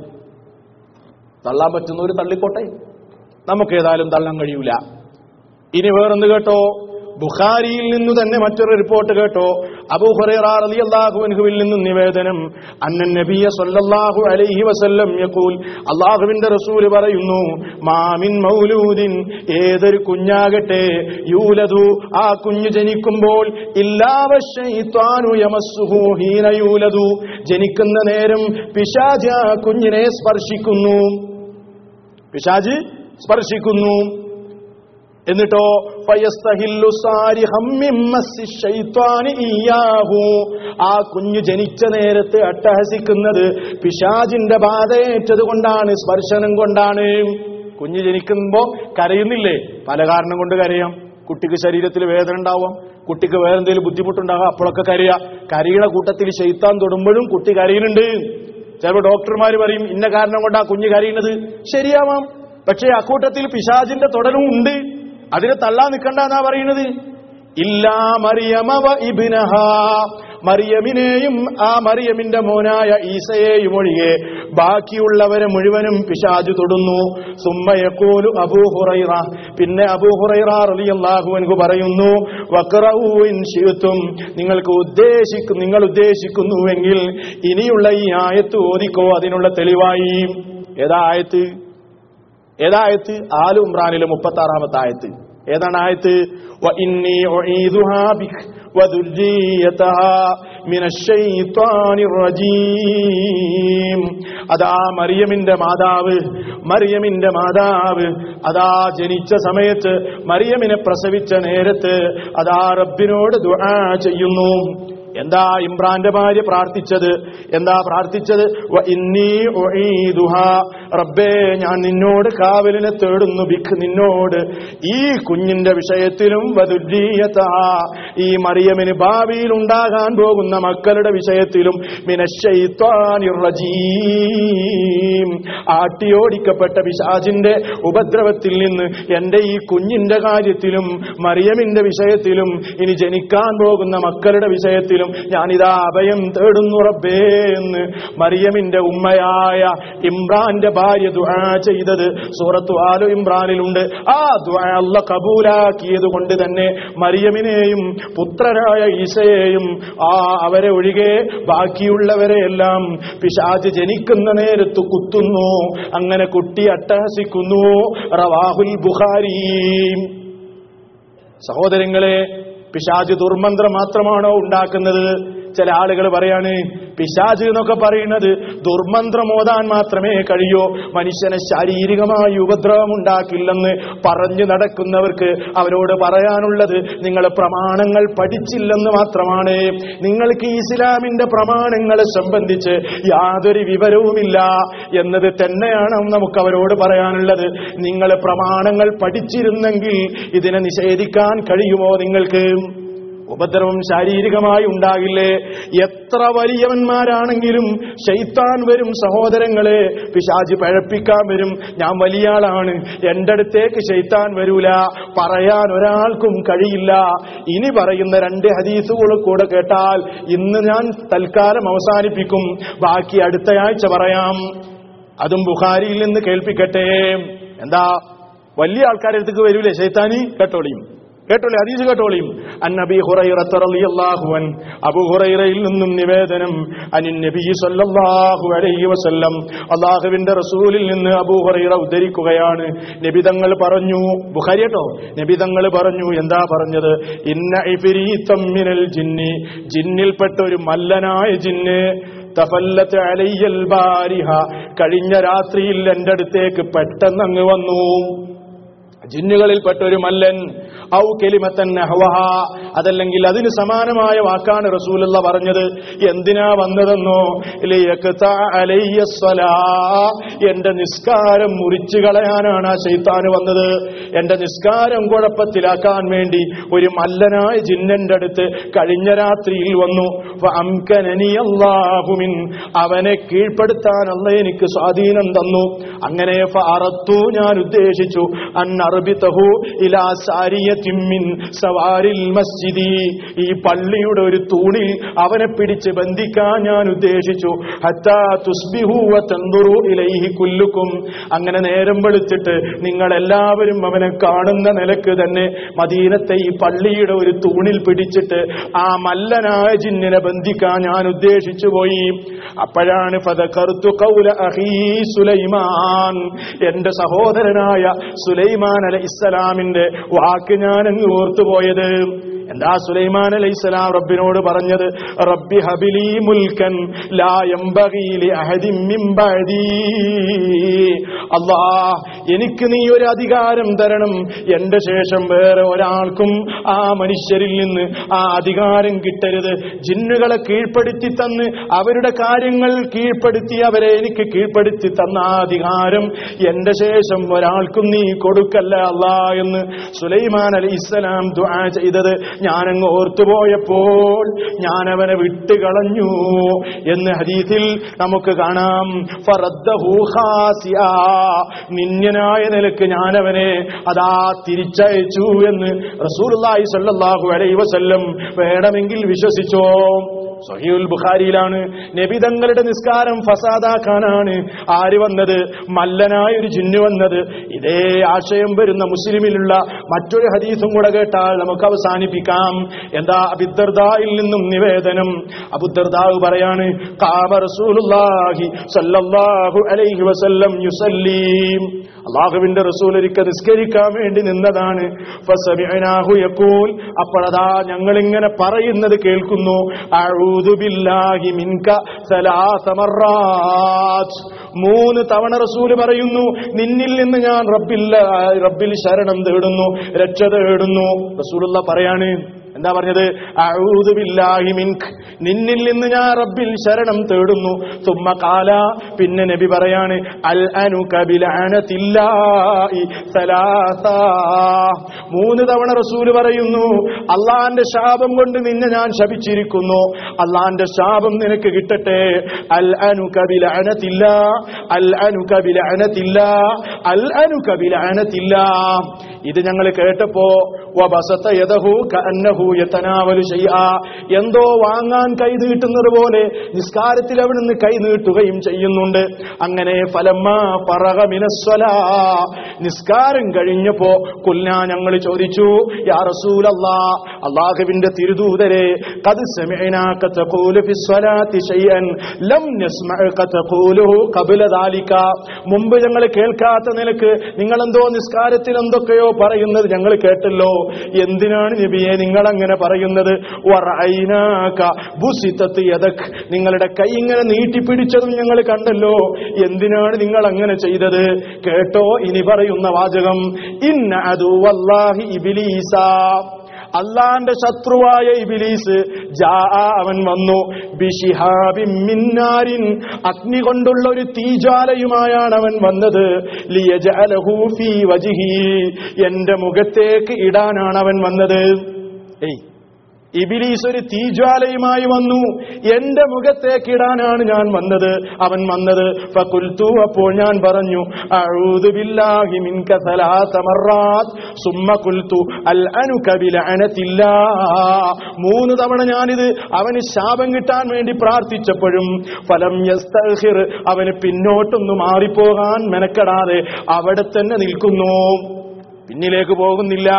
Speaker 1: തള്ളാൻ പറ്റുന്നവര് തള്ളിക്കോട്ടെ, നമുക്ക് ഏതായാലും തള്ളാൻ കഴിയൂല. ഇനി വേറൊന്ന് കേട്ടോ, ബുഖാരിയിൽ നിന്നു തന്നെ മറ്റൊരു റിപ്പോർട്ട് കേട്ടോ. അബൂ ഹുറൈറ റളിയല്ലാഹു അൻഹുവിൽ നിന്നും നിവേദനം, അന്നൻ നബിയ സല്ലല്ലാഹു അലൈഹി വസല്ലം യഖൂൽ, അല്ലാഹുവിന്റെ റസൂൽ പറയുന്നു, മാ മിൻ മൗലൂദിൻ, ഏതൊരു കുഞ്ഞാകട്ടെ, യൂലദു, ആ കുഞ്ഞ് ജനിക്കുമ്പോൾ, ഇല്ലാ വശൈത്വാനു യമസ്സുഹു ഹീന യൂലദു, ജനിക്കുന്ന നേരം പിശാച് ആ കുഞ്ഞിനെ സ്പർശിക്കുന്നു, പിശാച് സ്പർശിക്കുന്നു. എന്നിട്ടോ ഫയസ്തഹില്ലു സാരിഹം മിമ്മസ്സി ശൈത്വാനി ഇയ്യാഹു, ആ കുഞ്ഞ് ജനിച്ച നേരത്തെ അട്ടഹസിക്കുന്നത് പിശാചിന്റെ ബാധയേറ്റത് കൊണ്ടാണ്, സ്പർശനം കൊണ്ടാണ്. കുഞ്ഞ് ജനിക്കുമ്പോ കരയുന്നില്ലേ? പല കാരണം കൊണ്ട് കരയാം. കുട്ടിക്ക് ശരീരത്തിൽ വേദന ഉണ്ടാവാം, കുട്ടിക്ക് വേറെ എന്തെങ്കിലും ബുദ്ധിമുട്ടുണ്ടാകാം, അപ്പോഴൊക്കെ കരയാ. കരയുന്ന കൂട്ടത്തിൽ ശൈത്താൻ തൊടുമ്പോഴും കുട്ടി കരയുന്നുണ്ട്. ചിലപ്പോൾ ഡോക്ടർമാർ പറയും ഇന്ന കാരണം കൊണ്ടാ കുഞ്ഞ് കരയുന്നത്, ശരിയാവാം. പക്ഷേ അക്കൂട്ടത്തിൽ പിശാചിന്റെ തൊടലും ഉണ്ട്, അതിനെ തള്ളാൻ നിൽക്കണ്ടെന്നാ പറയുന്നത്. ഇല്ലാ മറിയമവ ഇബ്നഹ, മറിയമിനെയും ആ മറിയമിന്റെ മോനായ ഈസയെയും ഒഴികെ ബാക്കിയുള്ളവരെ മുഴുവനും പിശാച് തൊടുന്നു. സുമ്മ യഖൂലു അബൂ ഹുറൈറ, പിന്നെ അബൂ ഹുറൈറ റളിയല്ലാഹു അൻഹു പറയുന്നു, വഖറഊ ഇൻ ശിഅ്തും, നിങ്ങൾക്ക് ഉദ്ദേശിക്കുന്നു നിങ്ങൾ ഉദ്ദേശിക്കുന്നുവെങ്കിൽ ഇനിയുള്ള ഈ ആയത്ത് ഓതിക്കോ, അതിനുള്ള തെളിവായി. ഏതാ ആയത്ത്? ഏതായത്ത്? ആലു ഇമ്രാനിലെ മുപ്പത്തി ആറാമത്തെ ആയത്ത്. ഏതാണ് ആയത്ത്? വഇന്നി ഉഈദുഹാ ബിക് വദുർരിയതഹാ മിനശ്ശൈത്വാനിർ റജീം. അതാ മറിയമിന്റെ മാതാവ്, മറിയമിന്റെ മാതാവ് അതാ ജനിച്ച സമയത്ത്, മറിയമിനെ പ്രസവിച്ച നേരത്ത് അതാ റബ്ബിനോട് ദുആ ചെയ്യുന്നു. എന്താ ഇമ്രാന്റെ ഭാര്യ പ്രാർത്ഥിച്ചത്? എന്താ പ്രാർത്ഥിച്ചത്? വഇന്നീ ഉഈദുഹാ, റബ്ബേ ഞാൻ നിന്നോട് കാവലിനെ തേടുന്നു, ബിക് നിന്നോട്, ഈ കുഞ്ഞിന്റെ വിഷയത്തിലും, വദുർരിയതഹാ ഈ മറിയമിന് ഭാവിയിൽ ഉണ്ടാകാൻ പോകുന്ന മക്കളുടെ വിഷയത്തിലും, മിനശ്ശൈത്വാനിർ റജീം ആട്ടിയോടിക്കപ്പെട്ട പിശാചിന്റെ ഉപദ്രവത്തിൽ നിന്ന് എന്റെ ഈ കുഞ്ഞിന്റെ കാര്യത്തിലും, മറിയമിന്റെ വിഷയത്തിലും, ഇനി ജനിക്കാൻ പോകുന്ന മക്കളുടെ വിഷയത്തിലും ഞാനിതാ അഭയം തേടുന്നു റബ്ബേ എന്ന് മറിയമിന്റെ ഉമ്മയായ ഇമ്രാന്റെ ഭാര്യ ദുആ ചെയ്തത് സൂറത്തു ആലു ഇമ്രാനിലുണ്ട്. ആ ദുആ അല്ലാഹ് കബൂലാക്കിയത് കൊണ്ട് തന്നെ മറിയമിനെയും പുത്രനായ ഈസയെയും ആ അവരെ ഒഴികെ ബാക്കിയുള്ളവരെയെല്ലാം പിശാച് ജനിക്കുന്ന നേരത്ത് കുത്തുന്നു. അങ്ങനെ കുട്ടി അട്ടഹസിക്കുന്നു. റവാഹുൽ ബുഖാരി. സഹോദരങ്ങളെ, പിശാച് ദുർമന്ത്രം മാത്രമാണോ ഉണ്ടാക്കുന്നത്? ചില ആളുകൾ പറയാണ് പിശാച് എന്നൊക്കെ പറയുന്നത് ദുർമന്ത്രം ഓതാൻ മാത്രമേ കഴിയൂ, മനുഷ്യനെ ശാരീരികമായി ഉപദ്രവം ഉണ്ടാക്കില്ലെന്ന് പറഞ്ഞു നടക്കുന്നവർക്ക് അവരോട് പറയാനുള്ളത്, നിങ്ങൾ പ്രമാണങ്ങൾ പഠിച്ചില്ലെന്ന് മാത്രമാണ്. നിങ്ങൾക്ക് ഇസ്ലാമിന്റെ പ്രമാണങ്ങളെ സംബന്ധിച്ച് യാതൊരു വിവരവുമില്ല എന്നത് തന്നെയാണ് നമുക്ക് അവരോട് പറയാനുള്ളത്. നിങ്ങൾ പ്രമാണങ്ങൾ പഠിച്ചിരുന്നെങ്കിൽ ഇതിനെ നിഷേധിക്കാൻ കഴിയുമോ നിങ്ങൾക്ക്? ഉപദ്രവം ശാരീരികമായി ഉണ്ടാകില്ലേ? എത്ര വലിയവന്മാരാണെങ്കിലും ശൈത്താൻ വരും സഹോദരങ്ങളെ, പിശാച് പഴപ്പിക്കാൻ വരും. ഞാൻ വലിയ ആളാണ്, എന്റെ അടുത്തേക്ക് ശൈത്താൻ വരൂല, പറയാൻ ഒരാൾക്കും കഴിയില്ല. ഇനി പറയുന്ന രണ്ട് ഹദീസുകൾ കൂടെ കേട്ടാൽ ഇന്ന് ഞാൻ തൽക്കാലം അവസാനിപ്പിക്കും, ബാക്കി അടുത്തയാഴ്ച പറയാം. അതും ബുഖാരിയിൽ നിന്ന് കേൾപ്പിക്കട്ടെ. എന്താ? വലിയ ആൾക്കാരുടെ അടുത്തേക്ക് വരൂലേ ശൈത്താനി? കേട്ടോളിയും. കേട്ടോളി, ഹദീസ് കേട്ടോളിയും. അൻ അബീ ഹുറൈറത റളിയല്ലാഹു അൻ, അബൂ ഹുറൈറയിൽ നിന്നും നിവേദനം, അനിൻ നബി സല്ലല്ലാഹു അലൈഹി വസല്ലം, അല്ലാഹുവിന്റെ റസൂലിൽ നിന്ന് അബൂ ഹുറൈറ ഉദ്ധരിക്കുകയാണ്. നബി തങ്ങൾ പറഞ്ഞു, ബുഖാരി കേട്ടോ, നബി തങ്ങൾ പറഞ്ഞു, എന്താ പറഞ്ഞത്? ഇന്ന ഇഫ്രീതം മിനൽ ജിന്നി, ജിന്നിൽപ്പെട്ട ഒരു മല്ലനായ ജിന്ന്, തഫല്ലത അലയ്യൽ ബാരിഹ, കഴിഞ്ഞ രാത്രിയിൽ എന്റെ അടുത്തേക്ക് പെട്ടെന്ന് അങ്ങ് വന്നു. ജിന്നുകളിൽപ്പെട്ട ഒരു മല്ലൻ, ഔ കലിമത്തൻ നഹ്വഹ, അതല്ലെങ്കിൽ അതിന് സമാനമായ വാക്കാണ് റസൂലുള്ള പറഞ്ഞത്. എന്തിനാ വന്നതെന്നോ? ലിയഖ്ത അലയ്യ സ്വലാ, എന്റെ നിസ്കാരം മുറിച്ചു കളയാനാണ് ആ ശൈത്താന് വന്നത്. എന്റെ നിസ്കാരം കുഴപ്പത്തിലാക്കാൻ വേണ്ടി ഒരു മല്ലനായ ജിന്നന്റെ അടുത്ത് കഴിഞ്ഞ രാത്രിയിൽ വന്നു. ഫഅംകനനി അല്ലാഹു മിൻ, അവനെ കീഴ്പ്പെടുത്താൻ അല്ലാഹു എനിക്ക് സ്വാധീനം തന്നു. അങ്ങനെ ഫഅറത്തു, ഞാൻ ഉദ്ദേശിച്ചു, അൻ അർബിതഹു ഇലാ സാരിയത്തിൻ മിൻ സവാരിൽ മസ്ജിദി, ഈ പള്ളിയുടെ ഒരു തൂണിൽ അവനെ പിടിച്ച് ബന്ധിക്കാൻ ഞാൻ ഉദ്ദേശിച്ചു. ഹത്താ തുസ്ബിഹു വതൻദുറു ഇലൈഹി കുല്ലുക്കും, അങ്ങനെ നേരം വെളുത്തിട്ട് നിങ്ങൾ എല്ലാവരും അവനെ കാണുന്ന നിലക്ക് തന്നെ മദീനത്തെ ഈ പള്ളിയുടെ ഒരു തൂണിൽ പിടിച്ചിട്ട് ആ മല്ലനായ ജിന്നിനെ ബന്ധിക്കാൻ ഞാൻ ഉദ്ദേശിച്ചു പോയി. അപ്പോഴാണ് ഫദകർതു ഖൗല അഖീ സുലൈമാൻ, എന്റെ സഹോദരനായ സുലൈമാൻ അലൈഹിസ്സലാമിന്റെ വാക്ക് ഞാൻ അങ്ങ് ഓർത്തുപോയത്. എന്താ സുലൈമാൻ അലൈഹിസ്സലാം റബ്ബിനോട് പറഞ്ഞത്? റബ്ബി ഹബിലി മുൽക്കൻ ലാ യംബഗി ലി അഹദിൻ മിൻ ബഅദി, അല്ലാഹ് എനിക്ക് നീ ഒരു അധികാരം തരണം, എന്റെ ശേഷം വേറെ ഒരാൾക്കും ആ മനുഷ്യരിൽ നിന്ന് ആ അധികാരം കിട്ടരുത്. ജിന്നുകളെ കീഴ്പ്പെടുത്തി തന്ന് അവരുടെ കാര്യങ്ങൾ കീഴ്പ്പെടുത്തി അവരെ എനിക്ക് കീഴ്പ്പെടുത്തി തന്ന ആ അധികാരം എന്റെ ശേഷം ഒരാൾക്കും നീ കൊടുക്കല്ല അല്ലാഹ് എന്ന് സുലൈമാൻ അലൈഹിസ്സലാം ദുആ ചെയ്തത് ഞാനങ്ങ് ഓർത്തുപോയപ്പോൾ ഞാൻ അവനെ വിട്ടുകളഞ്ഞു എന്ന് ഹദീസിൽ നമുക്ക് കാണാം. ഫറദ്ദഹു ഖാസിയാ, നിന്യനായ നിലക്ക് ഞാൻ അവനെ അതാ തിരിച്ചയച്ചു എന്ന് റസൂലുള്ളാഹി സ്വല്ലല്ലാഹു അലൈഹി വസല്ലം വേണമെങ്കിൽ വിശ്വസിച്ചോ. സഹീഹുൽ ബുഖാരിയിലാണ്. നബി തങ്ങളുടെ നിസ്കാരം ഫസാദാക്കാനാണ് ആര് വന്നത്? മല്ലനായ ഒരു ജിന്ന് വന്നത്. ഇതേ ആശയം വരുന്ന മുസ്ലിമിലുള്ള മറ്റൊരു ഹദീസും കൂടെ കേട്ടാൽ നമുക്ക് അവസാനിപ്പിക്കാം. എന്താ? അബൂദർദായിൽ നിന്നും നിവേദനം. അബൂദർദാ പറയാണ്, ഖാമ റസൂലുള്ളാഹി സ്വല്ലല്ലാഹു അലൈഹി വസല്ലം യുസല്ലി, അല്ലാഹുവിന്റെ റസൂൽ ഒരിക്കൽ നിസ്കരിക്കാൻ വേണ്ടി നിന്നതാണ്. ഫസമിഅനാഹു യഖൂൽ, അപ്പോഴതാ ഞങ്ങൾ ഇങ്ങനെ പറയുന്നത് കേൾക്കുന്നു, അഊദു ബില്ലാഹി മിൻക സലാസ മർറാത്ത്, മൂന്ന് തവണ റസൂൽ പറയുന്നു, നിന്നിൽ നിന്ന് ഞാൻ റബ്ബിൽ റബ്ബിൽ ശരണം തേടുന്നു, രക്ഷ തേടുന്നു. റസൂലുള്ള പറയാണ്, എന്താ പറഞ്ഞത്? അഊദു ബില്ലാഹി മിൻക, നിന്നിൽ നിന്ന് ഞാൻ റബ്ബിൽ ശരണം തേടുന്നു. സുമ്മ ഖാല, പിന്നെ നബി പറയാണ്, അൽ അനുക ബിലഅനതില്ലാഹി സലാസ, മൂന്ന് തവണ റസൂൽ പറയുന്നു, അള്ളാന്റെ ശാപം കൊണ്ട് നിന്നെ ഞാൻ ശപിച്ചിരിക്കുന്നു, അള്ളാന്റെ ശാപം നിനക്ക് കിട്ടട്ടെ. അൽ അനുക ബിലഅനതില്ലാഹ്, അൽ അനുക ബിലഅനതില്ലാഹ്, അൽ അനുക ബിലഅനതില്ലാഹ്. ഇത് ഞങ്ങൾ കേട്ടപ്പോ വബസത യദഹു കഅന്നഹു യതനാവലു ശൈആ, എന്തോ വാങ്ങാൻ കൈ നീട്ടുന്നത് പോലെ നിസ്കാരത്തിൽ അവിടുന്ന് കൈ നീട്ടുകയും ചെയ്യുന്നുണ്ട്. അങ്ങനെ ഫലമ്മാ ഫറഗ മിനസ്സലാ, നിസ്കാരം കഴിഞ്ഞപ്പോ ഖുൽനാ, ഞങ്ങൾ ചോദിച്ചു, യാ റസൂലല്ലാഹ്, അല്ലാഹുവിന്റെ തിരുദൂതരെ, ഖദ് സമിഅനാക തഖൂലു ഫിസ്സലാത്തി ശൈഅൻ ലം നസ്മഅക തഖൂലുഹു ഖബ്ല ദാലിക, മുമ്പ് ഞങ്ങൾ കേൾക്കാത്ത നിലക്ക് നിങ്ങൾ എന്തോ നിസ്കാരത്തിൽ എന്തൊക്കെയോ പറയുന്നത് ഞങ്ങൾ കേട്ടല്ലോ, എന്തിനാണ് നബിയെ നിങ്ങൾ അങ്ങനെ പറയുന്നത്? വറഅയ്നാക ബുസിതത് യദക്, നിങ്ങളുടെ കൈ ഇങ്ങനെ നീട്ടിപ്പിടിച്ചതും ഞങ്ങൾ കണ്ടല്ലോ, എന്തിനാണ് നിങ്ങൾ അങ്ങനെ ചെയ്തത്? കേട്ടോ ഇനി പറയുന്ന വാചകം, ഇന്ന അദുവല്ലാഹി ഇബ്ലീസ, അള്ളാന്റെ ശത്രുവായ ഇബ്ലീസ്, ജാ, അവൻ വന്നു, ബിശിഹാബിൻ മിൻ നാരിൻ, അഗ്നി കൊണ്ടുള്ള ഒരു തീജ്വാലയുമായാണ് അവൻ വന്നത്, ലിയജഅലഹു ഫീ വജ്ഹി, എന്റെ മുഖത്തേക്ക് ഇടാനാണ് അവൻ വന്നത്. ഏയ് ഇബ്ലീസ് ഒരു തീജ്വാലയുമായി വന്നു, എന്റെ മുഖത്തേക്ക് ഇടാനാണ് ഞാൻ വന്നത്, അവൻ വന്നത്. ഫഖുൽതു, അപ്പോൾ ഞാൻ പറഞ്ഞു, അഊദു ബില്ലാഹി മിൻക സലാസ മർറാത്ത് സുമ്മ ഖുൽതു അൽ അനുക ബിലഅനതില്ലാഹ്, മൂന്ന് തവണ ഞാനിത് അവന് ശാപം കിട്ടാൻ വേണ്ടി പ്രാർത്ഥിച്ചപ്പോഴും ഫലം യസ്തഖിർ, അവന് പിന്നോട്ടൊന്നു മാറിപ്പോകാൻ മെനക്കെടാതെ അവിടെ തന്നെ നിൽക്കുന്നു, പിന്നിലേക്ക് പോകുന്നില്ല.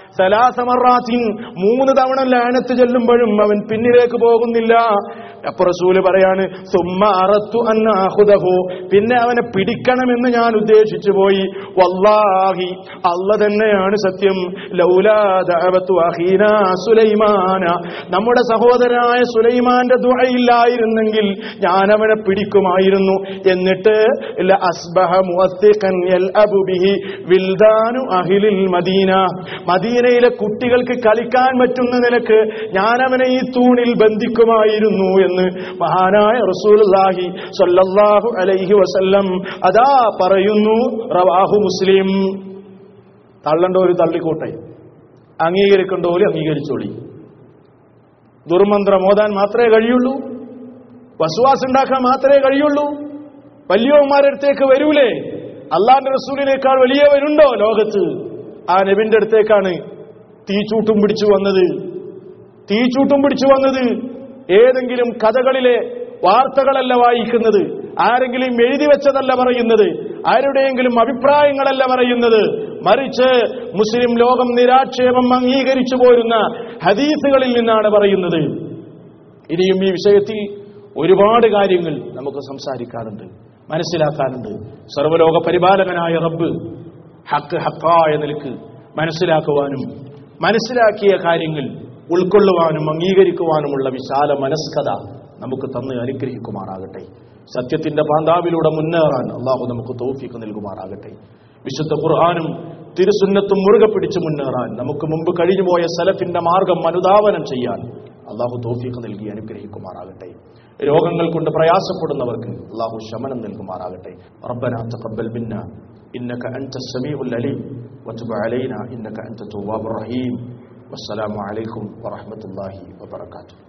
Speaker 1: സലാസ മറാത്തിൻ, മൂന്ന് തവണ ലഅനത്ത് ചൊല്ലുമ്പോഴും അവൻ പിന്നിലേക്ക് പോകുന്നില്ല. അപ്പോൾ റസൂല് പറയാണ് സുമ്മ അറത്തു അൻ ആഖുദഹു, പിന്നെ അവനെ പിടിക്കണമെന്ന് ഞാൻ ഉദ്ദേശിച്ചു പോയി. വല്ലാഹി, അല്ലാഹ് തന്നെയാണ് സത്യം, ലൗലാ ദഅവതു അഖീനാ സുലൈമാന, നമ്മുടെ സഹോദരനായ സുലൈമാന്റെ ദുആ ഇല്ലായിരുന്നെങ്കിൽ ഞാൻ അവനെ പിടിക്കുമായിരുന്നു. എന്നിട്ട് ല അസ്ബഹ മുഅത്തിഖൻ യൽഅബു ബിഹി വിൽദാനു അഹ്ലിൽ മദീന, മദീനയിലെ കുട്ടികൾക്ക് കളിക്കാൻ പറ്റുന്ന നിലക്ക് ഞാൻ അവനെ ഈ തൂണിൽ ബന്ധിക്കുമായിരുന്നു എന്ന് മഹാനായ റസൂലുള്ളാഹി സ്വല്ലല്ലാഹു അലൈഹി വസല്ലം അതാ പറയുന്നു. റവാഹു മുസ്ലിം. തള്ളണ്ടോര് തള്ളിക്കോട്ടെ, അംഗീകരിക്കണ്ടോര് അംഗീകരിച്ചോളി. ദുർമന്ത്രം ഓതാൻ മാത്രമേ കഴിയുള്ളൂ, വസ്വാസ് ഉണ്ടാക്കാൻ മാത്രമേ കഴിയുള്ളൂ. വലിയവന്മാരുടെ അടുത്തേക്ക് വരൂലേ? അള്ളാന്റെ റസൂലിനേക്കാൾ വലിയവരുണ്ടോ ലോകത്ത്? ആ നബിന്റെ അടുത്തേക്കാണ് തീച്ചൂട്ടും പിടിച്ചു വന്നത്. തീച്ചൂട്ടും പിടിച്ചു വന്നത് ഏതെങ്കിലും കഥകളിലെ വാർത്തകളല്ല വായിക്കുന്നത്, ആരെങ്കിലും എഴുതി വെച്ചതല്ല പറയുന്നത്, ആരുടെയെങ്കിലും അഭിപ്രായങ്ങളല്ല പറയുന്നത്, മറിച്ച് മുസ്ലിം ലോകം നിരാക്ഷേപം അംഗീകരിച്ചു പോരുന്ന ഹദീസുകളിൽ നിന്നാണ് പറയുന്നത്. ഇനിയും ഈ വിഷയത്തിൽ ഒരുപാട് കാര്യങ്ങൾ നമുക്ക് സംസാരിക്കാറുണ്ട്, മനസ്സിലാക്കാറുണ്ട്. സർവ്വലോക പരിപാലകനായ റബ്ബ് ഹക്ക് ഹക്കായ നിലക്ക് മനസ്സിലാക്കുവാനും മനസ്സിലാക്കിയ കാര്യങ്ങൾ ഉൾക്കൊള്ളുവാനും അംഗീകരിക്കുവാനുമുള്ള വിശാല മനസ്കത നമുക്ക് തന്ന് അനുഗ്രഹിക്കുമാറാകട്ടെ. സത്യത്തിന്റെ പാന്താവിലൂടെ മുന്നേറാൻ അള്ളാഹു നമുക്ക് തൗഫീഖ് നൽകുമാറാകട്ടെ. വിശുദ്ധ ഖുർആനും തിരുസുന്നത്തും മുറുകെ പിടിച്ച് മുന്നേറാൻ, നമുക്ക് മുമ്പ് കഴിഞ്ഞുപോയ സലഫിന്റെ മാർഗം അനുധാവനം ചെയ്യാൻ അള്ളാഹു തൗഫീഖ് നൽകി അനുഗ്രഹിക്കുമാറാകട്ടെ. രോഗങ്ങൾ കൊണ്ട് പ്രയാസപ്പെടുന്നവർക്ക് അള്ളാഹു ശമനം നൽകുമാറാകട്ടെ. റബ്ബനാ തഖബ്ബൽ മിന്നാ ഇന്നക അൻതസ് സമീഉൽ അലീം വതുബ് അലൈനാ ഇന്നക അൻതത് തവ്വാബുർ റഹീം. വസ്സലാമു അലൈക്കും വറഹ്മത്തുള്ളാഹി വബറകാതുഹു.